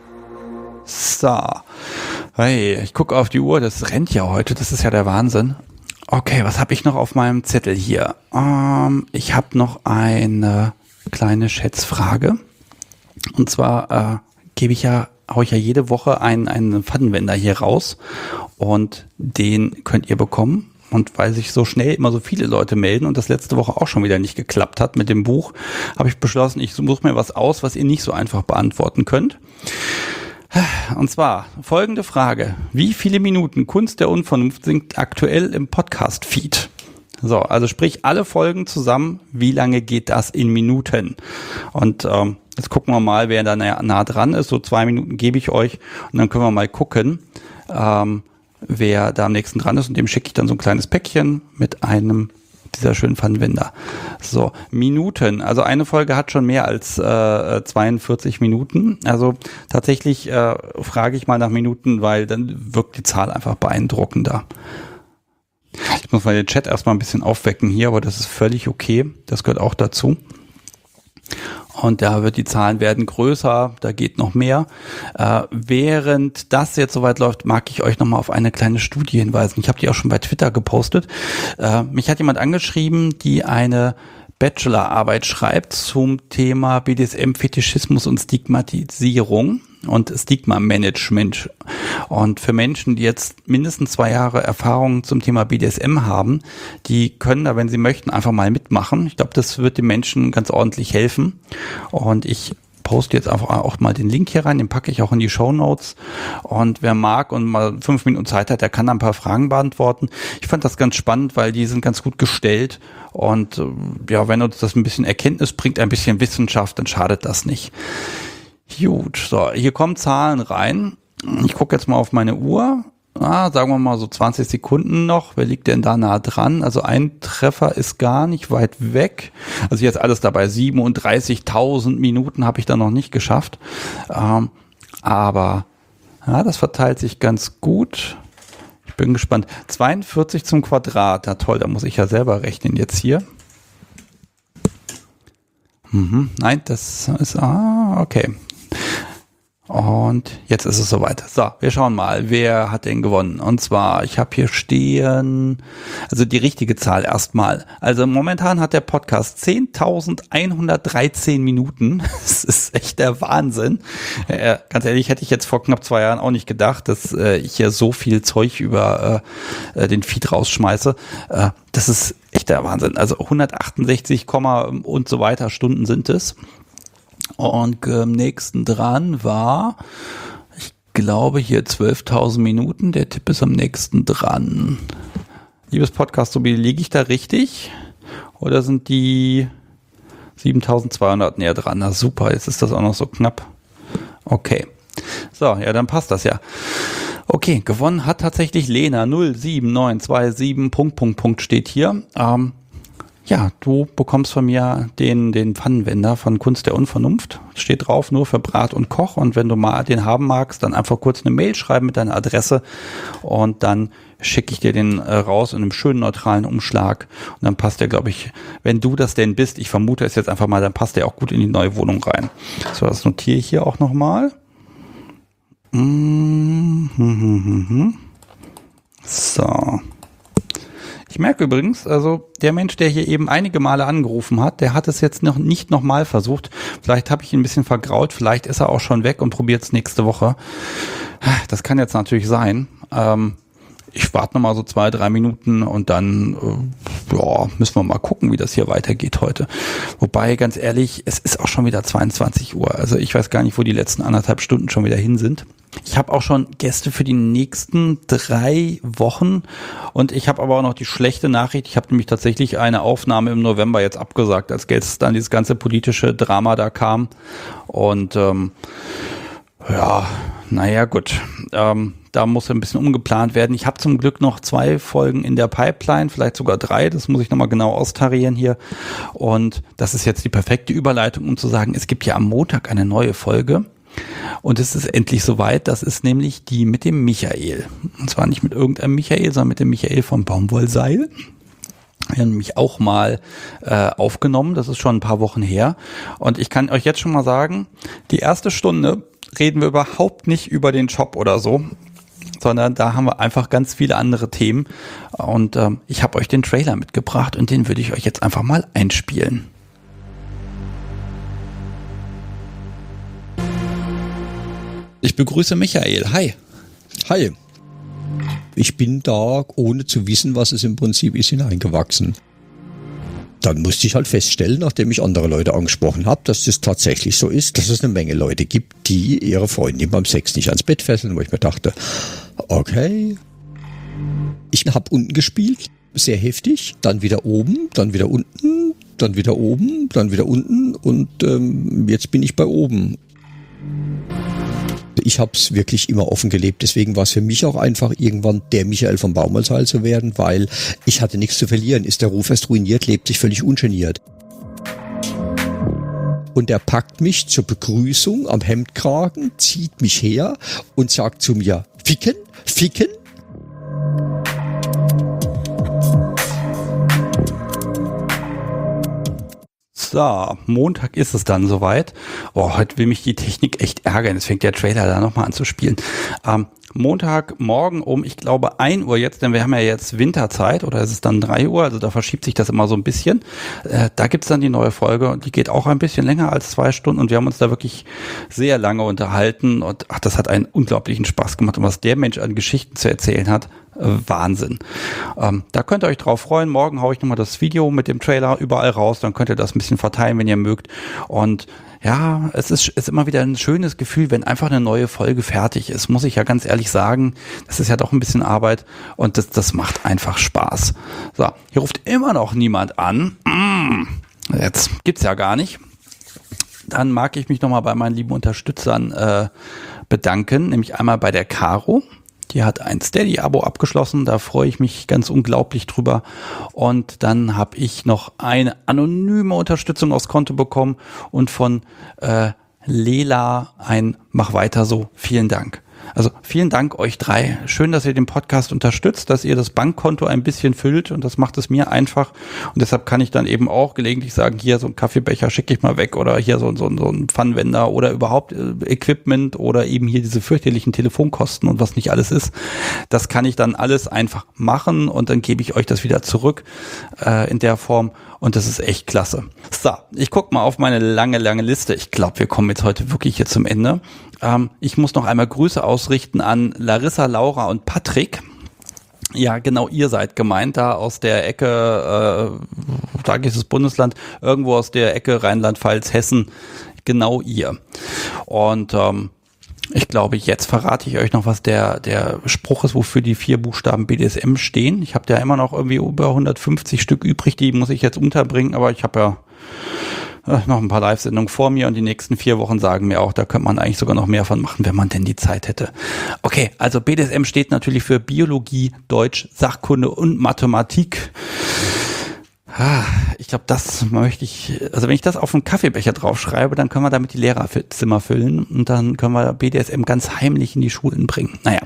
[SPEAKER 1] So. Hey, ich gucke auf die Uhr, das rennt ja heute, das ist ja der Wahnsinn. Okay, was habe ich noch auf meinem Zettel hier? Ähm, ich habe noch eine kleine Schätzfrage. Und zwar äh, gebe ich ja, hau ich ja jede Woche einen, einen Pfannenwender hier raus. Und den könnt ihr bekommen. Und weil sich so schnell immer so viele Leute melden und das letzte Woche auch schon wieder nicht geklappt hat mit dem Buch, habe ich beschlossen, ich suche mir was aus, was ihr nicht so einfach beantworten könnt. Und zwar folgende Frage. Wie viele Minuten Kunst der Unvernunft sind aktuell im Podcast-Feed? So, also sprich alle Folgen zusammen, wie lange geht das in Minuten? Und ähm, jetzt gucken wir mal, wer da nah, nah dran ist. So zwei Minuten gebe ich euch und dann können wir mal gucken, ähm, wer da am nächsten dran ist. Und dem schicke ich dann so ein kleines Päckchen mit einem dieser schönen Pfannenwender. So, Minuten. Also eine Folge hat schon mehr als äh, zweiundvierzig Minuten. Also tatsächlich äh, frage ich mal nach Minuten, weil dann wirkt die Zahl einfach beeindruckender. Ich muss mal den Chat erstmal ein bisschen aufwecken hier, aber das ist völlig okay. Das gehört auch dazu. Und da wird die Zahlen werden größer, da geht noch mehr. Äh, während das jetzt soweit läuft, mag ich euch nochmal auf eine kleine Studie hinweisen. Ich habe die auch schon bei Twitter gepostet. Äh, mich hat jemand angeschrieben, die eine Bachelorarbeit schreibt zum Thema B D S M, Fetischismus und Stigmatisierung und Stigma-Management. Und für Menschen, die jetzt mindestens zwei Jahre Erfahrung zum Thema B D S M haben, die können da, wenn sie möchten, einfach mal mitmachen. Ich glaube, das wird den Menschen ganz ordentlich helfen. Und ich poste jetzt einfach auch mal den Link hier rein, den packe ich auch in die Shownotes. Und wer mag und mal fünf Minuten Zeit hat, der kann da ein paar Fragen beantworten. Ich fand das ganz spannend, weil die sind ganz gut gestellt. Und ja, wenn uns das ein bisschen Erkenntnis bringt, ein bisschen Wissenschaft, dann schadet das nicht. Gut, so, hier kommen Zahlen rein. Ich gucke jetzt mal auf meine Uhr. Ah, sagen wir mal so zwanzig Sekunden noch. Wer liegt denn da nah dran? Also ein Treffer ist gar nicht weit weg. Also jetzt alles dabei. siebenunddreißigtausend Minuten habe ich da noch nicht geschafft. Ähm, aber ja, das verteilt sich ganz gut. Ich bin gespannt. zweiundvierzig zum Quadrat. Ja toll, da muss ich ja selber rechnen jetzt hier. Mhm, nein, das ist, ah, okay. Und jetzt ist es soweit. So, wir schauen mal, wer hat denn gewonnen? Und zwar, ich habe hier stehen, also die richtige Zahl erstmal. Also momentan hat der Podcast zehntausendeinhundertdreizehn Minuten. Das ist echt der Wahnsinn. Äh, ganz ehrlich, hätte ich jetzt vor knapp zwei Jahren auch nicht gedacht, dass äh, ich hier so viel Zeug über äh, den Feed rausschmeiße. Äh, das ist echt der Wahnsinn. Also hundertachtundsechzig, und so weiter Stunden sind es. Und am nächsten dran war, ich glaube hier zwölftausend Minuten. Der Tipp ist am nächsten dran. Liebes Podcast, so wie liege ich da richtig? Oder sind die siebentausendzweihundert näher dran? Na super, jetzt ist das auch noch so knapp. Okay. So, ja, dann passt das ja. Okay, gewonnen hat tatsächlich Lena null sieben neun zwei sieben Punkt, Punkt, Punkt steht hier. Ähm, ja, du bekommst von mir den, den Pfannenwender von Kunst der Unvernunft. Steht drauf, nur für Brat und Koch. Und wenn du mal den haben magst, dann einfach kurz eine Mail schreiben mit deiner Adresse und dann schicke ich dir den äh, raus in einem schönen neutralen Umschlag. Und dann passt der, glaube ich, wenn du das denn bist, ich vermute es jetzt einfach mal, dann passt der auch gut in die neue Wohnung rein. So, das notiere ich hier auch nochmal. So. Ich merke übrigens, also der Mensch, der hier eben einige Male angerufen hat, der hat es jetzt noch nicht nochmal versucht. Vielleicht habe ich ihn ein bisschen vergraut, vielleicht ist er auch schon weg und probiert es nächste Woche. Das kann jetzt natürlich sein. Ähm, ich warte nochmal so zwei, drei Minuten und dann äh, ja, müssen wir mal gucken, wie das hier weitergeht heute. Wobei, ganz ehrlich, es ist auch schon wieder zweiundzwanzig Uhr. Also ich weiß gar nicht, wo die letzten anderthalb Stunden schon wieder hin sind. Ich habe auch schon Gäste für die nächsten drei Wochen und ich habe aber auch noch die schlechte Nachricht. Ich habe nämlich tatsächlich eine Aufnahme im November jetzt abgesagt, als jetzt dann dieses ganze politische Drama da kam. Und ähm, ja, naja gut, ähm, da muss ein bisschen umgeplant werden. Ich habe zum Glück noch zwei Folgen in der Pipeline, vielleicht sogar drei. Das muss ich nochmal genau austarieren hier. Und das ist jetzt die perfekte Überleitung, um zu sagen, es gibt ja am Montag eine neue Folge. Und es ist endlich soweit, das ist nämlich die mit dem Michael. Und zwar nicht mit irgendeinem Michael, sondern mit dem Michael vom Baumwollseil. Wir haben mich auch mal äh, aufgenommen, das ist schon ein paar Wochen her. Und ich kann euch jetzt schon mal sagen, die erste Stunde reden wir überhaupt nicht über den Job oder so, sondern da haben wir einfach ganz viele andere Themen. Und ähm, ich habe euch den Trailer mitgebracht und den würde ich euch jetzt einfach mal einspielen. Ich begrüße Michael. Hi.
[SPEAKER 5] Hi. Ich bin da, ohne zu wissen, was es im Prinzip ist, hineingewachsen. Dann musste ich halt feststellen, nachdem ich andere Leute angesprochen habe, dass das tatsächlich so ist, dass es eine Menge Leute gibt, die ihre Freundin beim Sex nicht ans Bett fesseln, wo ich mir dachte, okay. Ich habe unten gespielt, sehr heftig, dann wieder oben, dann wieder unten, dann wieder oben, dann wieder unten und ähm, jetzt bin ich bei oben. Ich habe es wirklich immer offen gelebt, deswegen war es für mich auch einfach, irgendwann der Michael vom Baumwollseil zu werden, weil ich hatte nichts zu verlieren. Ist der Ruf erst ruiniert, lebt sich völlig ungeniert. Und er packt mich zur Begrüßung am Hemdkragen, zieht mich her und sagt zu mir, ficken, ficken.
[SPEAKER 1] So, Montag ist es dann soweit. Oh, heute will mich die Technik echt ärgern. Jetzt fängt der Trailer da nochmal an zu spielen. Ähm, Montagmorgen um, ich glaube, ein Uhr jetzt, denn wir haben ja jetzt Winterzeit, oder ist es dann drei Uhr, also da verschiebt sich das immer so ein bisschen. Äh, da gibt's dann die neue Folge und die geht auch ein bisschen länger als zwei Stunden und wir haben uns da wirklich sehr lange unterhalten und ach, das hat einen unglaublichen Spaß gemacht und was der Mensch an Geschichten zu erzählen hat, äh, Wahnsinn. Ähm, da könnt ihr euch drauf freuen. Morgen haue ich nochmal das Video mit dem Trailer überall raus, dann könnt ihr das ein bisschen verteilen, wenn ihr mögt. Und ja, es ist, ist immer wieder ein schönes Gefühl, wenn einfach eine neue Folge fertig ist, muss ich ja ganz ehrlich sagen. Das ist ja doch ein bisschen Arbeit und das, das macht einfach Spaß. So, hier ruft immer noch niemand an. Jetzt gibt's ja gar nicht. Dann mag ich mich nochmal bei meinen lieben Unterstützern äh, bedanken, nämlich einmal bei der Caro. Die hat ein Steady-Abo abgeschlossen, da freue ich mich ganz unglaublich drüber. Und dann habe ich noch eine anonyme Unterstützung aufs Konto bekommen und von äh, Lela ein Mach weiter so. Vielen Dank. Also vielen Dank euch drei. Schön, dass ihr den Podcast unterstützt, dass ihr das Bankkonto ein bisschen füllt und das macht es mir einfach. Und deshalb kann ich dann eben auch gelegentlich sagen, hier so ein Kaffeebecher schicke ich mal weg oder hier so, so, so ein Pfannenwender oder überhaupt äh, Equipment oder eben hier diese fürchterlichen Telefonkosten und was nicht alles ist. Das kann ich dann alles einfach machen und dann gebe ich euch das wieder zurück äh, in der Form. Und das ist echt klasse. So, ich gucke mal auf meine lange, lange Liste. Ich glaube, wir kommen jetzt heute wirklich hier zum Ende. Ähm, ich muss noch einmal Grüße ausrichten an Larissa, Laura und Patrick. Ja, genau, ihr seid gemeint, da aus der Ecke, äh, sage ich das Bundesland, irgendwo aus der Ecke Rheinland-Pfalz, Hessen, genau ihr. Und ähm, ich glaube, jetzt verrate ich euch noch, was der der Spruch ist, wofür die vier Buchstaben B D S M stehen. Ich habe ja immer noch irgendwie über hundertfünfzig Stück übrig, die muss ich jetzt unterbringen, aber ich habe ja noch ein paar Live-Sendungen vor mir und die nächsten vier Wochen sagen mir auch, da könnte man eigentlich sogar noch mehr von machen, wenn man denn die Zeit hätte. Okay, also B D S M steht natürlich für Biologie, Deutsch, Sachkunde und Mathematik. Ich glaube, das möchte ich, also wenn ich das auf einen Kaffeebecher draufschreibe, dann können wir damit die Lehrerzimmer füllen und dann können wir B D S M ganz heimlich in die Schulen bringen. Naja,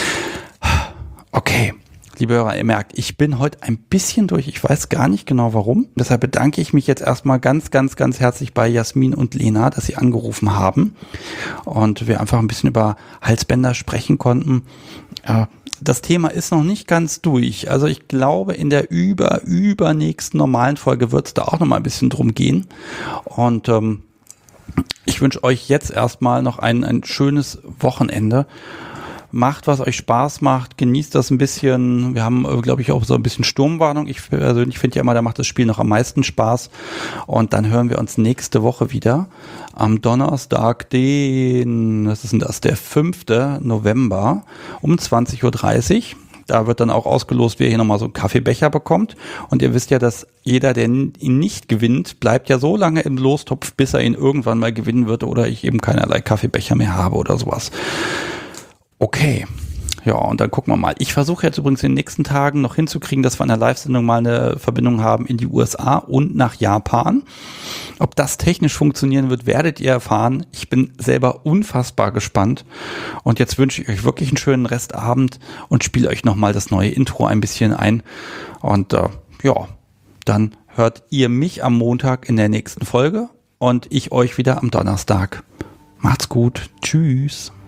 [SPEAKER 1] okay. Liebe Hörer, ihr merkt, ich bin heute ein bisschen durch. Ich weiß gar nicht genau warum. Deshalb bedanke ich mich jetzt erstmal ganz, ganz, ganz herzlich bei Jasmin und Lena, dass sie angerufen haben und wir einfach ein bisschen über Halsbänder sprechen konnten. Das Thema ist noch nicht ganz durch. Also ich glaube, in der über, übernächsten normalen Folge wird es da auch noch mal ein bisschen drum gehen. Und ähm, ich wünsche euch jetzt erstmal noch ein, ein schönes Wochenende. Macht, was euch Spaß macht, genießt das ein bisschen. Wir haben, glaube ich, auch so ein bisschen Sturmwarnung. Ich persönlich finde ja immer, da macht das Spiel noch am meisten Spaß. Und dann hören wir uns nächste Woche wieder am Donnerstag, den, was ist denn das, der fünfte November um zwanzig Uhr dreißig. Da wird dann auch ausgelost, wer hier nochmal so einen Kaffeebecher bekommt. Und ihr wisst ja, dass jeder, der ihn nicht gewinnt, bleibt ja so lange im Lostopf, bis er ihn irgendwann mal gewinnen wird oder ich eben keinerlei Kaffeebecher mehr habe oder sowas. Okay, ja, und dann gucken wir mal. Ich versuche jetzt übrigens in den nächsten Tagen noch hinzukriegen, dass wir in der Live-Sendung mal eine Verbindung haben in die U S A und nach Japan. Ob das technisch funktionieren wird, werdet ihr erfahren. Ich bin selber unfassbar gespannt. Und jetzt wünsche ich euch wirklich einen schönen Restabend und spiele euch nochmal das neue Intro ein bisschen ein. Und äh, ja, dann hört ihr mich am Montag in der nächsten Folge und ich euch wieder am Donnerstag. Macht's gut. Tschüss.